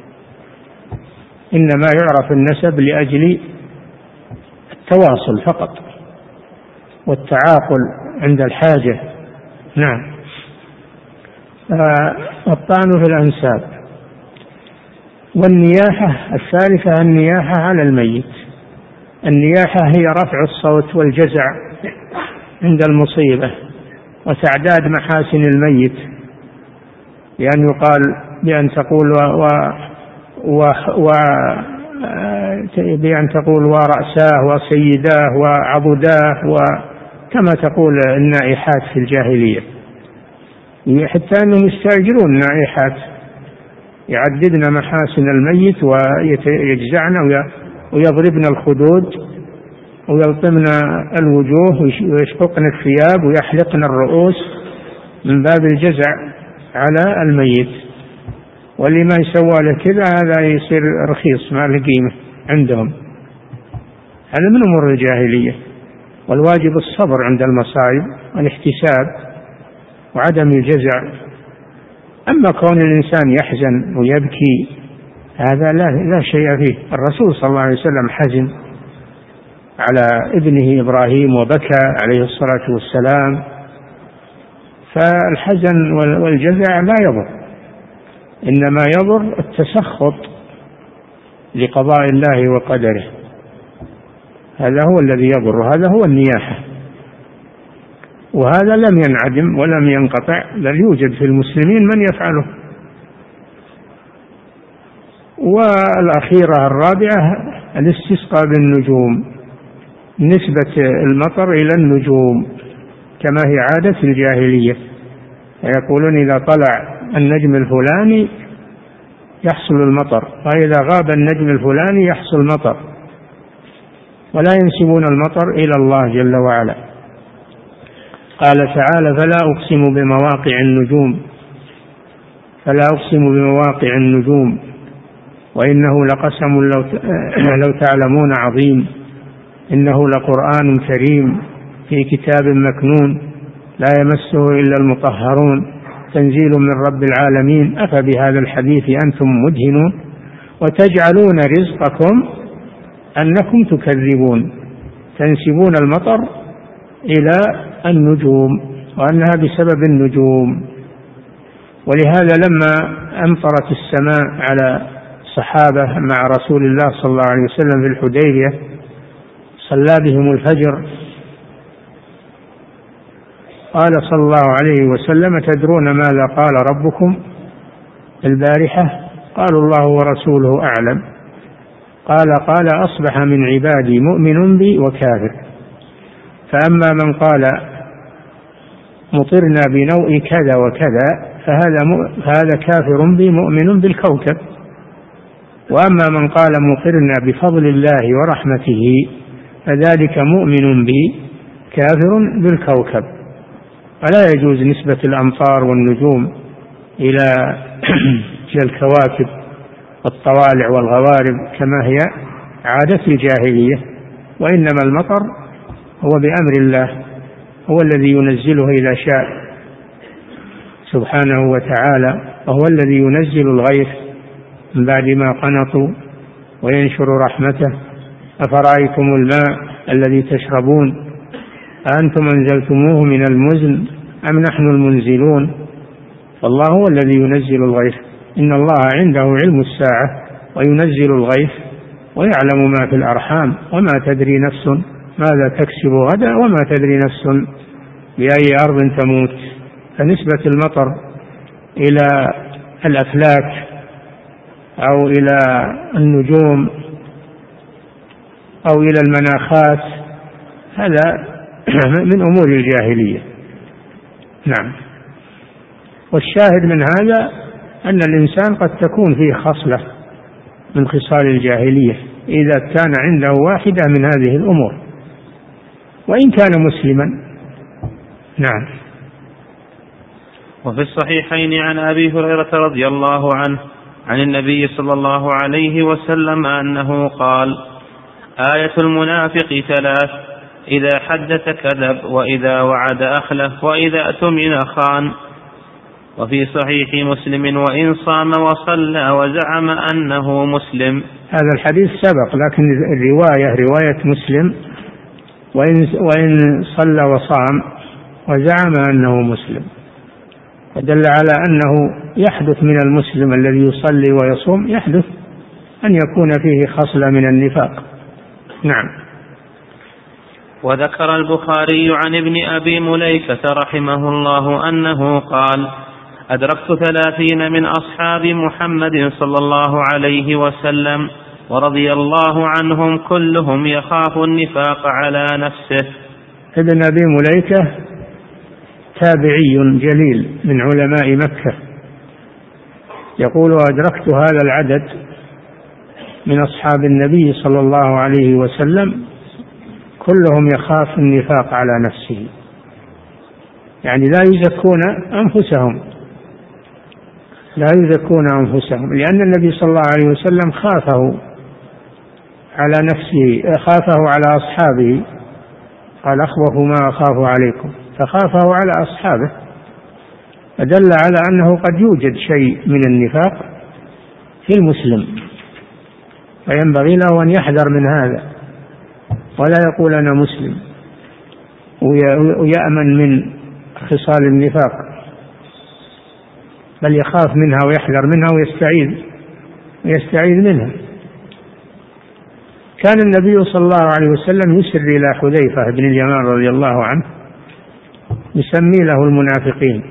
إنما يعرف النسب لأجل التواصل فقط والتعاقل عند الحاجة. نعم. الطعن في الأنساب. والنياحة الثالثة النياحة على الميت. النياحة هي رفع الصوت والجزع عند المصيبة وتعداد محاسن الميت، بأن يقال بأن تقول و, و, و بأن تقول ورأساه وسيداه وعضداه، وكما تقول النائحات في الجاهلية، حتى أنهم يستأجرون النائحات يعددن محاسن الميت ويجزعن ويضربن الخدود ويلطمن الوجوه ويشققن الثياب ويحلقن الرؤوس من باب الجزع على الميت. ولما يسوى له كذا هذا يصير رخيص ما له قيمة عندهم. هذا من أمور الجاهلية. والواجب الصبر عند المصائب والاحتساب وعدم الجزع. أما كون الإنسان يحزن ويبكي هذا لا, لا شيء فيه. الرسول صلى الله عليه وسلم حزن على ابنه إبراهيم وبكى عليه الصلاة والسلام. فالحزن والجزع لا يضر، إنما يضر التسخط لقضاء الله وقدره، هذا هو الذي يضر، وهذا هو النياحة. وهذا لم ينعدم ولم ينقطع، بل يوجد في المسلمين من يفعله. والأخيرة الرابعة الاستسقاء بالنجوم، نسبة المطر إلى النجوم كما هي عادة الجاهلية، يقولون إذا طلع النجم الفلاني يحصل المطر، وإذا غاب النجم الفلاني يحصل مطر، ولا ينسبون المطر إلى الله جل وعلا. قال تعالى فلا أقسم بمواقع النجوم فلا أقسم بمواقع النجوم وإنه لقسم لو, لو تعلمون عظيم إنه لقرآن كريم في كتاب مكنون لا يمسه إلا المطهرون تنزيل من رب العالمين أفبهذا الحديث أنتم مدهنون وتجعلون رزقكم أنكم تكذبون. تنسبون المطر إلى النجوم وأنها بسبب النجوم. ولهذا لما أمطرت السماء على صحابة مع رسول الله صلى الله عليه وسلم في الحديبية صلى بهم الفجر، قال صلى الله عليه وسلم تدرون ماذا قال ربكم البارحة؟ قالوا الله ورسوله أعلم. قال قال أصبح من عبادي مؤمن بي وكافر، فأما من قال مطرنا بنوء كذا وكذا فهذا, فهذا كافر بي مؤمن بالكوكب، وأما من قال مطرنا بفضل الله ورحمته فذلك مؤمن بي كافر بالكوكب. فلا يجوز نسبة الأمطار والنجوم إلى الكواكب والطوالع والغوارب كما هي عادة الجاهلية، وإنما المطر هو بأمر الله، هو الذي ينزله إذا شاء سبحانه وتعالى، وهو الذي ينزل الغيث من بعد ما قنطوا وينشر رحمته. أفرأيتم الماء الذي تشربون أأنتم أنزلتموه من المزن أم نحن المنزلون؟ فالله هو الذي ينزل الغيث. إن الله عنده علم الساعة وينزل الغيث ويعلم ما في الأرحام وما تدري نفس ماذا تكسب غدا وما تدري نفس بأي أرض تموت. فنسبة المطر إلى الأفلاك أو إلى النجوم أو إلى المناخات هذا من أمور الجاهلية. نعم. والشاهد من هذا أن الإنسان قد تكون فيه خصلة من خصال الجاهلية إذا كان عنده واحدة من هذه الأمور وإن كان مسلما. نعم. وفي الصحيحين عن أبي هريرة رضي الله عنه عن النبي صلى الله عليه وسلم أنه قال: آية المنافق ثلاث: إذا حدث كذب، وإذا وعد أخلف، وإذا اؤتمن خان. وفي صحيح مسلم: وإن صام وصلى وزعم أنه مسلم. هذا الحديث سبق، لكن الرواية رواية مسلم: وإن, وإن صلى وصام وزعم أنه مسلم، فدل على أنه يحدث من المسلم الذي يصلي ويصوم يحدث أن يكون فيه خصلة من النفاق. نعم. وذكر البخاري عن ابن أبي مليكة رحمه الله أنه قال: أدركت ثلاثين من أصحاب محمد صلى الله عليه وسلم ورضي الله عنهم كلهم يخاف النفاق على نفسه. ابن أبي مليكة تابعي جليل من علماء مكة، يقول: أدركت هذا العدد من أصحاب النبي صلى الله عليه وسلم كلهم يخاف النفاق على نفسه، يعني لا يزكون أنفسهم لا يزكون أنفسهم لأن النبي صلى الله عليه وسلم خافه على نفسه، خافه على أصحابه، قال: أخوف ما أخاف عليكم، فخافه على أصحابه، فدل على أنه قد يوجد شيء من النفاق في المسلم، فينبغي له أن يحذر من هذا ولا يقول أنا مسلم ويأمن من خصال النفاق، بل يخاف منها ويحذر منها ويستعيذ ويستعيذ منها. كان النبي صلى الله عليه وسلم يسر إلى حذيفة بن اليمان رضي الله عنه، يسمي له المنافقين،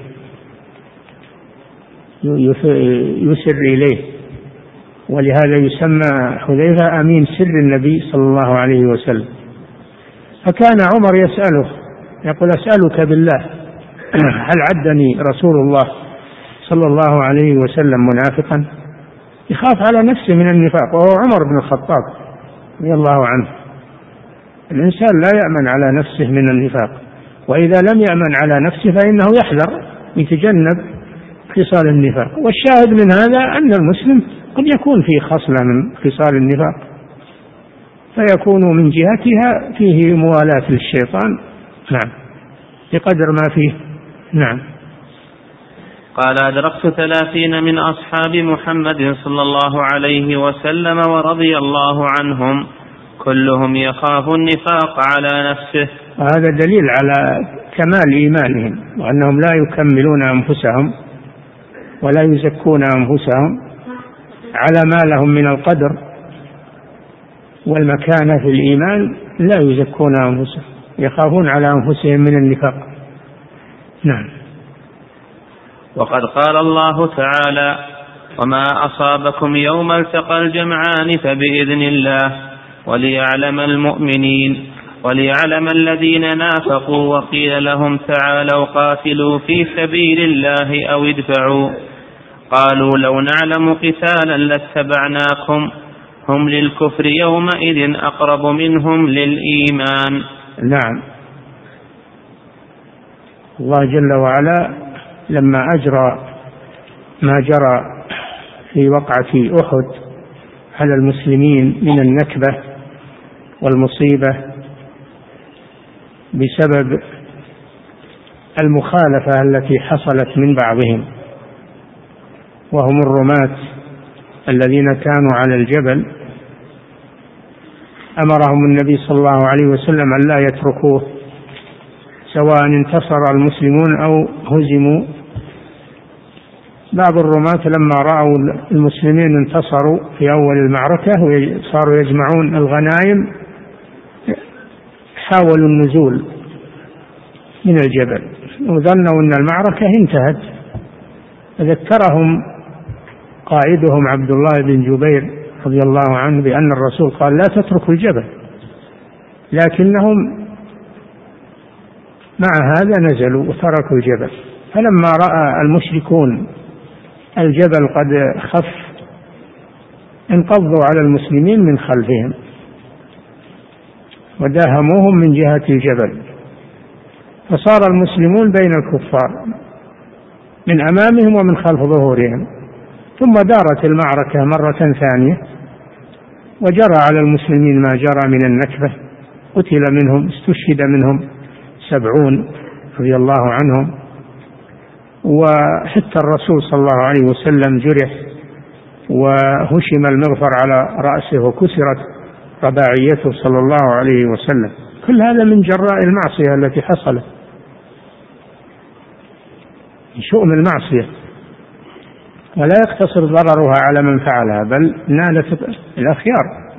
يسر إليه، ولهذا يسمى حذيفة أمين سر النبي صلى الله عليه وسلم. فكان عمر يسأله يقول: أسألك بالله هل عدني رسول الله صلى الله عليه وسلم منافقا؟ يخاف على نفسه من النفاق، وهو عمر بن الخطاب رضي الله عنه. الإنسان لا يأمن على نفسه من النفاق، وإذا لم يأمن على نفسه فإنه يحذر يتجنب خصال النفاق. والشاهد من هذا أن المسلم قد يكون فيه خصلة من خصال النفاق، فيكون من جهتها فيه موالاة للشيطان، نعم، بقدر ما فيه. نعم. قال: أدركت ثلاثين من أصحاب محمد صلى الله عليه وسلم ورضي الله عنهم كلهم يخاف النفاق على نفسه. وهذا دليل على كمال إيمانهم، وأنهم لا يكملون أنفسهم ولا يزكون أنفسهم على ما لهم من القدر والمكانة في الإيمان، لا يزكون أنفسهم، يخافون على أنفسهم من النفاق. نعم. وقد قال الله تعالى: وما أصابكم يوم التقى الجمعان فبإذن الله وليعلم المؤمنين وليعلم الذين نافقوا وقيل لهم تعالوا قاتلوا في سبيل الله أو ادفعوا قالوا لو نعلم قتالا لاتبعناكم هم للكفر يومئذ أقرب منهم للإيمان. نعم. الله جل وعلا لما أجرى ما جرى في وقعة أحد على المسلمين من النكبة والمصيبة بسبب المخالفة التي حصلت من بعضهم، وهم الرماة الذين كانوا على الجبل، أمرهم النبي صلى الله عليه وسلم أن لا يتركوه سواء انتصر المسلمون أو هزموا. بعض الرماة لما رأوا المسلمين انتصروا في أول المعركة وصاروا يجمعون الغنائم حاولوا النزول من الجبل وظنوا أن المعركة انتهت. فذكرهم قائدهم عبد الله بن جبير رضي الله عنه بأن الرسول قال لا تتركوا الجبل، لكنهم مع هذا نزلوا وتركوا الجبل. فلما رأى المشركون الجبل قد خف انقضوا على المسلمين من خلفهم وداهموهم من جهة الجبل، فصار المسلمون بين الكفار من أمامهم ومن خلف ظهورهم. ثم دارت المعركة مرة ثانية وجرى على المسلمين ما جرى من النكبة، قتل منهم استشهد منهم سبعون رضي الله عنهم، وحتى الرسول صلى الله عليه وسلم جرح وهشم المغفر على رأسه وكسرت رباعيته صلى الله عليه وسلم. كل هذا من جراء المعصية التي حصلت، شؤم المعصية، ولا يقتصر ضررها على من فعلها بل نالت الأخيار.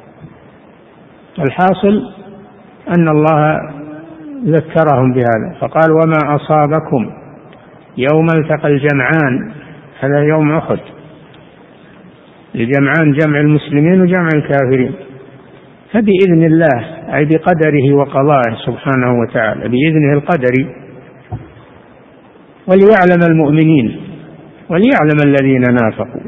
الحاصل أن الله ذكرهم بهذا فقال وما أصابكم يوم التقى الجمعان، هذا يوم أحد، الجمعان جمع المسلمين وجمع الكافرين، فبإذن الله أي بقدره وقضائه سبحانه وتعالى، بإذنه القدري، وليعلم المؤمنين وليعلم الذين نافقوا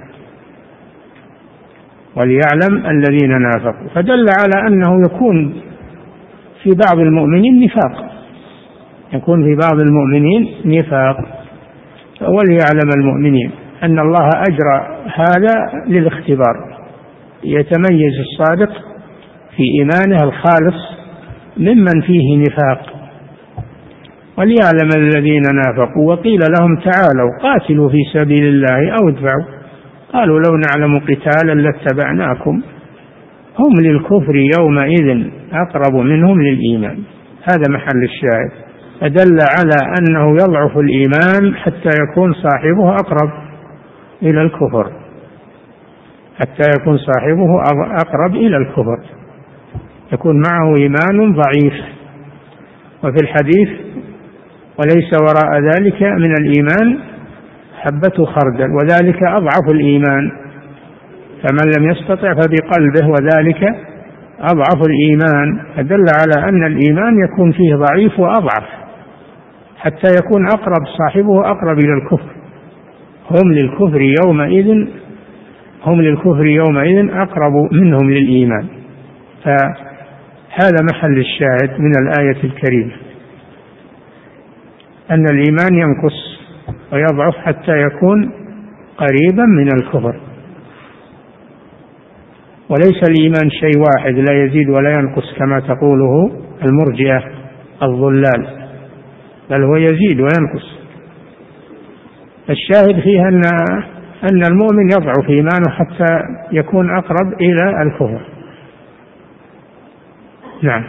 وليعلم الذين نافقوا فدل على أنه يكون في بعض المؤمنين نفاق، يكون في بعض المؤمنين نفاق. وليعلم المؤمنين أن الله أجرى هذا للاختبار، يتميز الصادق في إيمانه الخالص ممن فيه نفاق. وليعلم الذين نافقوا وقيل لهم تعالوا قاتلوا في سبيل الله أو ادفعوا قالوا لو نعلم قتالا لاتبعناكم هم للكفر يومئذ أقرب منهم للإيمان. هذا محل الشاهد، فدل على أنه يضعف الإيمان حتى يكون صاحبه أقرب إلى الكفر، حتى يكون صاحبه أقرب إلى الكفر، يكون معه إيمان ضعيف. وفي الحديث وليس وراء ذلك من الإيمان حبة خردل وذلك أضعف الإيمان، فمن لم يستطع فبقلبه وذلك أضعف الإيمان. فدل على أن الإيمان يكون فيه ضعيف وأضعف حتى يكون أقرب صاحبه أقرب إلى الكفر. هم للكفر يومئذ هم للكفر يومئذ أقرب منهم للإيمان. فهذا محل الشاهد من الآية الكريمة، أن الإيمان ينقص ويضعف حتى يكون قريبا من الكفر. وليس الإيمان شيء واحد لا يزيد ولا ينقص كما تقوله المرجئة الضلال، بل هو يزيد وينقص. الشاهد فيها أن أن المؤمن يضعف إيمانه حتى يكون أقرب إلى الكفر. نعم.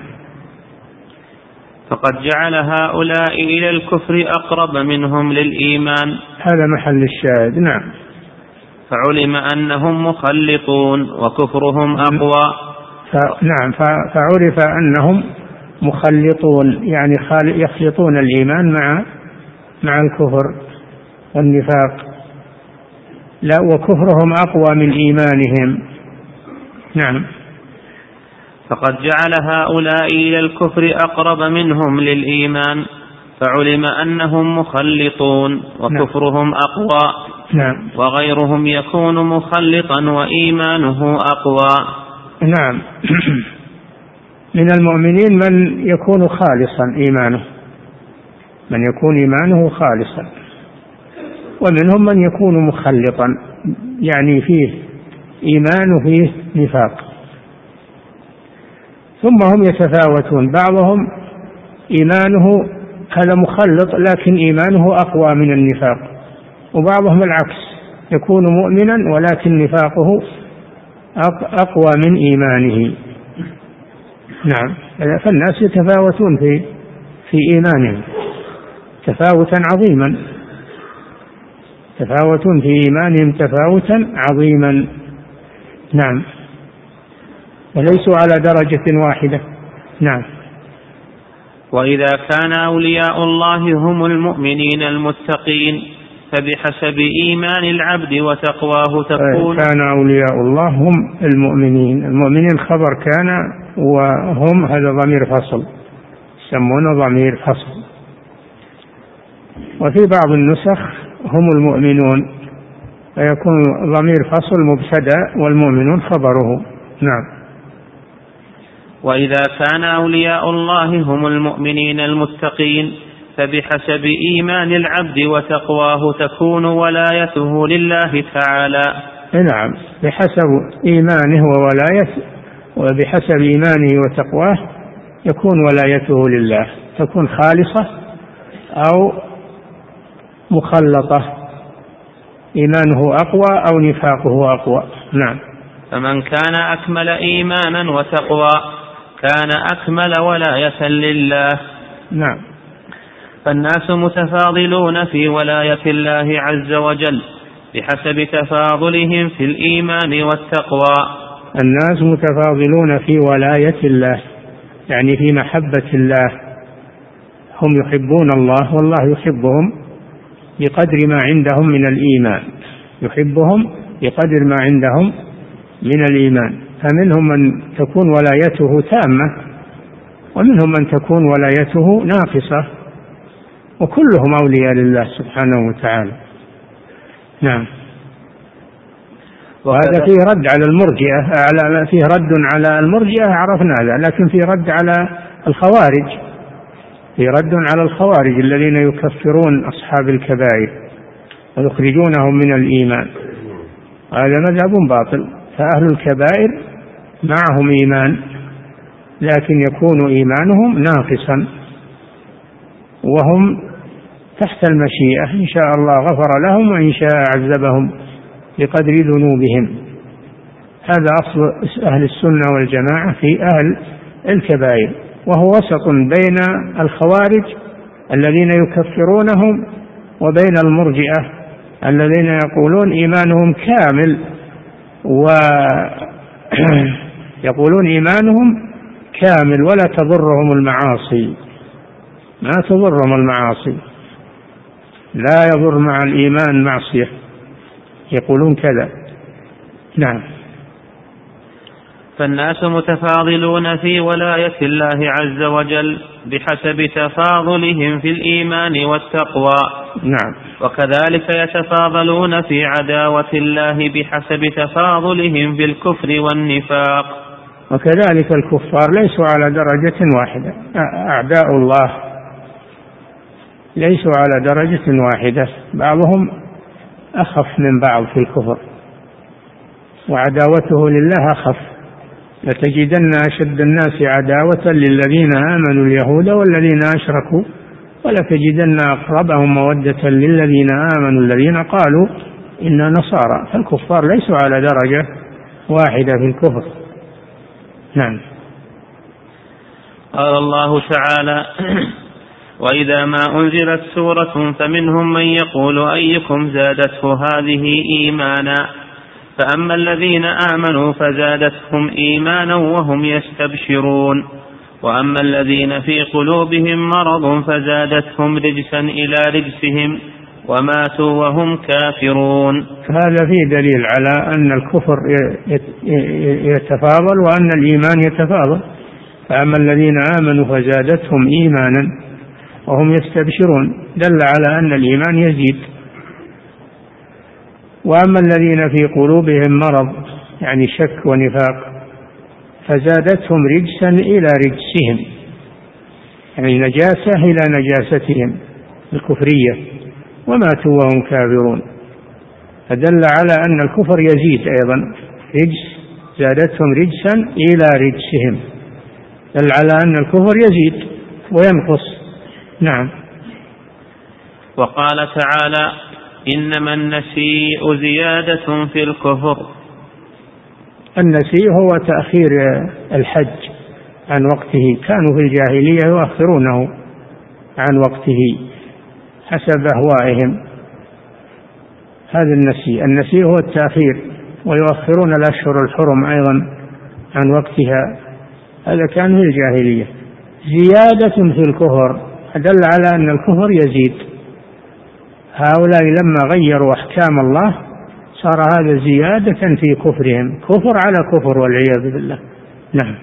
فقد جعل هؤلاء إلى الكفر أقرب منهم للإيمان، هذا محل الشاهد. نعم. فعلم أنهم مخلطون وكفرهم أقوى. ف... نعم فعرف أنهم مخلطون، يعني يخلطون الإيمان مع مع الكفر والنفاق، لا وكفرهم أقوى من إيمانهم. نعم. فقد جعل هؤلاء إلى الكفر أقرب منهم للإيمان، فعلم أنهم مخلطون وكفرهم أقوى. نعم. وغيرهم يكون مخلطا وإيمانه أقوى. نعم. من المؤمنين من يكون خالصا إيمانه، من يكون إيمانه خالصا، ومنهم من يكون مخلطا، يعني فيه إيمان وفيه نفاق. ثم هم يتفاوتون، بعضهم إيمانه هذا مخلط لكن إيمانه أقوى من النفاق، وبعضهم العكس يكون مؤمنا ولكن نفاقه أقوى من إيمانه. نعم. فالناس يتفاوتون في في إيمانهم تفاوتا عظيما، تفاوتون في إيمانهم تفاوتا عظيما. نعم. وليسوا على درجة واحدة. نعم. وإذا كان أولياء الله هم المؤمنين المتقين فبحسب إيمان العبد وتقواه تكون. كان أولياء الله هم المؤمنين، المؤمنين خبر كان، وهم هذا ضمير فصل يسمونه ضمير فصل. وفي بعض النسخ هم المؤمنون فيكون ضمير فصل مبتدأ والمؤمنون خبره. نعم. وإذا كان أولياء الله هم المؤمنين المتقين فبحسب إيمان العبد وتقواه تكون ولايته لله تعالى. نعم. بحسب إيمانه وولايته، وبحسب إيمانه وتقواه يكون ولايته لله، تكون خالصة أو مخلطة، إيمانه أقوى أو نفاقه أقوى. نعم. فمن كان أكمل إيمانا وتقوى كان أكمل ولاية لله. نعم. فالناس متفاضلون في ولاية الله عز وجل بحسب تفاضلهم في الإيمان والتقوى. الناس متفاضلون في ولاية الله، يعني في محبة الله، هم يحبون الله والله يحبهم بقدر ما عندهم من الإيمان، يحبهم بقدر ما عندهم من الإيمان. فمنهم من تكون ولايته تامة ومنهم من تكون ولايته ناقصة، وكلهم أولياء لله سبحانه وتعالى. نعم. وهذا فيه رد على المرجئة، على فيه رد على المرجئة عرفنا هذا، لكن فيه رد على الخوارج، فيه رد على الخوارج الذين يكفرون أصحاب الكبائر ويخرجونهم من الإيمان، هذا مذهب باطل. فأهل الكبائر معهم إيمان لكن يكون إيمانهم ناقصا، وهم تحت المشيئة، إن شاء الله غفر لهم وإن شاء عذبهم بقدر ذنوبهم. هذا أصل أهل السنة والجماعة في أهل الكبائر، وهو وسط بين الخوارج الذين يكفرونهم وبين المرجئة الذين يقولون إيمانهم كامل، ويقولون إيمانهم كامل ولا تضرهم المعاصي، ما تضرهم المعاصي، لا يضر مع الإيمان معصية، يقولون كذا. نعم. فالناس متفاضلون في ولاية الله عز وجل بحسب تفاضلهم في الإيمان والتقوى. نعم. وكذلك يتفاضلون في عداوة الله بحسب تفاضلهم في الكفر والنفاق. وكذلك الكفار ليسوا على درجة واحدة، أعداء الله ليسوا على درجة واحدة، بعضهم أخف من بعض في الكفر، وعداوته لله أخف. لتجدن أشد الناس عداوة للذين آمنوا اليهود والذين أشركوا ولتجدن أقربهم مودة للذين آمنوا الذين قالوا إنا نصارى. فالكفار ليسوا على درجة واحدة في الكفر. نعم. قال الله تعالى: وإذا ما أنزلت سورة فمنهم من يقول أيكم زادته هذه إيمانا، فأما الذين آمنوا فزادتهم إيمانا وهم يستبشرون، وأما الذين في قلوبهم مرض فزادتهم رجسا إلى رجسهم وماتوا وهم كافرون. هذا فيه دليل على أن الكفر يتفاضل وأن الإيمان يتفاضل. فأما الذين آمنوا فزادتهم إيمانا وهم يستبشرون، دل على أن الإيمان يزيد. وأما الذين في قلوبهم مرض يعني شك ونفاق فزادتهم رجسا إلى رجسهم، يعني نجاسة إلى نجاستهم الكفرية، وماتوا وهم كافرون. فدل على أن الكفر يزيد أيضا، رجس زادتهم رجسا إلى رجسهم، دل على أن الكفر يزيد وينقص. نعم. وقال تعالى: إنما النسيء زيادة في الكفر. النسيء هو تأخير الحج عن وقته، كانوا في الجاهلية يؤخرونه عن وقته حسب أهوائهم، هذا النسيء. النسيء هو التأخير، ويؤخرون الأشهر الحرم أيضا عن وقتها، هذا كان في الجاهلية. زيادة في الكفر دل على أن الكفر يزيد، هؤلاء لما غيروا أحكام الله صار هذا زيادة في كفرهم، كفر على كفر والعياذ بالله. نعم.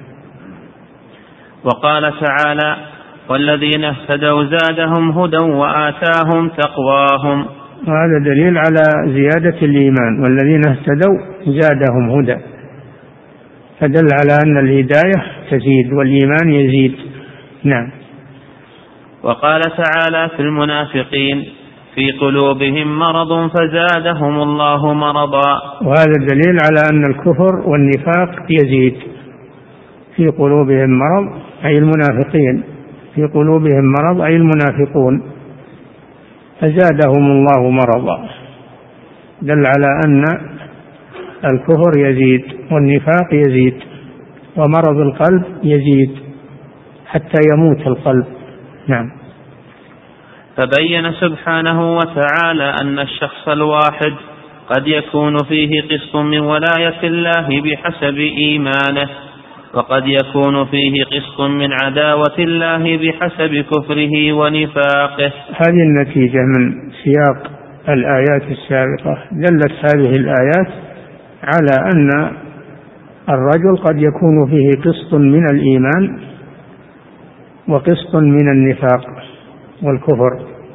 وقال تعالى: والذين اهتدوا زادهم هدى وآتاهم تقواهم. وهذا دليل على زيادة الإيمان، والذين اهتدوا زادهم هدى، فدل على أن الهداية تزيد والإيمان يزيد. نعم. وقال تعالى في المنافقين: في قلوبهم مرض فزادهم الله مرضا. وهذا دليل على أن الكفر والنفاق يزيد. في قلوبهم مرض أي المنافقين، في قلوبهم مرض أي المنافقون، فزادهم الله مرضا، دل على أن الكفر يزيد والنفاق يزيد ومرض القلب يزيد حتى يموت القلب. نعم. فبين سبحانه وتعالى أن الشخص الواحد قد يكون فيه قسط من ولاية الله بحسب إيمانه، وقد يكون فيه قسط من عداوة الله بحسب كفره ونفاقه. هذه النتيجة من سياق الآيات السابقة. دلت هذه الآيات على أن الرجل قد يكون فيه قسط من الإيمان وقسط من النفاق والكفر.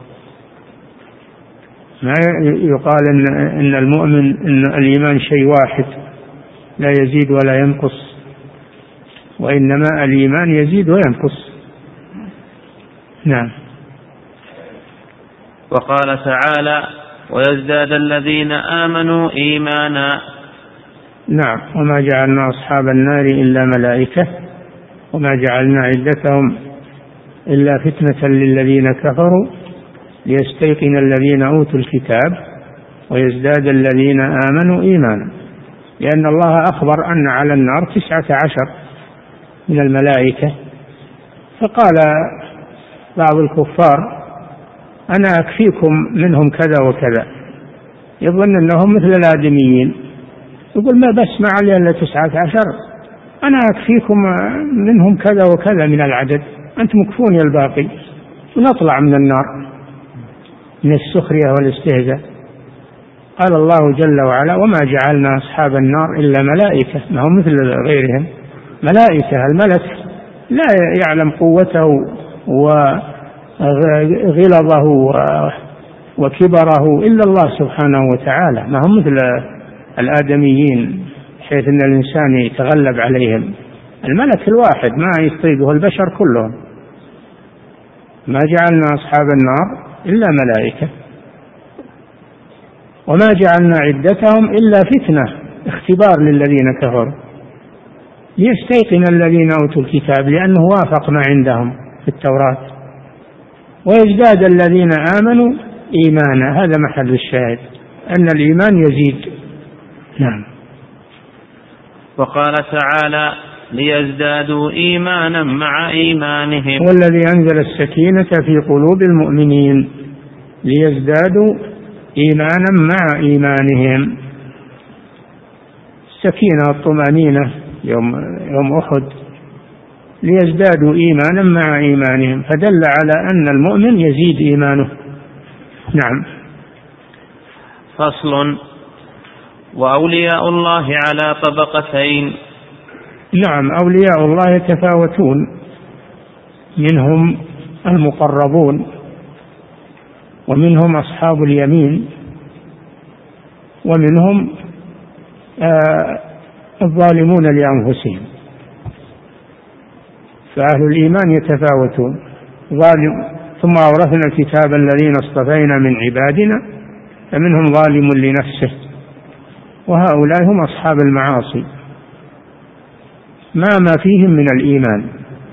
ما يقال إن, إن المؤمن إن الإيمان شيء واحد لا يزيد ولا ينقص، وإنما الإيمان يزيد وينقص. نعم. وقال تعالى: ويزداد الذين آمنوا إيمانا. نعم. وما جعلنا أصحاب النار إلا ملائكة وما جعلنا عدتهم إلا فتنة للذين كفروا ليستيقن الذين أوتوا الكتاب ويزداد الذين آمنوا إيمانا، لأن الله أخبر أن على النار تسعة عشر من الملائكة. فقال بعض الكفار: أنا أكفيكم منهم كذا وكذا، يظن أنهم مثل الآدميين، يقول ما بس ما علي إلا تسعة عشر، أنا أكفيكم منهم كذا وكذا من العدد، أنتم مكفوني الباقي ونطلع من النار، من السخرية والاستهزاء. قال الله جل وعلا: وما جعلنا أصحاب النار إلا ملائكة، ما هم مثل غيرهم، ملائكة. الملك لا يعلم قوته وغلظه وكبره إلا الله سبحانه وتعالى، ما هم مثل الآدميين حيث أن الإنسان يتغلب عليهم. الملك الواحد ما يطيقه البشر كلهم. ما جعلنا أصحاب النار إلا ملائكة وما جعلنا عدتهم إلا فتنة، اختبار للذين كفروا ليستيقن الذين أوتوا الكتاب، لأنه وافق ما عندهم في التوراة، ويزداد الذين آمنوا إيمانا. هذا محل الشاهد، أن الإيمان يزيد. نعم. وقال تعالى: ليزدادوا إيمانا مع إيمانهم. والذي أنزل السكينة في قلوب المؤمنين ليزدادوا إيمانا مع إيمانهم. السكينة والطمأنينة يوم, يوم أحد، ليزدادوا إيمانا مع إيمانهم، فدل على أن المؤمن يزيد إيمانه. نعم. فصل. وأولياء الله على طبقتين. نعم. أولياء الله يتفاوتون، منهم المقربون ومنهم أصحاب اليمين، ومنهم آه الظالمون لأنفسهم. فأهل الإيمان يتفاوتون. ظالم ثم أورثنا الكتاب الذين اصطفينا من عبادنا فمنهم ظالم لنفسه، وهؤلاء هم أصحاب المعاصي ما ما فيهم من الإيمان.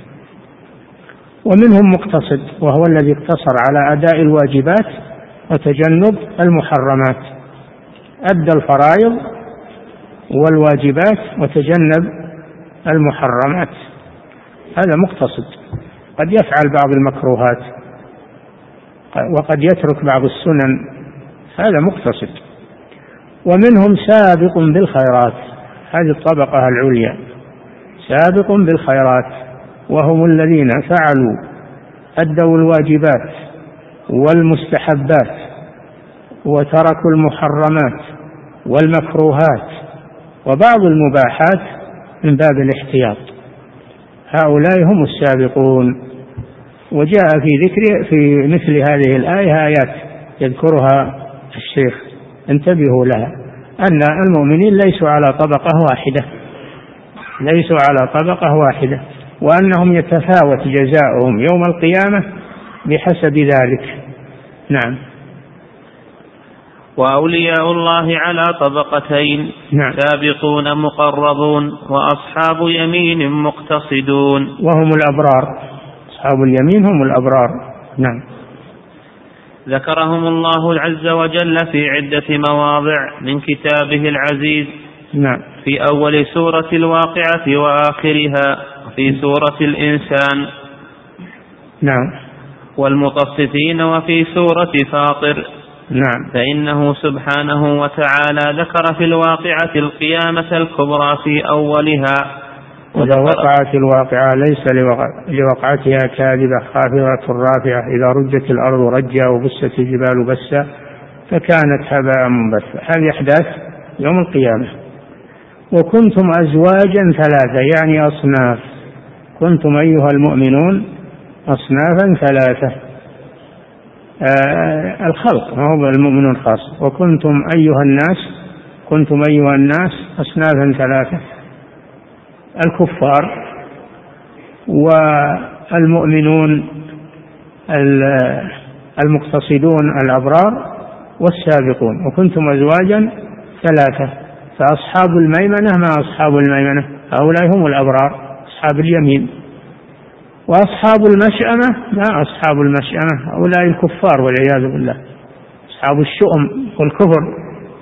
ومنهم مقتصد وهو الذي اقتصر على أداء الواجبات وتجنب المحرمات، أدى الفرائض والواجبات وتجنب المحرمات، هذا مقتصد. قد يفعل بعض المكروهات وقد يترك بعض السنن، هذا مقتصد. ومنهم سابق بالخيرات، هذه الطبقة العليا، سابق بالخيرات، وهم الذين فعلوا أدوا الواجبات والمستحبات وتركوا المحرمات والمكروهات وبعض المباحات من باب الاحتياط، هؤلاء هم السابقون. وجاء في ذكر في مثل هذه الآية آيات يذكرها الشيخ انتبهوا لها، أن المؤمنين ليسوا على طبقة واحدة، ليسوا على طبقة واحدة، وأنهم يتفاوت جزاؤهم يوم القيامة بحسب ذلك. نعم. وأولياء الله على طبقتين، نعم. سابقون مقربون وأصحاب يمين مقتصدون، وهم الأبرار، أصحاب اليمين هم الأبرار. نعم. ذكرهم الله عز وجل في عدة مواضع من كتابه العزيز. نعم. في أول سورة الواقعة وآخرها، وفي سورة الإنسان. نعم. والمقسطين وفي سورة فاطر. نعم. فإنه سبحانه وتعالى ذكر في الواقعة القيامة الكبرى في أولها. وإذا وقعت الواقعة ليس لوقعتها كاذبة خافضة رافعة إذا رجت الأرض رجا وبست الجبال بسا فكانت هباء منبثا، هذه أحداث يوم القيامة. وكنتم أزواجا ثلاثة، يعني أصناف، كنتم أيها المؤمنون أصنافا ثلاثة، آه الخلق ما هو المؤمنون خاص. وكنتم أيها الناس، كنتم أيها الناس أصنافا ثلاثة، الكفار والمؤمنون المقتصدون الأبرار والسابقون. وكنتم أزواجا ثلاثة، فأصحاب الميمنة ما أصحاب الميمنة، هؤلاء هم الأبرار أصحاب اليمين. وأصحاب المشأمة ما أصحاب المشأمة، هؤلاء الكفار والعياذ بالله، أصحاب الشؤم والكفر.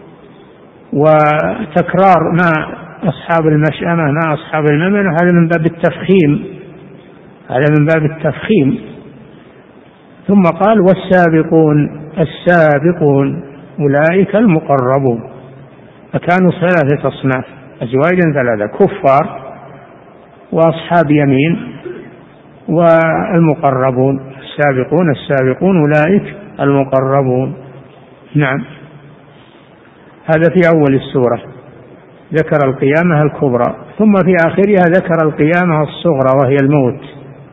وتكرار ما أصحاب المشأمة ما أصحاب الميمنة، هذا من باب التفخيم، هذا من باب التفخيم. ثم قال والسابقون، السابقون أولئك المقربون، فكانوا ثلاثة أصناف، أزواجا ثلاثة، كفار وأصحاب يمين والمقربون. السابقون السابقون أولئك المقربون. نعم. هذا في أول السورة ذكر القيامة الكبرى، ثم في آخرها ذكر القيامة الصغرى وهي الموت.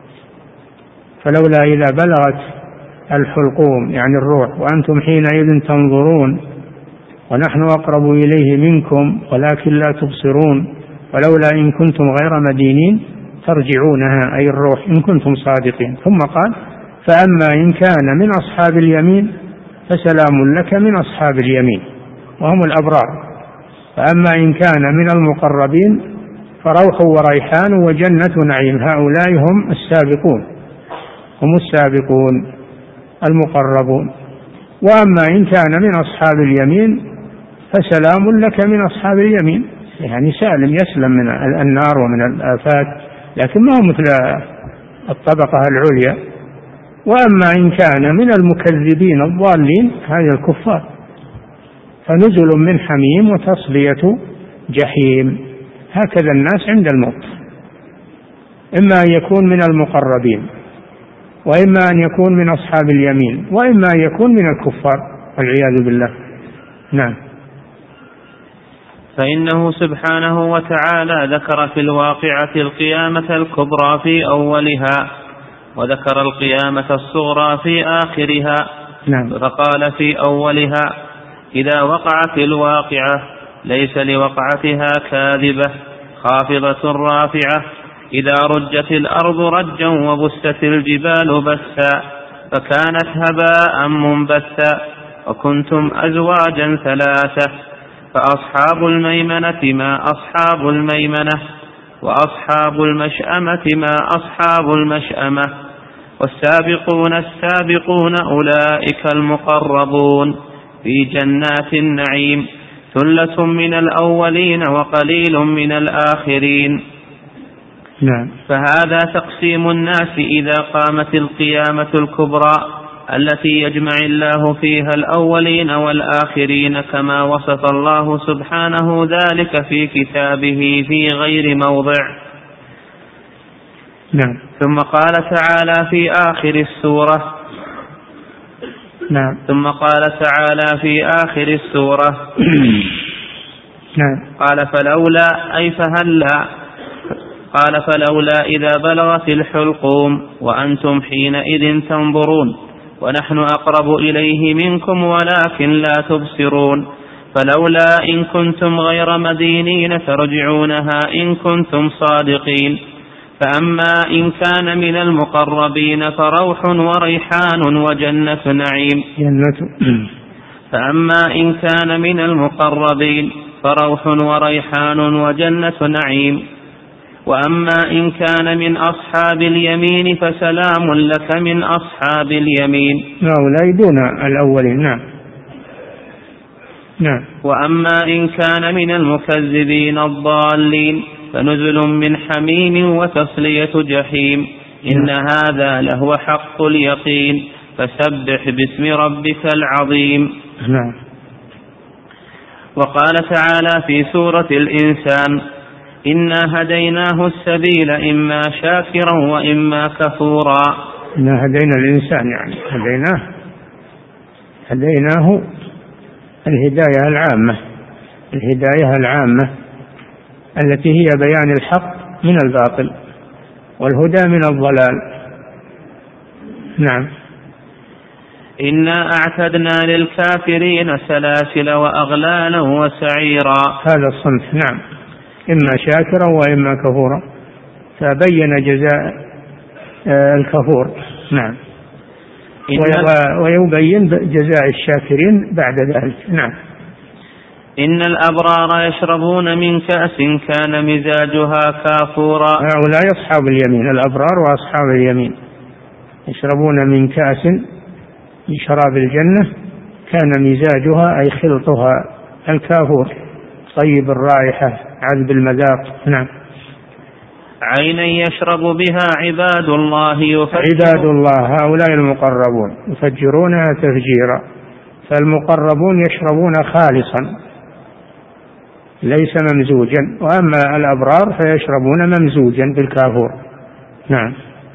فلولا إذا بلغت الحلقوم يعني الروح وأنتم حينئذ تنظرون ونحن أقرب إليه منكم ولكن لا تبصرون ولولا إن كنتم غير مدينين ترجعونها، أي الروح إن كنتم صادقين. ثم قال فأما إن كان من أصحاب اليمين فسلام لك من أصحاب اليمين، وهم الأبرار. فأما إن كان من المقربين فروح وريحان وجنة نعيم، هؤلاء هم السابقون، هم السابقون المقربون. وأما إن كان من أصحاب اليمين فسلام لك من أصحاب اليمين، يعني سالم يسلم من النار ومن الآفات، لكن ما هو مثل الطبقة العليا. وأما إن كان من المكذبين الضالين هذه الكفار فنزل من حميم وتصلية جحيم. هكذا الناس عند الموت، إما أن يكون من المقربين وإما أن يكون من أصحاب اليمين وإما أن يكون من الكفار والعياذ بالله. نعم. فإنه سبحانه وتعالى ذكر في الواقعة القيامة الكبرى في أولها وذكر القيامة الصغرى في آخرها. نعم. فقال في أولها إذا وقعت الواقعة ليس لوقعتها كاذبة خافضة رافعة. إذا رجت الأرض رجا وبست الجبال بسا فكانت هباء منبثا وكنتم أزواجا ثلاثة فأصحاب الميمنة ما أصحاب الميمنة وأصحاب المشأمة ما أصحاب المشأمة والسابقون السابقون أولئك المقربون في جنات النعيم ثلة من الأولين وقليل من الآخرين. نعم. فهذا تقسيم الناس إذا قامت القيامة الكبرى التي يجمع الله فيها الأولين والآخرين كما وصف الله سبحانه ذلك في كتابه في غير موضع. نعم. ثم قال تعالى في آخر السورة نعم. ثم قال تعالى في آخر السورة نعم. قال فلولا أي فهلا قال فلولا إذا بلغت الحلقوم وأنتم حينئذ تنظرون ونحن أقرب إليه منكم ولكن لا تبصرون فلولا إن كنتم غير مدينين ترجعونها إن كنتم صادقين. فأما إن كان من المقربين فروح وريحان وجنة نعيم جنة فأما إن كان من المقربين فروح وريحان وجنة نعيم. وأما إن كان من أصحاب اليمين فسلام لك من أصحاب اليمين. هؤلاء دون الأولين. نعم. نعم. وأما إن كان من المكذبين الضالين فنزل من حميم وتصلية جحيم. إن هذا لهو حق اليقين فسبح باسم ربك العظيم. نعم. وقال تعالى في سورة الإنسان إنا هديناه السبيل إما شاكرا وإما كفورا. إنا هدينا الإنسان يعني هديناه هديناه الهداية العامة الهداية العامة التي هي بيان الحق من الباطل والهدى من الضلال. نعم. إنا أعتدنا للكافرين سلاسل وأغلالا وسعيرا. هذا الصنف. نعم. إما شاكرا وإما كفورا فبين جزاء الكفور. نعم. ويبين جزاء الشاكرين بعد ذلك. نعم. إن الأبرار يشربون من كأس كان مزاجها كافورا. هؤلاء أصحاب اليمين الأبرار وأصحاب اليمين يشربون من كأس من شراب الجنة كان مزاجها أي خلطها الكافور طيب الرائحة عذب المذاق. نعم. عينا يشرب بها عباد الله عباد الله هؤلاء المقربون يفجرونها تفجيرا. فالمقربون يشربون خالصا ليس ممزوجا وأما الأبرار فيشربون ممزوجا بالكافور. نعم.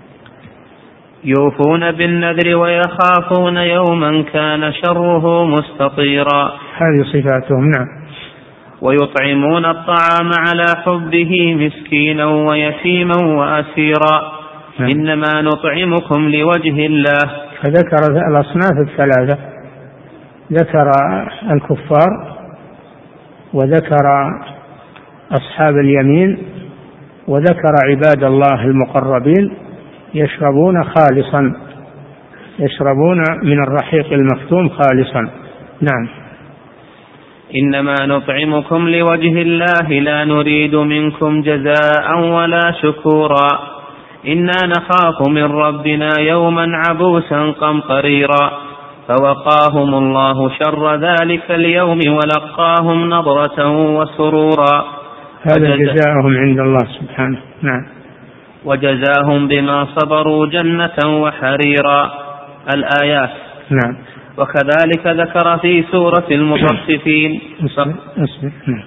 يوفون بالنذر ويخافون يوما كان شره مستطيرا. هذه صفاتهم. نعم. ويطعمون الطعام على حبه مسكينا ويتيما وأسيرا. نعم. إنما نطعمكم لوجه الله. فذكر الأصناف الثلاثة ذكر الكفار وذكر أصحاب اليمين وذكر عباد الله المقربين يشربون خالصا يشربون من الرحيق المختوم خالصا. نعم. إنما نطعمكم لوجه الله لا نريد منكم جزاء ولا شكورا إنا نخاف من ربنا يوما عبوسا قمطريرا. فوقاهم الله شر ذلك اليوم ولقاهم نضرة وسرورا. هذا جزاؤهم عند الله سبحانه. نعم. وجزاهم بما صبروا جنة وحريرا. الآيات. نعم. وكذلك ذكر في سورة المطففين. أصبر. أصبر. نعم.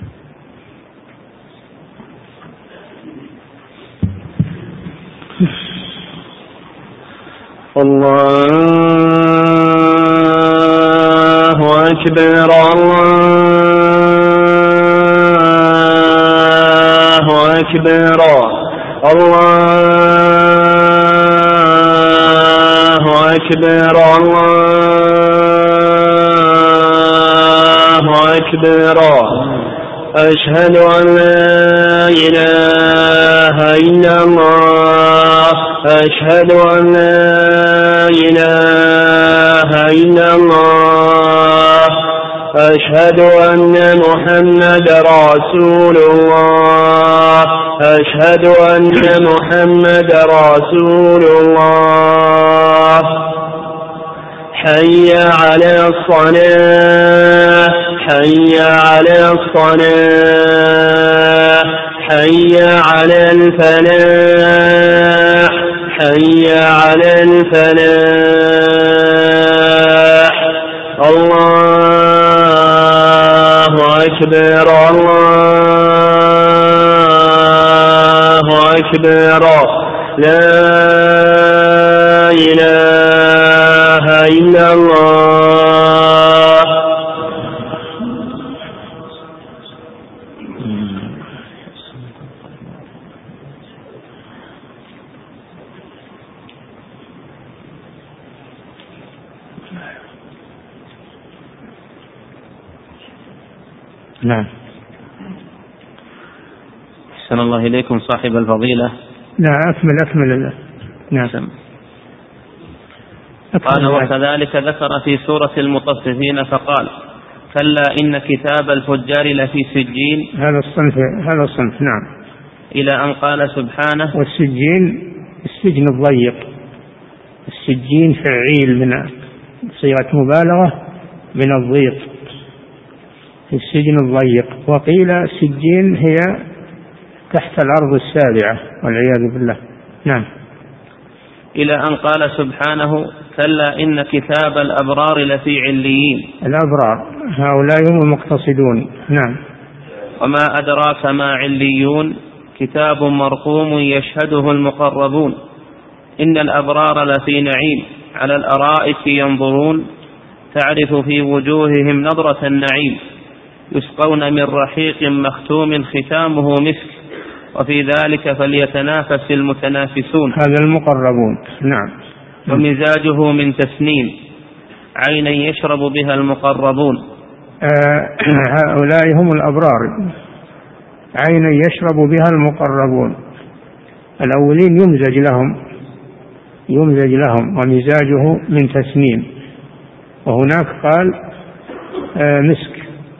الله أكبر الله أكبر الله أكبر الله أكبر. أشهد أن لا إله إلا الله. أشهد أن لا إله إلا الله. أشهد أن محمد رسول الله. أشهد أن محمد رسول الله. حي على الصلاة. حي على الصلاة. حي على الفلاح. حي على الفلاح. الله أكبر. الله أكبر. لا إله إلا الله. نعم. أحسن الله إليكم صاحب الفضيلة. لا أكمل أكمل. نعم. قال وكذلك ذكر في سورة المطففين فقال كلا إن كتاب الفجار لفي سجين. هذا الصنف هذا الصنف. نعم. إلى أن قال سبحانه والسجين السجن الضيق. السجين فعيل من صيغة مبالغة من الضيق، السجن الضيق. وقيل سجين هي تحت الأرض السابعة والعياذ بالله. نعم. إلى أن قال سبحانه كلا إن كتاب الأبرار لفي عليين. الأبرار هؤلاء هم المقتصدون. نعم. وما أدراك ما عليون كتاب مرقوم يشهده المقربون إن الأبرار لفي نعيم على الأرائك ينظرون تعرف في وجوههم نظرة النعيم يسقون من رحيق مختوم ختامه مسك وفي ذلك فليتنافس المتنافسون. هذا المقربون. نعم. ومزاجه من تسنيم عينا يشرب بها المقربون. آه هؤلاء هم الأبرار عينا يشرب بها المقربون. الأولين يمزج لهم يمزج لهم ومزاجه من تسنيم، وهناك قال آه مسك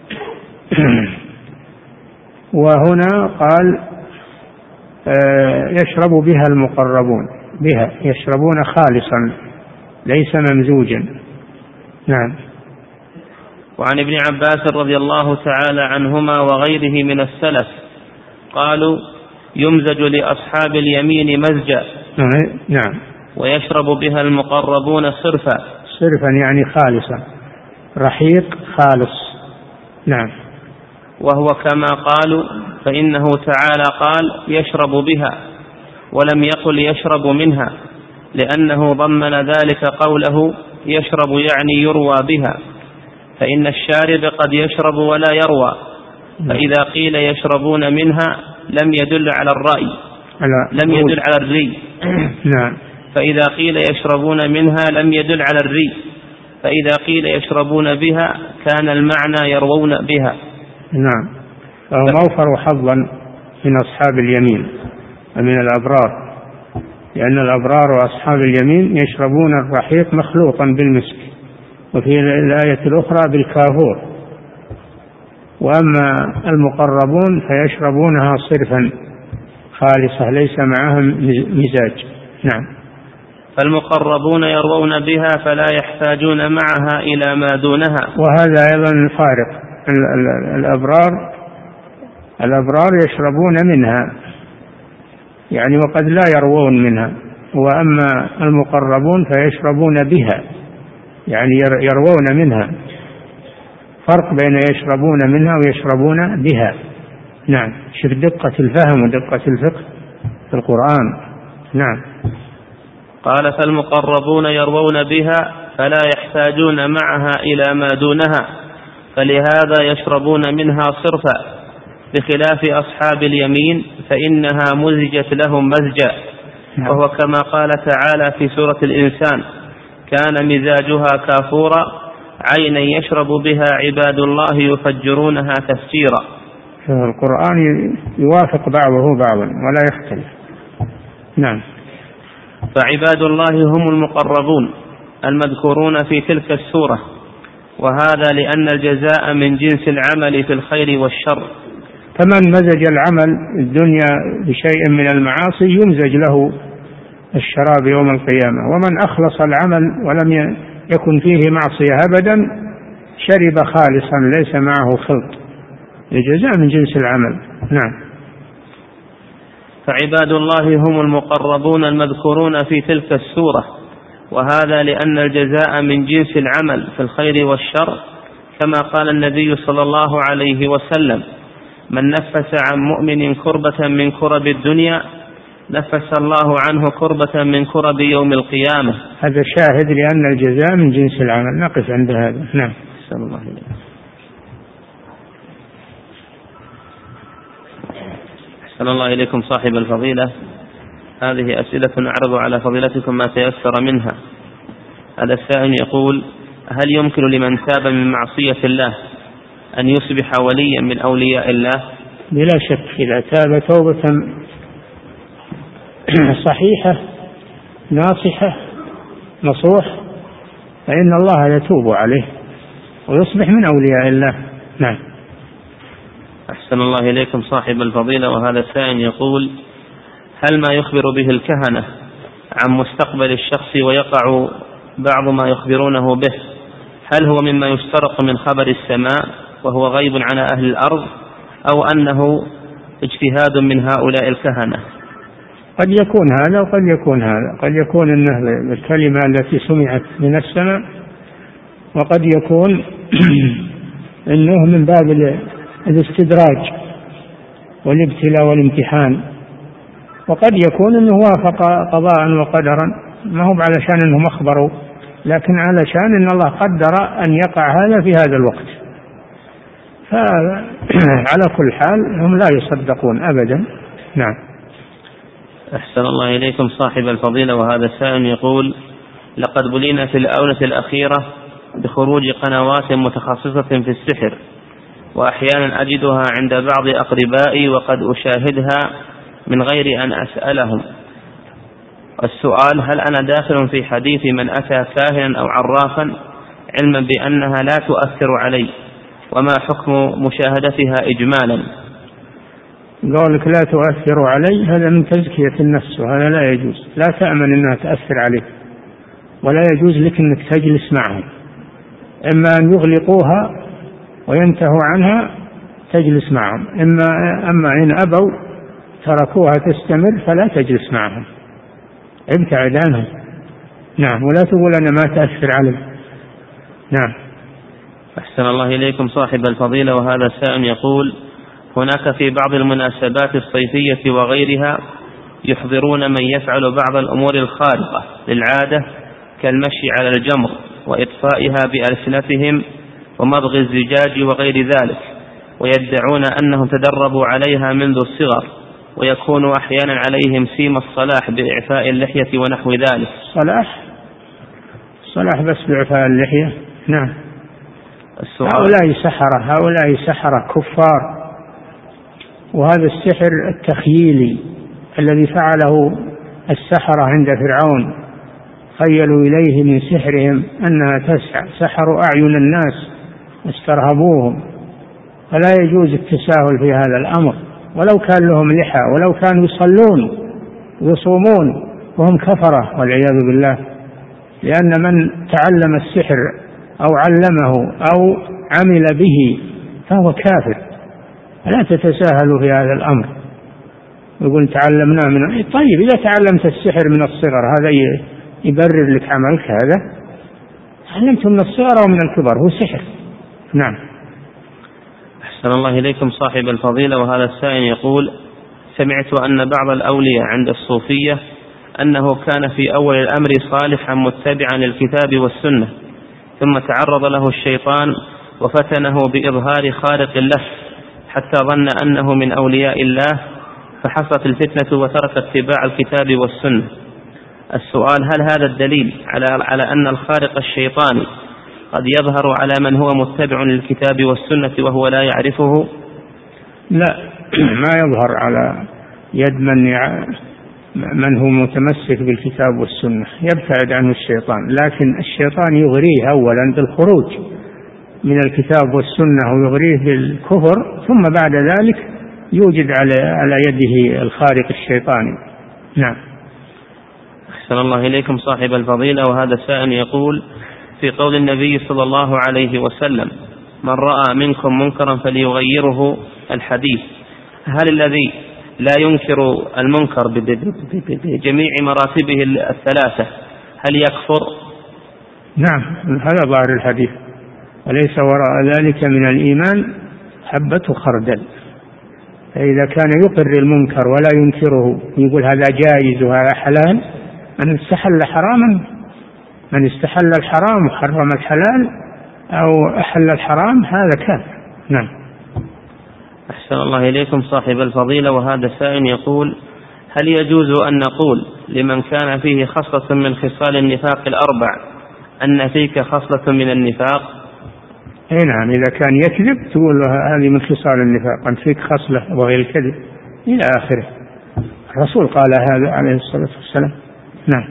وهنا قال آه يشرب بها المقربون، بها يشربون خالصا ليس ممزوجا. نعم. وعن ابن عباس رضي الله تعالى عنهما وغيره من السلف قالوا يمزج لأصحاب اليمين مزجا. نعم. ويشرب بها المقربون صرفا. صرفا يعني خالصا، رحيق خالص. نعم. وهو كما قالوا فإنه تعالى قال يشرب بها ولم يقل يشرب منها لأنه ضمن ذلك قوله يشرب يعني يروى بها، فإن الشارب قد يشرب ولا يروى، فإذا قيل يشربون منها لم يدل على الرأي لم يدل على الري. نعم. فإذا قيل يشربون منها لم يدل على الري، فإذا قيل يشربون بها كان المعنى يروون بها. نعم. فهم أوفر حظا من أصحاب اليمين ومن الأبرار، لأن الأبرار وأصحاب اليمين يشربون الرحيق مخلوطا بالمسك، وفي الآية الأخرى بالكافور، وأما المقربون فيشربونها صرفا خالصة ليس معهم مزاج. نعم. فالمقربون يروون بها فلا يحتاجون معها إلى ما دونها. وهذا أيضا فارق. الأبرار الأبرار يشربون منها يعني وقد لا يروون منها، وأما المقربون فيشربون بها يعني يروون منها. فرق بين يشربون منها ويشربون بها. نعم. شوف دقة الفهم ودقة الفقه في القرآن. نعم. قال فالمقربون يروون بها فلا يحتاجون معها إلى ما دونها، فلهذا يشربون منها صرفا، بخلاف أصحاب اليمين فإنها مزجت لهم مزجا. وهو كما قال تعالى في سورة الإنسان كان مزاجها كافورا عينا يشرب بها عباد الله يفجرونها تفجيرا. القرآن يوافق بعضه بعضا ولا يختلف. نعم. فعباد الله هم المقربون المذكورون في تلك السورة، وهذا لأن الجزاء من جنس العمل في الخير والشر. فمن مزج العمل الدنيا بشيء من المعاصي يمزج له الشراب يوم القيامة، ومن أخلص العمل ولم يكن فيه معصية أبدا شرب خالصا ليس معه خلط، الجزاء من جنس العمل. نعم. فعباد الله هم المقربون المذكورون في تلك السورة، وهذا لأن الجزاء من جنس العمل في الخير والشر، كما قال النبي صلى الله عليه وسلم: من نفس عن مؤمن كربة من كرب الدنيا نفس الله عنه كربة من كرب يوم القيامة. هذا شاهد لأن الجزاء من جنس العمل. نقف عند هذا. نعم. أحسن الله إليكم. أحسن الله إليكم صاحب الفضيلة. هذه أسئلة نعرض على فضيلتكم ما تيسر منها. هذا السائل يقول: هل يمكن لمن تاب من معصية الله أن يصبح وليا من أولياء الله؟ بلا شك، إذا تاب توبة صحيحة ناصحة نصوح فإن الله يتوب عليه ويصبح من أولياء الله. نعم. أحسن الله إليكم صاحب الفضيلة. وهذا السائل يقول: هل ما يخبر به الكهنة عن مستقبل الشخص ويقع بعض ما يخبرونه به هل هو مما يسترق من خبر السماء وهو غيب على أهل الأرض، أو أنه اجتهاد من هؤلاء الكهنة؟ قد يكون هذا وقد يكون هذا. قد يكون أنه الكلمة التي سمعت من السماء، وقد يكون أنه من باب الاستدراج والابتلاء والامتحان، وقد يكون أنه وافق قضاء وقدرا، ما هو علشان أنهم أخبروا، لكن علشان أن الله قدر أن يقع هذا في هذا الوقت. فعلى كل حال هم لا يصدقون أبدا. نعم. أحسن الله إليكم صاحب الفضيلة. وهذا السائل يقول: لقد بلينا في الآونة الأخيرة بخروج قنوات متخصصة في السحر، وأحيانا أجدها عند بعض أقربائي وقد أشاهدها من غير أن أسألهم. السؤال: هل أنا داخل في حديث من أتى كاهنا أو عرافا علما بأنها لا تؤثر علي؟ وما حكم مشاهدتها إجمالا؟ قولك لا تؤثر علي هذا من تزكية النفس، وهذا لا يجوز. لا تأمن أنها تأثر عليك، ولا يجوز لك أنك تجلس معهم. إما أن يغلقوها وينتهوا عنها تجلس معهم، إما أما إن أبوا تركوها تستمر فلا تجلس معهم، ابتعد عنها. نعم. ولا تقول أنا ما تأثر علي. نعم. أحسن الله إليكم صاحب الفضيلة. وهذا السائل يقول: هناك في بعض المناسبات الصيفية وغيرها يحضرون من يفعل بعض الأمور الخارقة للعادة كالمشي على الجمر وإطفائها بألسنتهم ومضغ الزجاج وغير ذلك، ويدعون أنهم تدربوا عليها منذ الصغر، ويكون أحيانا عليهم سيم الصلاح بإعفاء اللحية ونحو ذلك. صلاح صلاح بس بإعفاء اللحية؟ نعم. هؤلاء سحرة، هؤلاء سحرة كفار. وهذا السحر التخييلي الذي فعله السحرة عند فرعون، خيلوا إليه من سحرهم أنها تسعى، سحروا أعين الناس واسترهبوهم، فلا يجوز التساهل في هذا الأمر، ولو كان لهم لحى، ولو كانوا يصلون ويصومون وهم كفرة والعياذ بالله. لأن من تعلم السحر أو علمه أو عمل به فهو كافر. لا تتساهلوا في هذا الأمر. يقول تعلمنا من طيب، إذا تعلمت السحر من الصغر هذا يبرر لك عملك؟ هذا تعلمت من الصغر أو من الكبر، هو سحر. نعم. أحسن الله إليكم صاحب الفضيلة. وهذا السائل يقول: سمعت أن بعض الأولياء عند الصوفية أنه كان في أول الأمر صالحا متبعا للكتاب والسنة، ثم تعرض له الشيطان وفتنه بإظهار خارق له حتى ظن أنه من أولياء الله، فحصلت الفتنة وترك اتباع الكتاب والسنة. السؤال: هل هذا الدليل على على أن الخارق الشيطاني قد يظهر على من هو متبع للكتاب والسنة وهو لا يعرفه؟ لا، ما يظهر على يد من من هو متمسك بالكتاب والسنة، يبتعد عنه الشيطان، لكن الشيطان يغريه أولا بالخروج من الكتاب والسنة ويغريه بالكفر، ثم بعد ذلك يوجد على على يده الخارق الشيطاني. نعم. أحسن الله إليكم صاحب الفضيلة، وهذا سائل يقول: في قول النبي صلى الله عليه وسلم: من رأى منكم منكرا فليغيره الحديث، هل الذي لا ينكر المنكر بجميع مراتبه الثلاثة هل يكفر؟ نعم، هذا ظاهر الحديث، وليس وراء ذلك من الإيمان حبة خردل. فإذا كان يقر المنكر ولا ينكره، يقول هذا جائز وهذا حلال، من استحل حراما من استحل الحرام وحرم الحلال أو أحل الحرام هذا كافر. نعم. أحسن الله إليكم صاحب الفضيلة، وهذا سائل يقول: هل يجوز أن نقول لمن كان فيه خصلة من خصال النفاق الأربع أن فيك خصلة من النفاق؟ أي نعم، إذا كان يكذب تقول له هذه من خصال النفاق، أنت فيك خصلة وهي الكذب إلى آخره. الرسول قال هذا عليه الصلاة والسلام. نعم.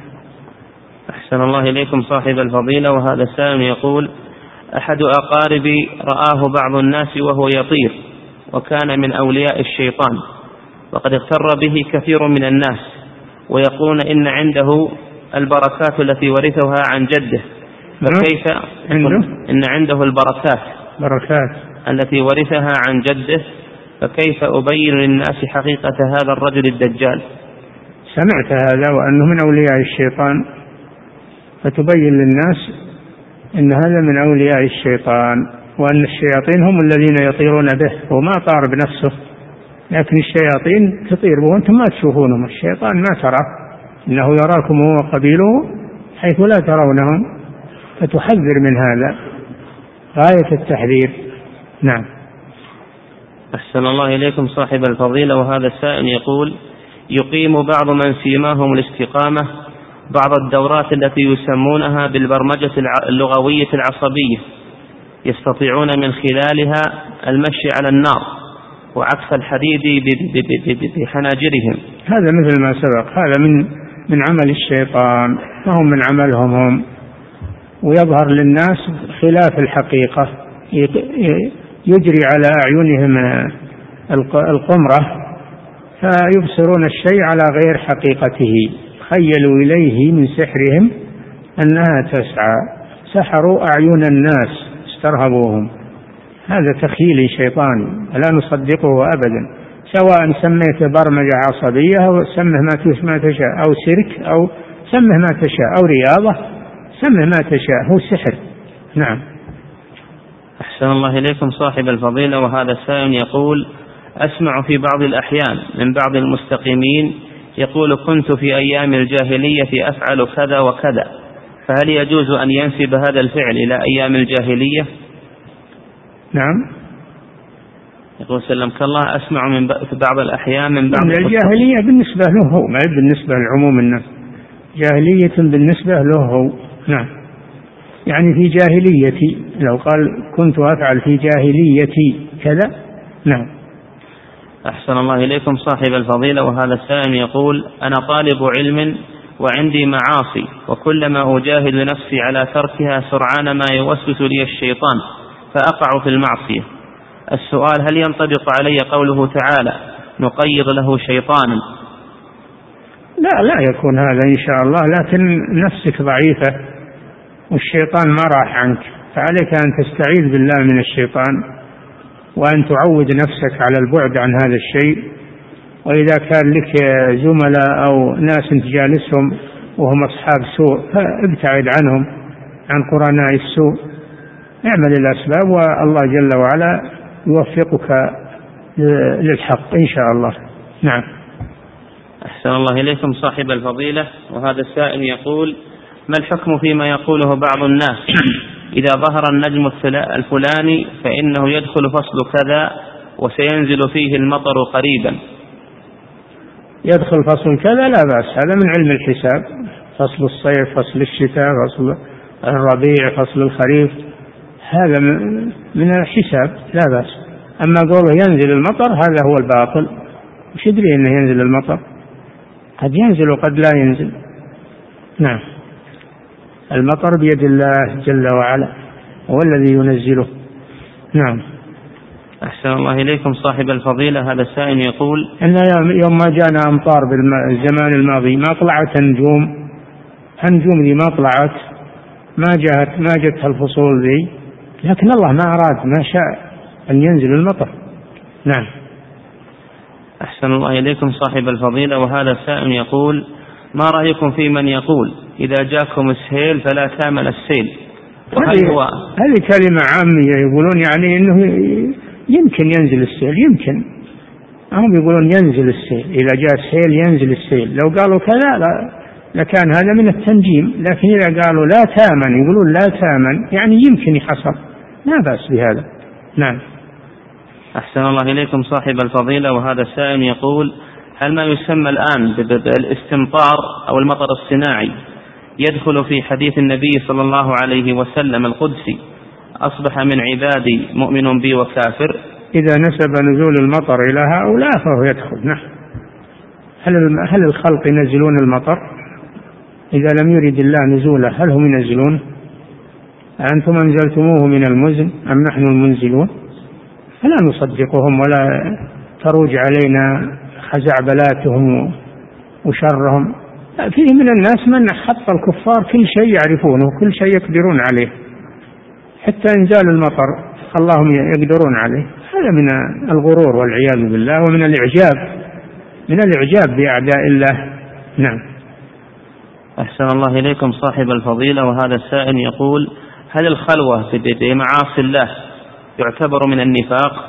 أحسن الله إليكم صاحب الفضيلة، وهذا سائل يقول: أحد أقاربي رآه بعض الناس وهو يطير، وكان من أولياء الشيطان، وقد اغتر به كثير من الناس، ويقولون إن عنده البركات التي ورثها عن جده، فكيف عنده؟ إن عنده البركات بركات التي ورثها عن جده، فكيف أبين للناس حقيقة هذا الرجل الدجال؟ سمعت هذا وأنه من أولياء الشيطان، فتبين للناس إن هذا من أولياء الشيطان، وأن الشياطين هم الذين يطيرون به، وما طار بنفسه، لكن الشياطين تطير به وأنتم ما تشوفونهم، الشيطان ما ترى، إنه يراكم هو وقبيله حيث لا ترونهم، فتحذر من هذا غاية التحذير. نعم. أحسن الله إليكم صاحب الفضيلة، وهذا السائل يقول: يقيم بعض من سيماهم الاستقامة بعض الدورات التي يسمونها بالبرمجة اللغوية العصبية، يستطيعون من خلالها المشي على النار وعكس الحديد بحناجرهم. هذا مثل ما سبق، هذا من من عمل الشيطان، وهم من عملهم هم، ويظهر للناس خلاف الحقيقة، يجري على أعينهم القمرة فيبصرون الشيء على غير حقيقته، خيلوا إليه من سحرهم أنها تسعى، سحروا أعين الناس استرهبوهم. هذا تخيل شيطاني لا نصدقه أبدا، سواء سميت برمجة عصبية أو سمه ما تشاء، أو سيرك، أو سمه ما تشاء، أو رياضة، سمه ما تشاء، هو سحر. نعم. أحسن الله إليكم صاحب الفضيلة، وهذا السائل يقول: أسمع في بعض الأحيان من بعض المستقيمين يقول: كنت في أيام الجاهلية أفعل كذا وكذا، فهل يجوز أن ينسب هذا الفعل إلى أيام الجاهلية؟ نعم. يقول سلمك الله: أسمع من بعض الأحيان من بعض الجاهلية بالنسبة له هو، ما بالنسبة لعموم الناس، جاهلية بالنسبة له هو. نعم. يعني في جاهليتي، لو قال كنت أفعل في جاهليتي كذا. نعم. أحسن الله إليكم صاحب الفضيلة، وهذا السائل يقول: أنا طالب علم وعندي معاصي، وكلما أجاهد نفسي على تركها سرعان ما يوسوس لي الشيطان فأقع في المعصية. السؤال: هل ينطبق علي قوله تعالى: نقيض له شيطانا؟ لا لا يكون هذا إن شاء الله، لكن نفسك ضعيفة والشيطان ما راح عنك، فعليك أن تستعيذ بالله من الشيطان، وأن تعود نفسك على البعد عن هذا الشيء. وإذا كان لك زملاء أو ناس تجالسهم وهم أصحاب سوء فابتعد عنهم، عن قرناء السوء، اعمل الأسباب والله جل وعلا يوفقك للحق إن شاء الله. نعم. أحسن الله إليكم صاحب الفضيلة، وهذا السائل يقول: ما الحكم فيما يقوله بعض الناس إذا ظهر النجم الفلاني فإنه يدخل فصل كذا وسينزل فيه المطر قريبا؟ يدخل فصل كذا لا بأس، هذا من علم الحساب، فصل الصيف، فصل الشتاء، فصل الربيع، فصل الخريف، هذا من الحساب لا بأس. أما قوله ينزل المطر هذا هو الباطل. وش يدري أنه ينزل المطر؟ قد ينزل وقد لا ينزل. نعم، المطر بيد الله جل وعلا، هو الذي ينزله. نعم. أحسن الله إليكم صاحب الفضيلة. هذا السائل يقول إن يوم ما جاءنا أمطار بالزمان الماضي ما طلعت النجوم، النجوم ذي ما طلعت، ما جاءت ما جت الفصول ذي، لكن الله ما أراد، ما شاء أن ينزل المطر. نعم. أحسن الله إليكم صاحب الفضيلة. وهذا سائل يقول ما رأيكم في من يقول إذا جاكم السيل فلا تامن السيل؟ هذه هو... كلمة عامية، يقولون يعني إنه يمكن ينزل السيل، يمكن هم يقولون ينزل السيل، إذا جاء السيل ينزل السيل. لو قالوا كذا لا لكان هذا من التنجيم، لكن إذا قالوا لا تامن، يقولون لا تامن يعني يمكن يحصل، لا بأس بهذا. نعم. أحسن الله إليكم صاحب الفضيلة. وهذا السائل يقول هل ما يسمى الآن بالاستمطار أو المطر الصناعي يدخل في حديث النبي صلى الله عليه وسلم القدسي أصبح من عبادي مؤمن بي وكافر؟ إذا نسب نزول المطر إلى هؤلاء فهو يدخل. نعم. هل الخلق ينزلون المطر؟ إذا لم يرد الله نزوله هل هم ينزلون؟ أنتم أنزلتموه من المزن أم نحن المنزلون؟ فلا نصدقهم ولا تروج علينا خزعبلاتهم وشرهم. فيه من الناس من حط الكفار كل شيء يعرفونه وكل شيء يقدرون عليه، حتى إنزال المطر اللهم يقدرون عليه. هذا من الغرور والعياذ بالله، ومن الإعجاب من الإعجاب بأعداء الله. نعم. أحسن الله إليكم صاحب الفضيلة. وهذا السائل يقول هل الخلوة بمعاصي الله يعتبر من النفاق؟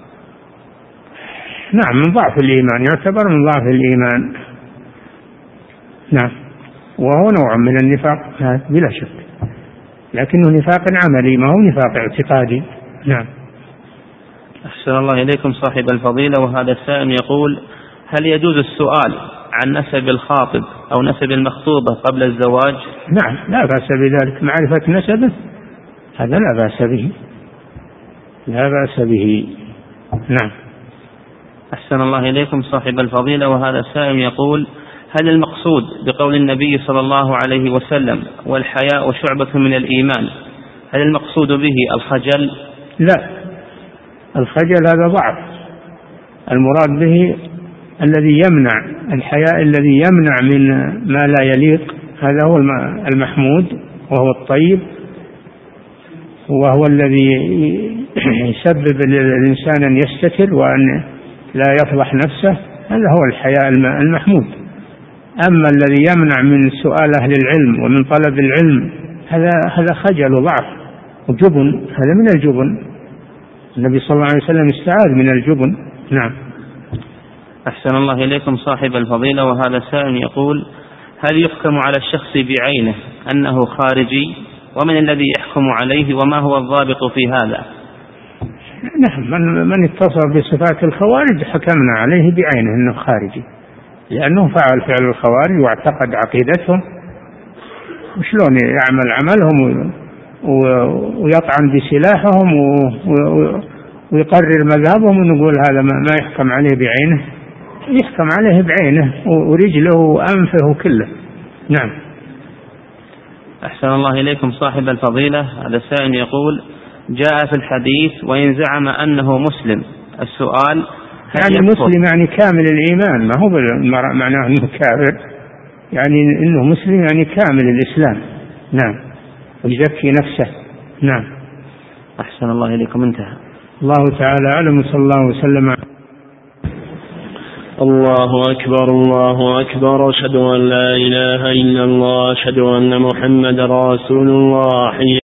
نعم، من ضعف الإيمان، يعتبر من ضعف الإيمان. نعم، وهو نوع من النفاق بلا شك، لكنه نفاق عملي ما هو نفاق اعتقادي. نعم. أحسن الله إليكم صاحب الفضيلة. وهذا السائل يقول هل يجوز السؤال عن نسب الخاطب أو نسب المخطوبة قبل الزواج؟ نعم، لا بأس بذلك، معرفة نسبه هذا لا بأس به، لا بأس به. نعم. أحسن الله إليكم صاحب الفضيلة. وهذا السائل يقول هل المقصود بقول النبي صلى الله عليه وسلم والحياء شعبة من الإيمان هل المقصود به الخجل؟ لا، الخجل هذا ضعف، المراد به الذي يمنع، الحياء الذي يمنع من ما لا يليق، هذا هو المحمود وهو الطيب، وهو الذي يسبب للإنسان أن يستتر وأن لا يفضح نفسه، هذا هو الحياء المحمود. أما الذي يمنع من سؤال أهل العلم ومن طلب العلم هذا هذا خجل وضعف وجبن، هذا من الجبن. النبي صلى الله عليه وسلم استعاذ من الجبن. نعم. أحسن الله إليكم صاحب الفضيلة. وهذا سائل يقول هل يحكم على الشخص بعينه أنه خارجي، ومن الذي يحكم عليه، وما هو الضابط في هذا؟ نعم، من, من اتصف بصفات الخوارج حكمنا عليه بعينه أنه خارجي، لأنه فعل فعل الخوارج واعتقد عقيدتهم، وشلون يعمل عملهم ويطعن بسلاحهم ويقرر مذهبهم ونقول هذا ما يحكم عليه بعينه؟ يحكم عليه بعينه ورجله وأنفه كله. نعم. أحسن الله إليكم صاحب الفضيلة. هذا السائل يقول جاء في الحديث وإن زعم أنه مسلم، السؤال يعني مسلم يعني كامل الإيمان، ما هو معناه أنه كافر، يعني أنه مسلم يعني كامل الإسلام. نعم، ويزكي نفسه. نعم. أحسن الله إليكم. انتهى. الله تعالى أعلم، صلى الله وسلم. الله أكبر الله أكبر، أشهد أن لا إله إلا الله، أشهد أن محمد رسول الله.